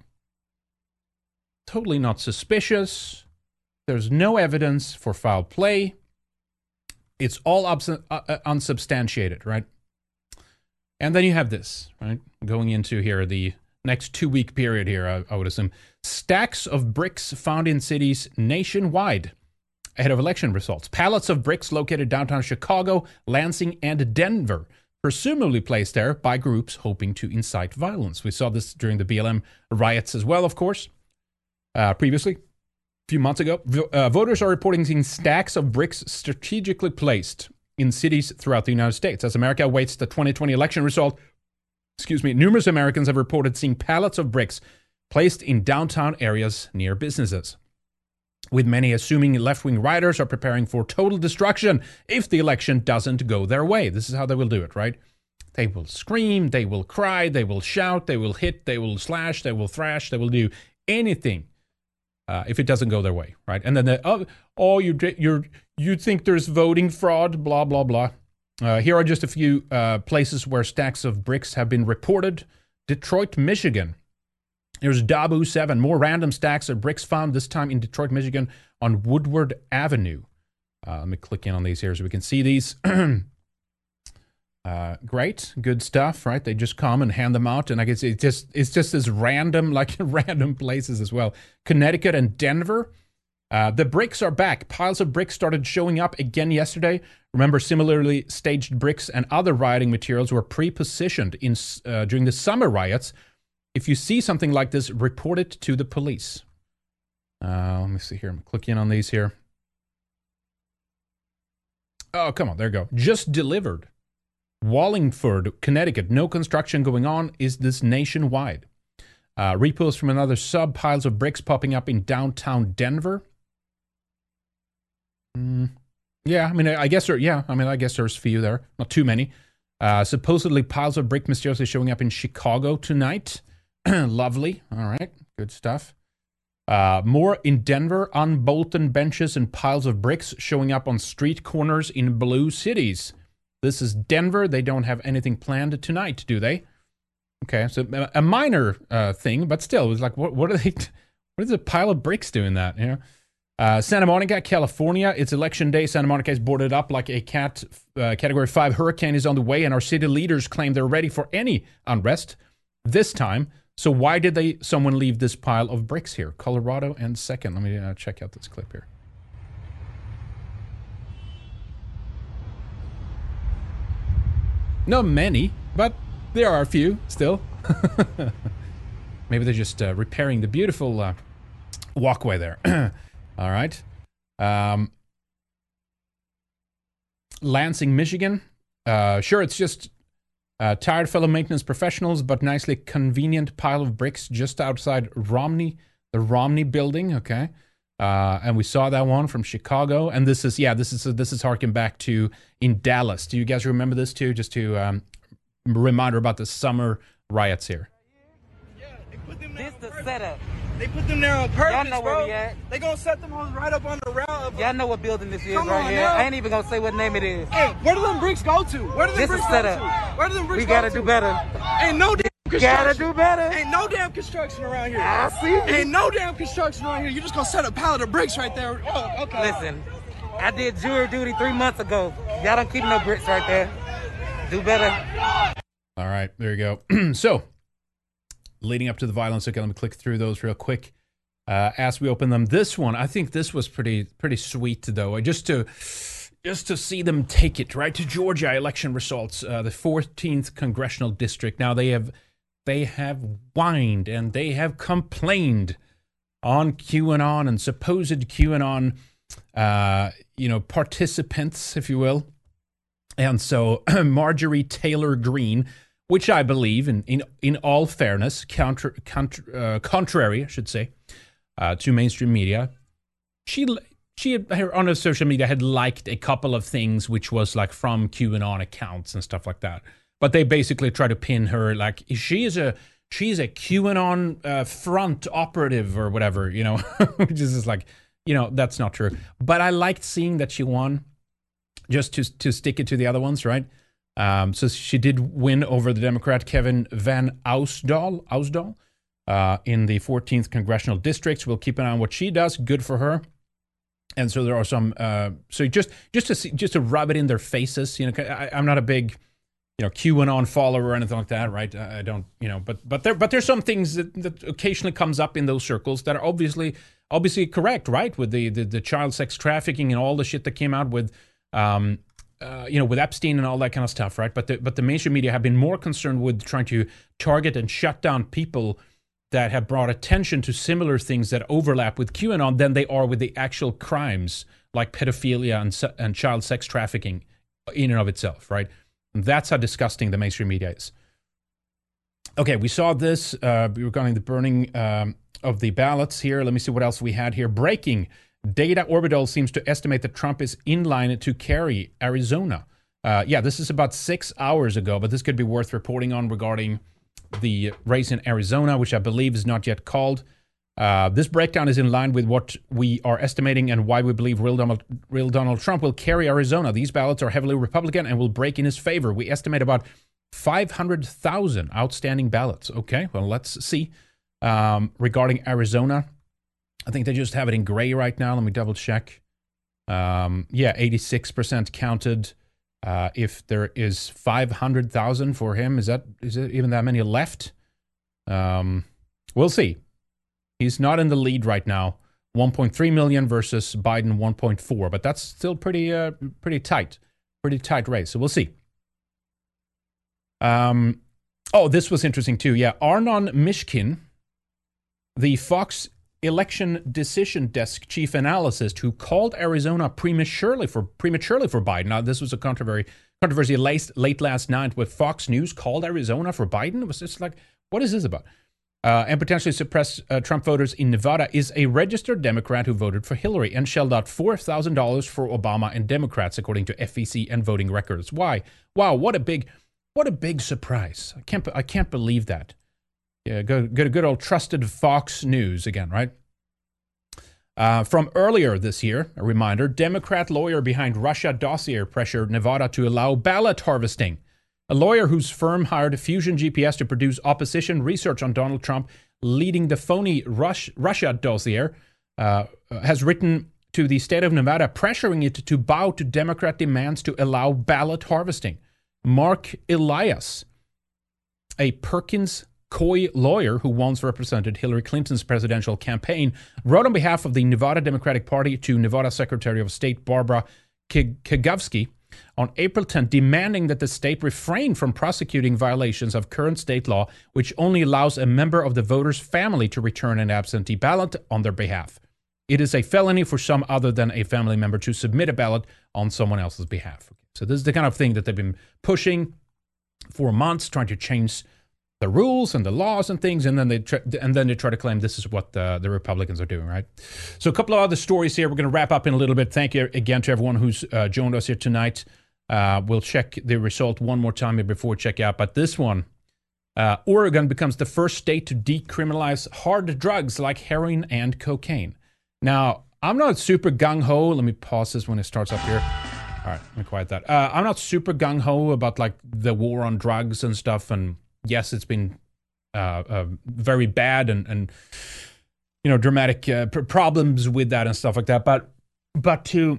Totally not suspicious. There's no evidence for foul play. It's all ups- uh, unsubstantiated, right? And then you have this, right? Going into here, the next two-week period here, I, I would assume. Stacks of bricks found in cities nationwide ahead of election results. Pallets of bricks located downtown Chicago, Lansing, and Denver, presumably placed there by groups hoping to incite violence. We saw this during the B L M riots as well, of course, uh, previously, a few months ago. V- uh, voters are reporting seeing stacks of bricks strategically placed in cities throughout the United States. As America awaits the twenty twenty election result, excuse me, numerous Americans have reported seeing pallets of bricks placed in downtown areas near businesses, with many assuming left-wing rioters are preparing for total destruction if the election doesn't go their way. This is how they will do it, right? They will scream, they will cry, they will shout, they will hit, they will slash, they will thrash, they will do anything uh, if it doesn't go their way, right? And then, the, oh, oh you you you think there's voting fraud, blah, blah, blah. Uh, here are just a few uh, places where stacks of bricks have been reported. Detroit, Michigan. There's Dabu seven, more random stacks of bricks found, this time in Detroit, Michigan, on Woodward Avenue. Uh, let me click in on these here so we can see these. uh, great, good stuff, right? They just come and hand them out, and I guess it's just it's just this random, like random places as well. Connecticut and Denver. Uh, the bricks are back. Piles of bricks started showing up again yesterday. Remember, similarly staged bricks and other rioting materials were pre-positioned in uh, during the summer riots. If you see something like this, report it to the police. Uh, let me see here. I'm clicking on these here. Oh, come on. There you go. Just delivered. Wallingford, Connecticut. No construction going on. Is this nationwide? Uh, repost from another sub. Piles of bricks popping up in downtown Denver. Mm, yeah, I mean, I guess there. Yeah, I mean, I guess there's a few there. Not too many. Uh, supposedly, piles of brick mysteriously showing up in Chicago tonight. Lovely. All right, good stuff. Uh, more in Denver. Unbolted benches and piles of bricks showing up on street corners in blue cities. This is Denver. They don't have anything planned tonight, do they? Okay, so a minor uh, thing, but still, it was like, what? What are they? What is a pile of bricks doing that? You know. Uh, Santa Monica, California. It's election day. Santa Monica is boarded up like a cat. Uh, category five hurricane is on the way, and our city leaders claim they're ready for any unrest this time. So why did they? Someone leave this pile of bricks here? Colorado and second. Let me uh, check out this clip here. Not many, but there are a few still. Maybe they're just uh, repairing the beautiful uh, walkway there. All right. Um, Lansing, Michigan. Uh, sure, it's just uh, tired fellow maintenance professionals, but nicely convenient pile of bricks just outside Romney, the Romney building. Okay. Uh, and we saw that one from Chicago. And this is, yeah, this is, this is harking back to in Dallas. Do you guys remember this too? Just to um, reminder about the summer riots here. This the setup. They put them there on purpose, Y'all know bro. where we at. They gonna set them hoes right up on the route. Y'all know what building this is Come right on here. now. I ain't even gonna say what name it is. Hey, where do them bricks go to? Where do them This bricks is go setup. to? Where do them bricks We go gotta to? do better. Ain't no damn We construction. gotta do better. Ain't no damn construction around here. I see. Ain't no damn construction around here. You just gonna set a pallet of bricks right there. Oh, okay. Listen, I did jury duty three months ago. Y'all don't keep no bricks right there. Do better. All right, there you go. So, leading up to the violence, okay, let me click through those real quick. Uh, as we open them, this one, I think this was pretty pretty sweet though. Just to just to see them take it right to Georgia election results, uh, the fourteenth congressional district. Now they have they have whined and they have complained on QAnon and supposed QAnon, uh, you know, participants, if you will. And so Marjorie Taylor Greene, which I believe, in in, in all fairness, counter, counter, uh, contrary, I should say, uh, to mainstream media, she she had, on her social media had liked a couple of things, which was like from QAnon accounts and stuff like that. But they basically try to pin her like she is a she's a QAnon uh, front operative or whatever, you know, which is just like, you know, that's not true. But I liked seeing that she won, just to to stick it to the other ones, right? Um, so she did win over the Democrat Kevin Van Ausdal, Ausdal uh, in the fourteenth congressional district. We'll keep an eye on what she does. Good for her. And so there are some. Uh, so just just to see, just to rub it in their faces, you know, I, I'm not a big, you know, QAnon follower or anything like that, right? I, I don't, you know, but but there but there's some things that, that occasionally comes up in those circles that are obviously obviously correct, right? With the the, the child sex trafficking and all the shit that came out with. Um, Uh, you know, with Epstein and all that kind of stuff, right? But the, but the mainstream media have been more concerned with trying to target and shut down people that have brought attention to similar things that overlap with QAnon than they are with the actual crimes like pedophilia and, and child sex trafficking in and of itself, right? And that's how disgusting the mainstream media is. Okay, we saw this uh, regarding the burning um, of the ballots here. Let me see what else we had here. Breaking. Data Orbital seems to estimate that Trump is in line to carry Arizona. Uh, yeah, this is about six hours ago, but this could be worth reporting on regarding the race in Arizona, which I believe is not yet called. Uh, this breakdown is in line with what we are estimating and why we believe real Donald, real Donald Trump will carry Arizona. These ballots are heavily Republican and will break in his favor. We estimate about five hundred thousand outstanding ballots. Okay, well, let's see. Um, regarding Arizona, I think they just have it in gray right now. Let me double check. Um, yeah, eighty-six percent counted. Uh, if there is five hundred thousand for him, is that is it even that many left? Um, we'll see. He's not in the lead right now one point three million versus Biden one point four. But that's still pretty uh, pretty tight. Pretty tight race. So we'll see. Um, oh, this was interesting too. Yeah, Arnon Mishkin, the Fox election decision desk chief analyst who called Arizona prematurely for prematurely for Biden. Now, this was a controversy controversy late, late last night with Fox News called Arizona for Biden. It was just like, what is this about? Uh, and potentially suppress uh, Trump voters in Nevada is a registered Democrat who voted for Hillary and shelled out four thousand dollars for Obama and Democrats, according to F E C and voting records. Why? Wow, what a big, what a big surprise. I can't, I can't believe that. Yeah, good, good, good old trusted Fox News again, right? Uh, from earlier this year, a reminder, Democrat lawyer behind Russia dossier pressured Nevada to allow ballot harvesting. A lawyer whose firm hired Fusion G P S to produce opposition research on Donald Trump leading the phony Rush, Russia dossier uh, has written to the state of Nevada pressuring it to bow to Democrat demands to allow ballot harvesting. Mark Elias, a Perkins Coie lawyer who once represented Hillary Clinton's presidential campaign, wrote on behalf of the Nevada Democratic Party to Nevada Secretary of State Barbara Kagowski on April tenth, demanding that the state refrain from prosecuting violations of current state law, which only allows a member of the voter's family to return an absentee ballot on their behalf. It is a felony for some other than a family member to submit a ballot on someone else's behalf. So this is the kind of thing that they've been pushing for months, trying to change the rules and the laws and things, and then they try, and then they try to claim this is what the, the Republicans are doing, right? So a couple of other stories here. We're going to wrap up in a little bit. Thank you again to everyone who's uh, joined us here tonight. Uh, we'll check the result one more time before we check out. But this one, uh, Oregon becomes the first state to decriminalize hard drugs like heroin and cocaine. Now, I'm not super gung-ho. Let me pause this when it starts up here. All right, let me quiet that. Uh, I'm not super gung-ho about like the war on drugs and stuff, and yes, it's been uh, uh, very bad and, and you know, dramatic uh, pr- problems with that and stuff like that. But but to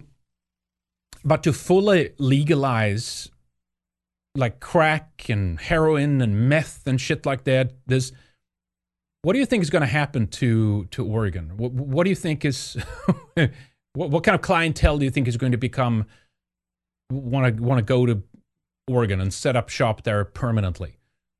but to fully legalize like crack and heroin and meth and shit like that, there's what do you think is going to happen to to Oregon? What, what do you think is what, what kind of clientele do you think is going to become want to want to go to Oregon and set up shop there permanently?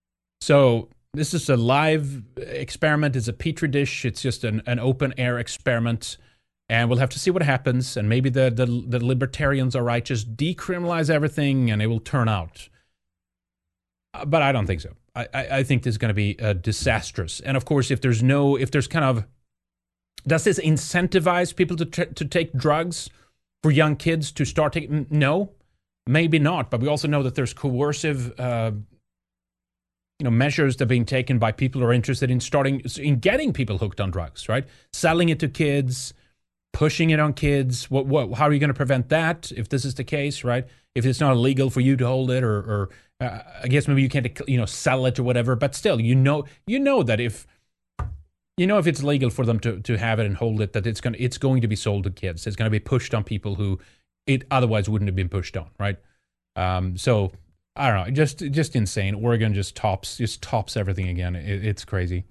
So this is a live experiment. It's a petri dish. It's just an, an open air experiment. And we'll have to see what happens. And maybe the, the, the libertarians are right. Just decriminalize everything and it will turn out. Uh, but I don't think so. I, I, I think this is going to be uh, disastrous. And of course, if there's no, if there's kind of, does this incentivize people to t- to take drugs for young kids to start taking? No, maybe not. But we also know that there's coercive uh you know, measures that are being taken by people who are interested in starting, in getting people hooked on drugs, right? Selling it to kids, pushing it on kids. What, what, how are you going to prevent that if this is the case, right? If it's not illegal for you to hold it, or, or uh, I guess maybe you can't, you know, sell it or whatever. But still, you know, you know that if, you know, if it's legal for them to, to have it and hold it, that it's going, it's going to be sold to kids. It's going to be pushed on people who it otherwise wouldn't have been pushed on, right? Um, so. I don't know, just just insane. Oregon just tops just tops everything again. It, it's crazy.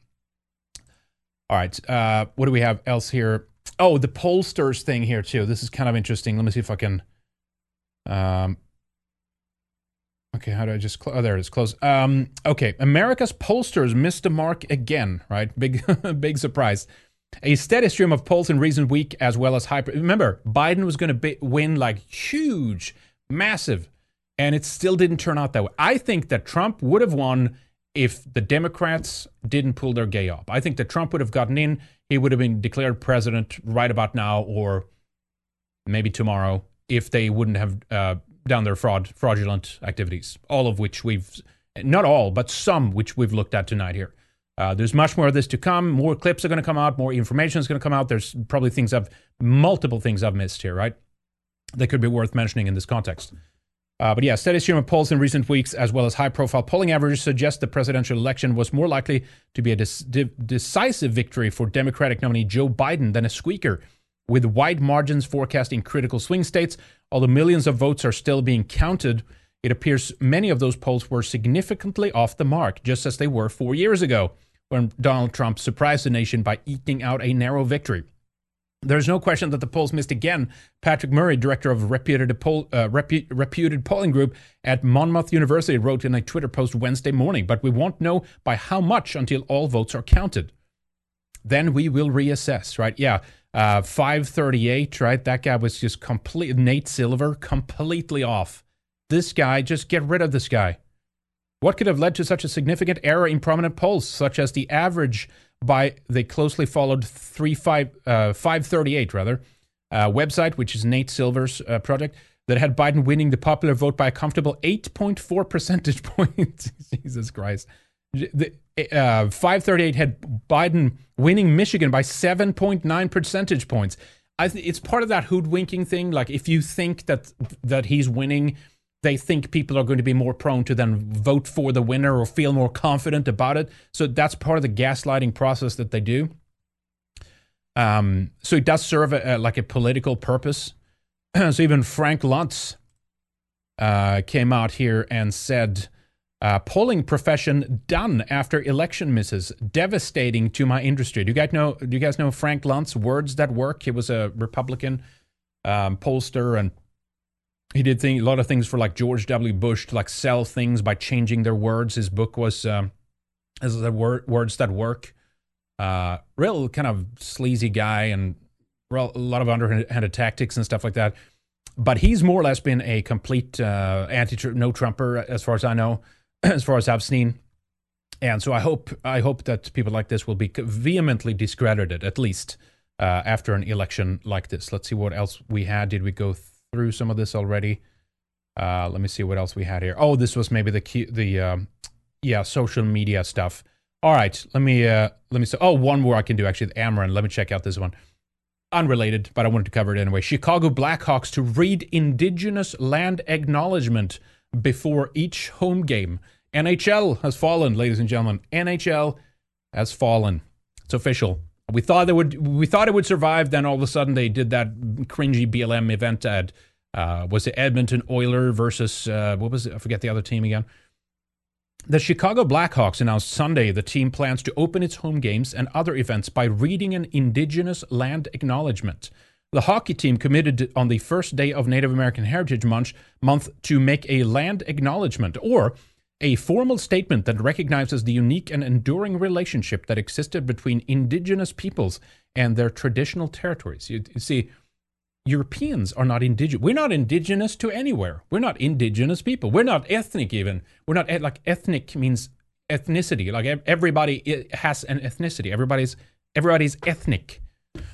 All right, uh, what do we have else here? Oh, the pollsters thing here too. This is kind of interesting. Let me see if I can. Um, okay, how do I just? Cl- oh, there it is. Close. Um, okay, America's pollsters missed the mark again. Right, big big surprise. A steady stream of polls in recent week, as well as hyper. Remember, Biden was going to be- win like huge, massive. And it still didn't turn out that way. I think that Trump would have won if the Democrats didn't pull their gay up. I think that Trump would have gotten in. He would have been declared president right about now, or maybe tomorrow, if they wouldn't have uh, done their fraud, fraudulent activities. All of which we've, not all, but some which we've looked at tonight here. Uh, there's much more of this to come. More clips are going to come out. More information is going to come out. There's probably things I've, multiple things I've missed here, right? That could be worth mentioning in this context. Uh, but yeah, steady stream of polls in recent weeks, as well as high-profile polling averages, suggest the presidential election was more likely to be a de- de- decisive victory for Democratic nominee Joe Biden than a squeaker, with wide margins forecast in critical swing states. Although millions of votes are still being counted, it appears many of those polls were significantly off the mark, just as they were four years ago, when Donald Trump surprised the nation by eking out a narrow victory. There's no question that the polls missed again. Patrick Murray, director of a reputed, poll, uh, repu- reputed polling group at Monmouth University, wrote in a Twitter post Wednesday morning, but we won't know by how much until all votes are counted. Then we will reassess, right? Yeah, uh, five thirty-eight, right? That guy was just complete. Nate Silver, completely off. This guy, just get rid of this guy. What could have led to such a significant error in prominent polls, such as the average by the closely followed three five uh, five thirty-eight rather uh, website, which is Nate Silver's uh, project, that had Biden winning the popular vote by a comfortable eight point four percentage points. Jesus Christ. The, uh, five thirty-eight had Biden winning Michigan by seven point nine percentage points. I th- it's part of that hoodwinking thing. Like, if you think that that he's winning, they think people are going to be more prone to then vote for the winner or feel more confident about it. So that's part of the gaslighting process that they do. Um, so it does serve a, a, like a political purpose. So even Frank Luntz uh, came out here and said, uh, polling profession done after election misses, devastating to my industry. Do you guys know, do you guys know Frank Luntz, Words That Work? He was a Republican um, pollster, and he did thing, a lot of things for like George W. Bush to like sell things by changing their words. His book was um, as the word, Words That Work. Uh, real kind of sleazy guy and real, a lot of underhanded tactics and stuff like that. But he's more or less been a complete uh, anti-no-Trumper as far as I know, as far as I've seen. And so I hope I hope that people like this will be vehemently discredited, at least uh, after an election like this. Let's see what else we had. Did we go through? through some of this already? Uh, let me see what else we had here. Oh, this was maybe the key, the um, yeah, social media stuff. All right, let me uh, let me say. Oh, one more I can do actually. Ameren. Let me check out this one. Unrelated, but I wanted to cover it anyway. Chicago Blackhawks to read indigenous land acknowledgement before each home game. N H L has fallen, ladies and gentlemen. N H L has fallen. It's official. We thought they would. We thought it would survive. Then all of a sudden, they did that cringy B L M event at uh, was it Edmonton Oilers versus uh, what was it? I forget the other team again. The Chicago Blackhawks announced Sunday the team plans to open its home games and other events by reading an indigenous land acknowledgement. The hockey team committed on the first day of Native American Heritage Month month to make a land acknowledgement, or a formal statement that recognizes the unique and enduring relationship that existed between indigenous peoples and their traditional territories. You, you see, Europeans are not indigenous. We're not indigenous to anywhere. We're not indigenous people. We're not ethnic even. We're not, like, ethnic means ethnicity. Like, everybody has an ethnicity. Everybody's everybody's ethnic.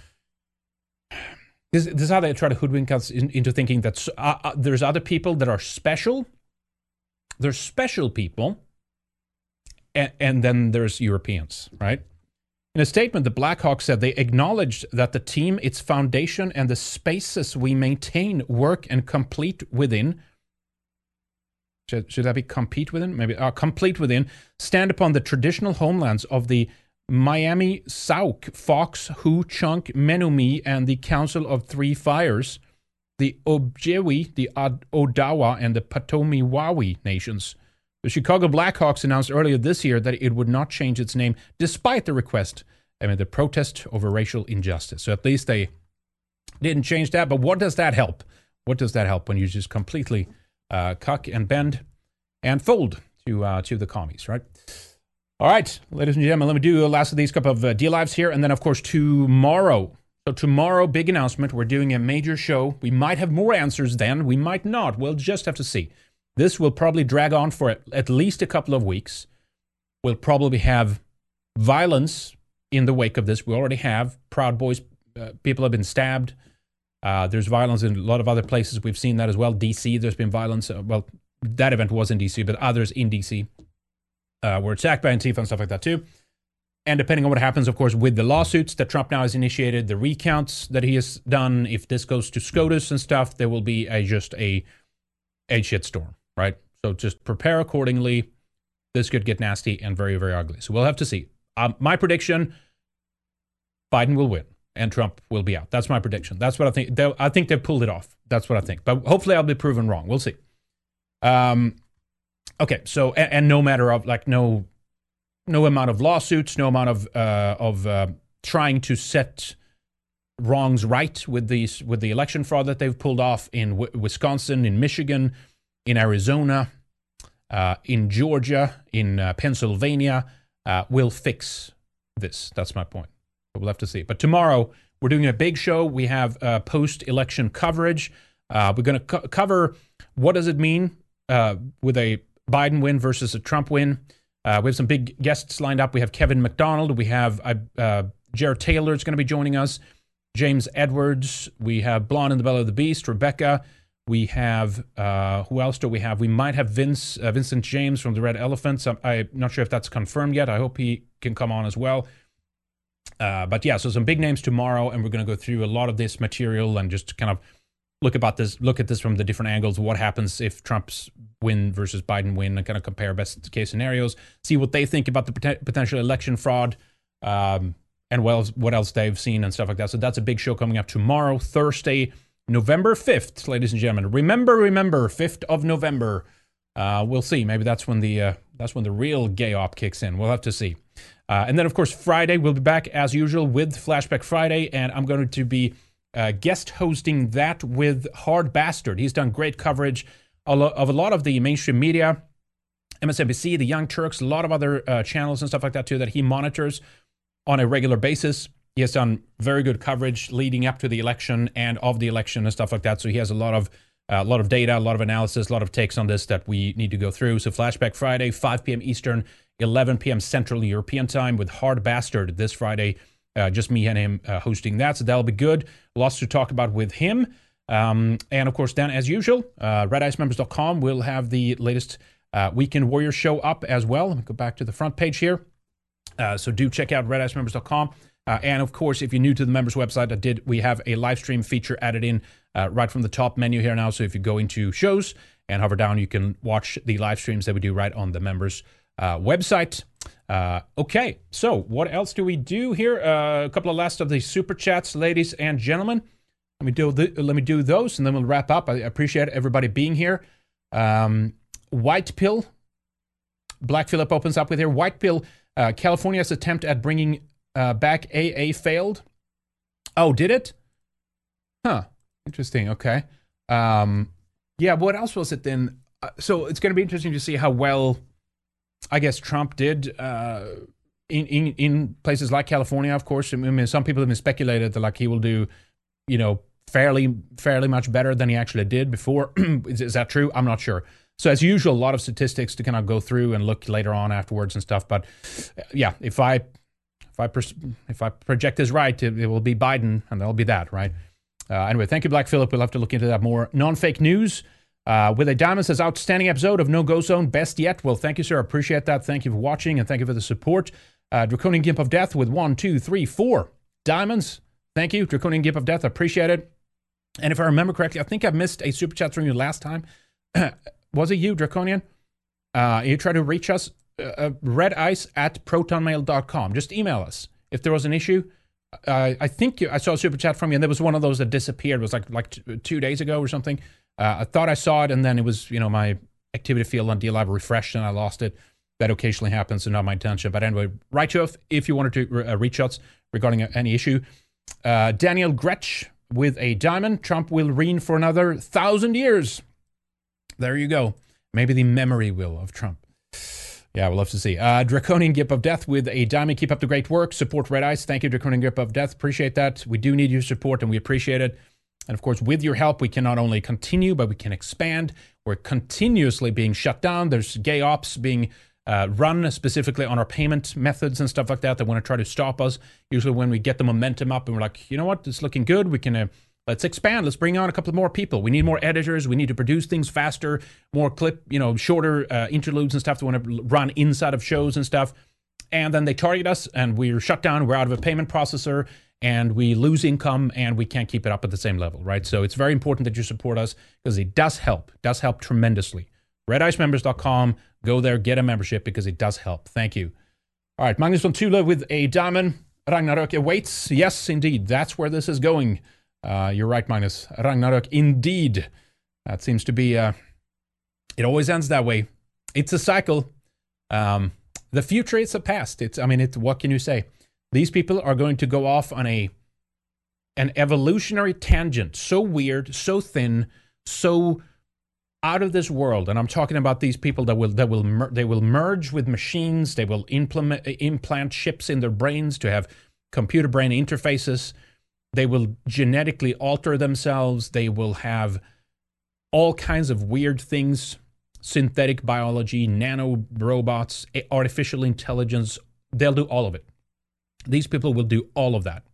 This, this is how they try to hoodwink us in, into thinking that uh, uh, there's other people that are special. There's special people, and, and then there's Europeans, right? In a statement, the Blackhawks said they acknowledged that the team, its foundation, and the spaces we maintain, work, and complete within, should, should that be compete within? Maybe, uh, complete within, stand upon the traditional homelands of the Miami Sauk, Fox, Hu, Chunk, Menominee, and the Council of Three Fires, the Ojibwe, the Odawa, and the Potawatomi nations. The Chicago Blackhawks announced earlier this year that it would not change its name despite the request, I mean, the protest over racial injustice. So at least they didn't change that. But what does that help? What does that help when you just completely uh, cuck and bend and fold to uh, to the commies, right? All right, ladies and gentlemen, let me do the last of these couple of uh, D-Lives here. And then, of course, tomorrow. So tomorrow, big announcement. We're doing a major show. We might have more answers then. We might not. We'll just have to see. This will probably drag on for at least a couple of weeks. We'll probably have violence in the wake of this. We already have. Proud Boys, uh, people have been stabbed. Uh, there's violence in a lot of other places. We've seen that as well. D C, there's been violence. Uh, well, that event was in D C, but others in D C uh, were attacked by Antifa and stuff like that too. And depending on what happens, of course, with the lawsuits that Trump now has initiated, the recounts that he has done, if this goes to SCOTUS and stuff, there will be a, just a, a shitstorm, right? So just prepare accordingly. This could get nasty and very, very ugly. So we'll have to see. Um, my prediction, Biden will win and Trump will be out. That's my prediction. That's what I think. They'll, I think they've pulled it off. That's what I think. But hopefully I'll be proven wrong. We'll see. Um, okay, so, and, and no matter of, like, no... No amount of lawsuits, no amount of uh, of uh, trying to set wrongs right with these with the election fraud that they've pulled off in w- Wisconsin, in Michigan, in Arizona, uh, in Georgia, in uh, Pennsylvania, uh, will fix this. That's my point. But we'll have to see. But tomorrow we're doing a big show. We have uh, post-election coverage. Uh, we're going to co- cover what does it mean uh, with a Biden win versus a Trump win. Uh, we have some big guests lined up. We have Kevin McDonald. We have uh, Jared Taylor is going to be joining us. James Edwards. We have Blonde in the Belly of the Beast. Rebecca. We have, uh, who else do we have? We might have Vince, uh, Vincent James from the Red Elephants. I'm, I'm not sure if that's confirmed yet. I hope he can come on as well. Uh, but yeah, so some big names tomorrow, and we're going to go through a lot of this material and just kind of look about this, look at this from the different angles. What happens if Trump's win versus Biden win, and kind of compare best case scenarios, see what they think about the pot- potential election fraud, um, and what else, what else they've seen and stuff like that. So that's a big show coming up tomorrow, Thursday, November fifth, ladies and gentlemen. Remember, remember, fifth of November. Uh, we'll see. Maybe that's when the uh, that's when the real gay op kicks in. We'll have to see. Uh, and then, of course, Friday, we'll be back as usual with Flashback Friday, and I'm going to be uh, guest hosting that with Hard Bastard. He's done great coverage of a lot of the mainstream media, M S N B C, the Young Turks, a lot of other uh, channels and stuff like that, too, that he monitors on a regular basis. He has done very good coverage leading up to the election and of the election and stuff like that. So he has a lot of uh, a lot of data, a lot of analysis, a lot of takes on this that we need to go through. So Flashback Friday, five p.m. Eastern, eleven p.m. Central European Time with Hard Bastard this Friday. Uh, just me and him uh, hosting that. So that'll be good. Lots to talk about with him. Um, and of course, then as usual, uh, red ice members dot com will have the latest uh, Weekend Warrior show up as well. Let me go back to the front page here. Uh, so do check out red ice members dot com. Uh, and of course, if you're new to the members website, I did we have a live stream feature added in uh, right from the top menu here now. So if you go into shows and hover down, you can watch the live streams that we do right on the members uh, website. Uh, okay, so what else do we do here? Uh, a couple of last of the super chats, ladies and gentlemen. Let me do the, let me do those, and then we'll wrap up. I appreciate everybody being here. Um, White Pill, Black Phillip opens up with here. White Pill, uh, California's attempt at bringing uh, back A A failed. Oh, did it? Huh. Interesting. Okay. Um, yeah. What else was it then? Uh, so it's going to be interesting to see how well, I guess, Trump did uh, in, in in places like California. Of course, I mean, some people have been speculated that like he will do, you know, fairly fairly much better than he actually did before. is, is that true? I'm not sure. So as usual, a lot of statistics to kind of go through and look later on afterwards and stuff. But yeah, if I if I pers- if I project this right, it, it will be Biden, and that'll be that, right? Uh, anyway, thank you, Black Phillip. We'll have to look into that more. Non-fake news. Uh, with a Diamond says, outstanding episode of No Go Zone, best yet. Well, thank you, sir. Appreciate that. Thank you for watching, and thank you for the support. Uh, Draconian Gimp of Death with one, two, three, four diamonds. Thank you, Draconian Gimp of Death. Appreciate it. And if I remember correctly, I think I missed a super chat from you last time. Was it you, Draconian? Uh, you tried to reach us, uh, redice at protonmail dot com. Just email us if there was an issue. Uh, I think you, I saw a super chat from you, and there was one of those that disappeared. It was like like t- two days ago or something. Uh, I thought I saw it, and then it was, you know, my activity field on D Live refreshed, and I lost it. That occasionally happens, so not my intention. But anyway, write to us if you wanted to uh, reach us regarding uh, any issue. Uh, Daniel Gretsch with a diamond. Trump will reign for another thousand years. There you go. Maybe the memory will of Trump. Yeah, we'll love to see. Uh, Draconian Gip of Death with a diamond. Keep up the great work. Support Red Ice. Thank you, Draconian Gip of Death. Appreciate that. We do need your support, and we appreciate it. And of course, with your help, we can not only continue, but we can expand. We're continuously being shut down. There's gay ops being uh, run specifically on our payment methods and stuff like that that want to try to stop us. Usually when we get the momentum up and we're like, you know what, it's looking good. We can, uh, let's expand. Let's bring on a couple more people. We need more editors. We need to produce things faster, more clip, you know, shorter uh, interludes and stuff that want to run inside of shows and stuff. And then they target us and we're shut down. We're out of a payment processor. And we lose income, and we can't keep it up at the same level, right? So it's very important that you support us because it does help. It does help tremendously. red ice members dot com. Go there, get a membership because it does help. Thank you. All right, Magnus von Tula with a diamond. Ragnarök awaits. Yes, indeed. That's where this is going. Uh, you're right, Magnus. Ragnarök, indeed. That seems to be, uh, it always ends that way. It's a cycle. Um, the future is the past. It's, I mean, it's, what can you say? These people are going to go off on a an evolutionary tangent, so weird, so thin, so out of this world. And I'm talking about these people that will that will mer- they will merge with machines. They will implement implant chips in their brains to have computer brain interfaces. They will genetically alter themselves. They will have all kinds of weird things, synthetic biology, nano robots, artificial intelligence. They'll do all of it. These people will do all of that.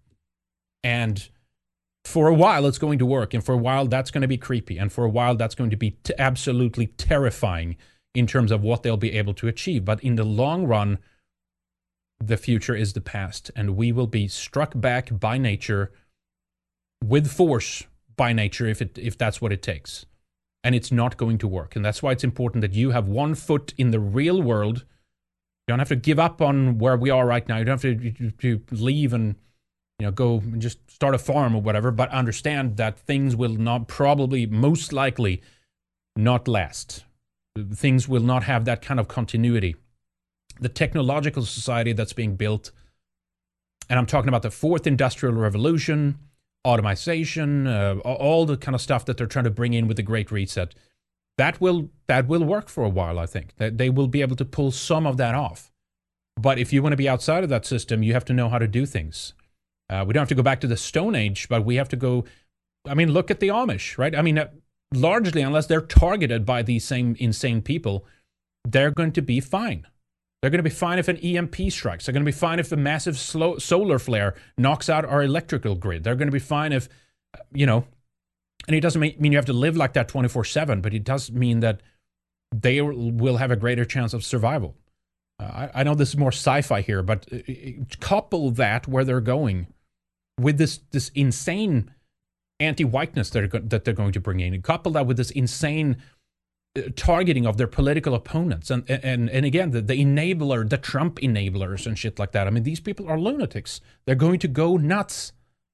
And for a while, it's going to work. And for a while, that's going to be creepy. And for a while, that's going to be t- absolutely terrifying in terms of what they'll be able to achieve. But in the long run, the future is the past. And we will be struck back by nature, with force by nature, if it if that's what it takes. And it's not going to work. And that's why it's important that you have one foot in the real world. You don't have to give up on where we are right now. You don't have to, to, to leave and, you know, go and just start a farm or whatever, but understand that things will not probably, most likely, not last. Things will not have that kind of continuity. The technological society that's being built, and I'm talking about the fourth industrial revolution, automation, uh, all the kind of stuff that they're trying to bring in with the Great Reset, that will that will work for a while, I think. That they will be able to pull some of that off. But if you want to be outside of that system, you have to know how to do things. Uh, we don't have to go back to the Stone Age, but we have to go, I mean, look at the Amish, right? I mean, uh, largely, unless they're targeted by these same insane people, they're going to be fine. They're going to be fine if an E M P strikes. They're going to be fine if a massive slow solar flare knocks out our electrical grid. They're going to be fine if, you know, and it doesn't mean you have to live like that twenty-four seven, but it does mean that they will have a greater chance of survival. Uh, I, I know this is more sci-fi here, but uh, couple that where they're going with this this insane anti-whiteness that, go- that they're going to bring in, and couple that with this insane targeting of their political opponents, and and and again the, the enabler, the Trump enablers and shit like that. I mean, these people are lunatics. They're going to go nuts.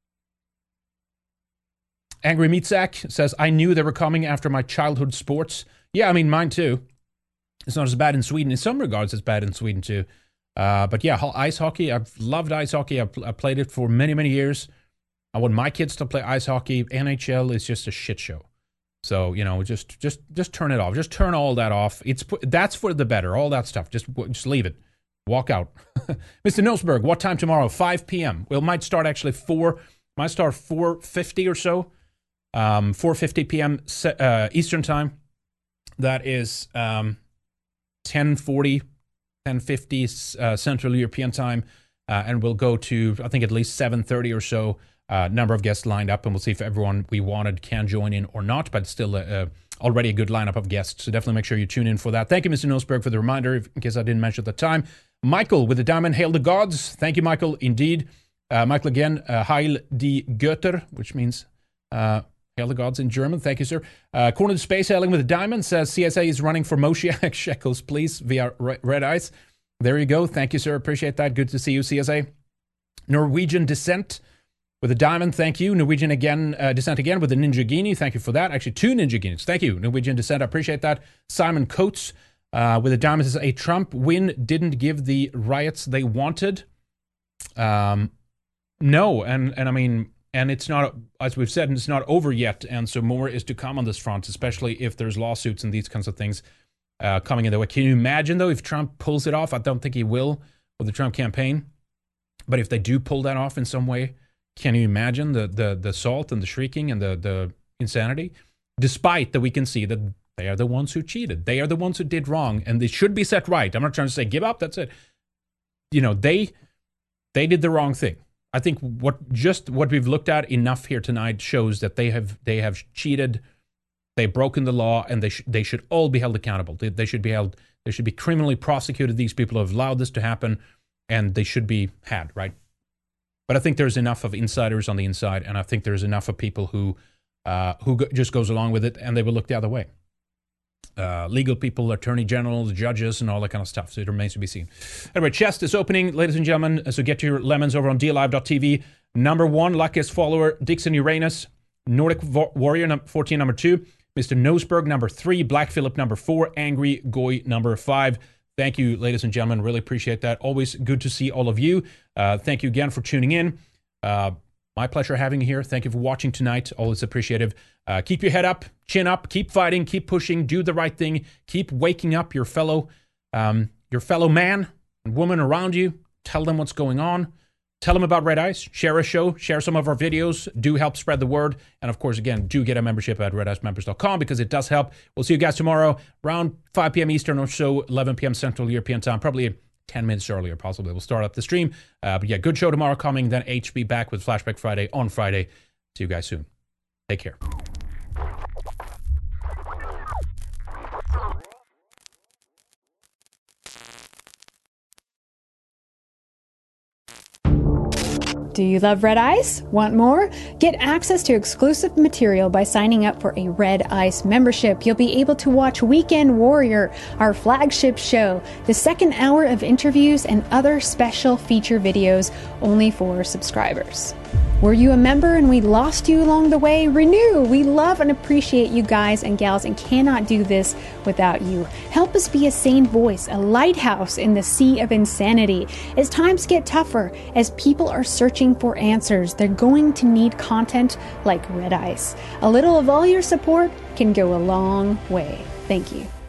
Angry Meatsack says, I knew they were coming after my childhood sports. Yeah, I mean, mine too. It's not as bad in Sweden. In some regards, it's bad in Sweden too. Uh, but yeah, ice hockey. I've loved ice hockey. I've, I've played it for many, many years. I want my kids to play ice hockey. N H L is just a shit show. So, you know, just just just turn it off. Just turn all that off. It's that's for the better. All that stuff. Just just leave it. Walk out. Mister Nosberg, what time tomorrow? five p.m. Well, might start actually four. Might start four fifty or so. Um, four fifty p.m. Uh, Eastern time. That is um, ten forty, ten fifty uh, Central European time, uh, and we'll go to I think at least seven thirty or so. Uh, number of guests lined up, and we'll see if everyone we wanted can join in or not, but still uh, uh, already a good lineup of guests, so definitely make sure you tune in for that. Thank you, Mister Nosberg, for the reminder, if, in case I didn't mention at the time. Michael with the diamond, hail the gods. Thank you, Michael, indeed. Uh, Michael again, uh, Heil die Götter, which means uh, hail the gods in German. Thank you, sir. Uh, Corner of Space Hailing with the diamond says C S A is running for Moshiach shekels, please, via Red Ice. There you go. Thank you, sir. Appreciate that. Good to see you, C S A. Norwegian Descent with a diamond, thank you. Norwegian again, uh, Descent again with a Ninja Genie. Thank you for that. Actually, two Ninja Guineas. Thank you, Norwegian Descent. I appreciate that. Simon Coates uh, with a diamond says, a Trump win didn't give the riots they wanted. Um, no, and and I mean, and it's not, as we've said, it's not over yet. And so more is to come on this front, especially if there's lawsuits and these kinds of things uh, coming in the way. Can you imagine, though, if Trump pulls it off? I don't think he will with the Trump campaign. But if they do pull that off in some way, can you imagine the, the, the assault and the shrieking and the, the insanity? Despite that we can see that they are the ones who cheated. They are the ones who did wrong, and they should be set right. I'm not trying to say give up, that's it. You know, they they did the wrong thing. I think what just what we've looked at enough here tonight shows that they have they have cheated, they've broken the law, and they sh- they should all be held accountable. They, they should be held. They should be criminally prosecuted. These people who have allowed this to happen, and they should be had, right? But I think there's enough of insiders on the inside, and I think there's enough of people who uh, who go, just goes along with it, and they will look the other way. Uh, legal people, attorney generals, judges, and all that kind of stuff. So it remains to be seen. Anyway, chest is opening, ladies and gentlemen. So get your lemons over on D live dot T V. Number one, luckiest follower, Dixon Uranus. Nordic Warrior, fourteen, number two. Mister Nosberg, number three. Black Phillip, number four. Angry Goy, number five. Thank you, ladies and gentlemen. Really appreciate that. Always good to see all of you. Uh, thank you again for tuning in. Uh, My pleasure having you here. Thank you for watching tonight. Always appreciative. Uh, keep your head up, chin up, keep fighting, keep pushing, do the right thing. Keep waking up your fellow, um, your fellow man and woman around you. Tell them what's going on. Tell them about Red Ice. Share a show. Share some of our videos. Do help spread the word. And of course, again, do get a membership at red ice members dot com because it does help. We'll see you guys tomorrow around five p.m. Eastern or so, eleven p.m. Central European time, probably ten minutes earlier, possibly. We'll start up the stream. Uh, but yeah, good show tomorrow coming. Then H B back with Flashback Friday on Friday. See you guys soon. Take care. Do you love Red Ice? Want more? Get access to exclusive material by signing up for a Red Ice membership. You'll be able to watch Weekend Warrior, our flagship show, the second hour of interviews, and other special feature videos only for subscribers. Were you a member and we lost you along the way? Renew! We love and appreciate you guys and gals and cannot do this without you. Help us be a sane voice, a lighthouse in the sea of insanity. As times get tougher, as people are searching for answers, they're going to need content like Red Ice. A little of all your support can go a long way. Thank you.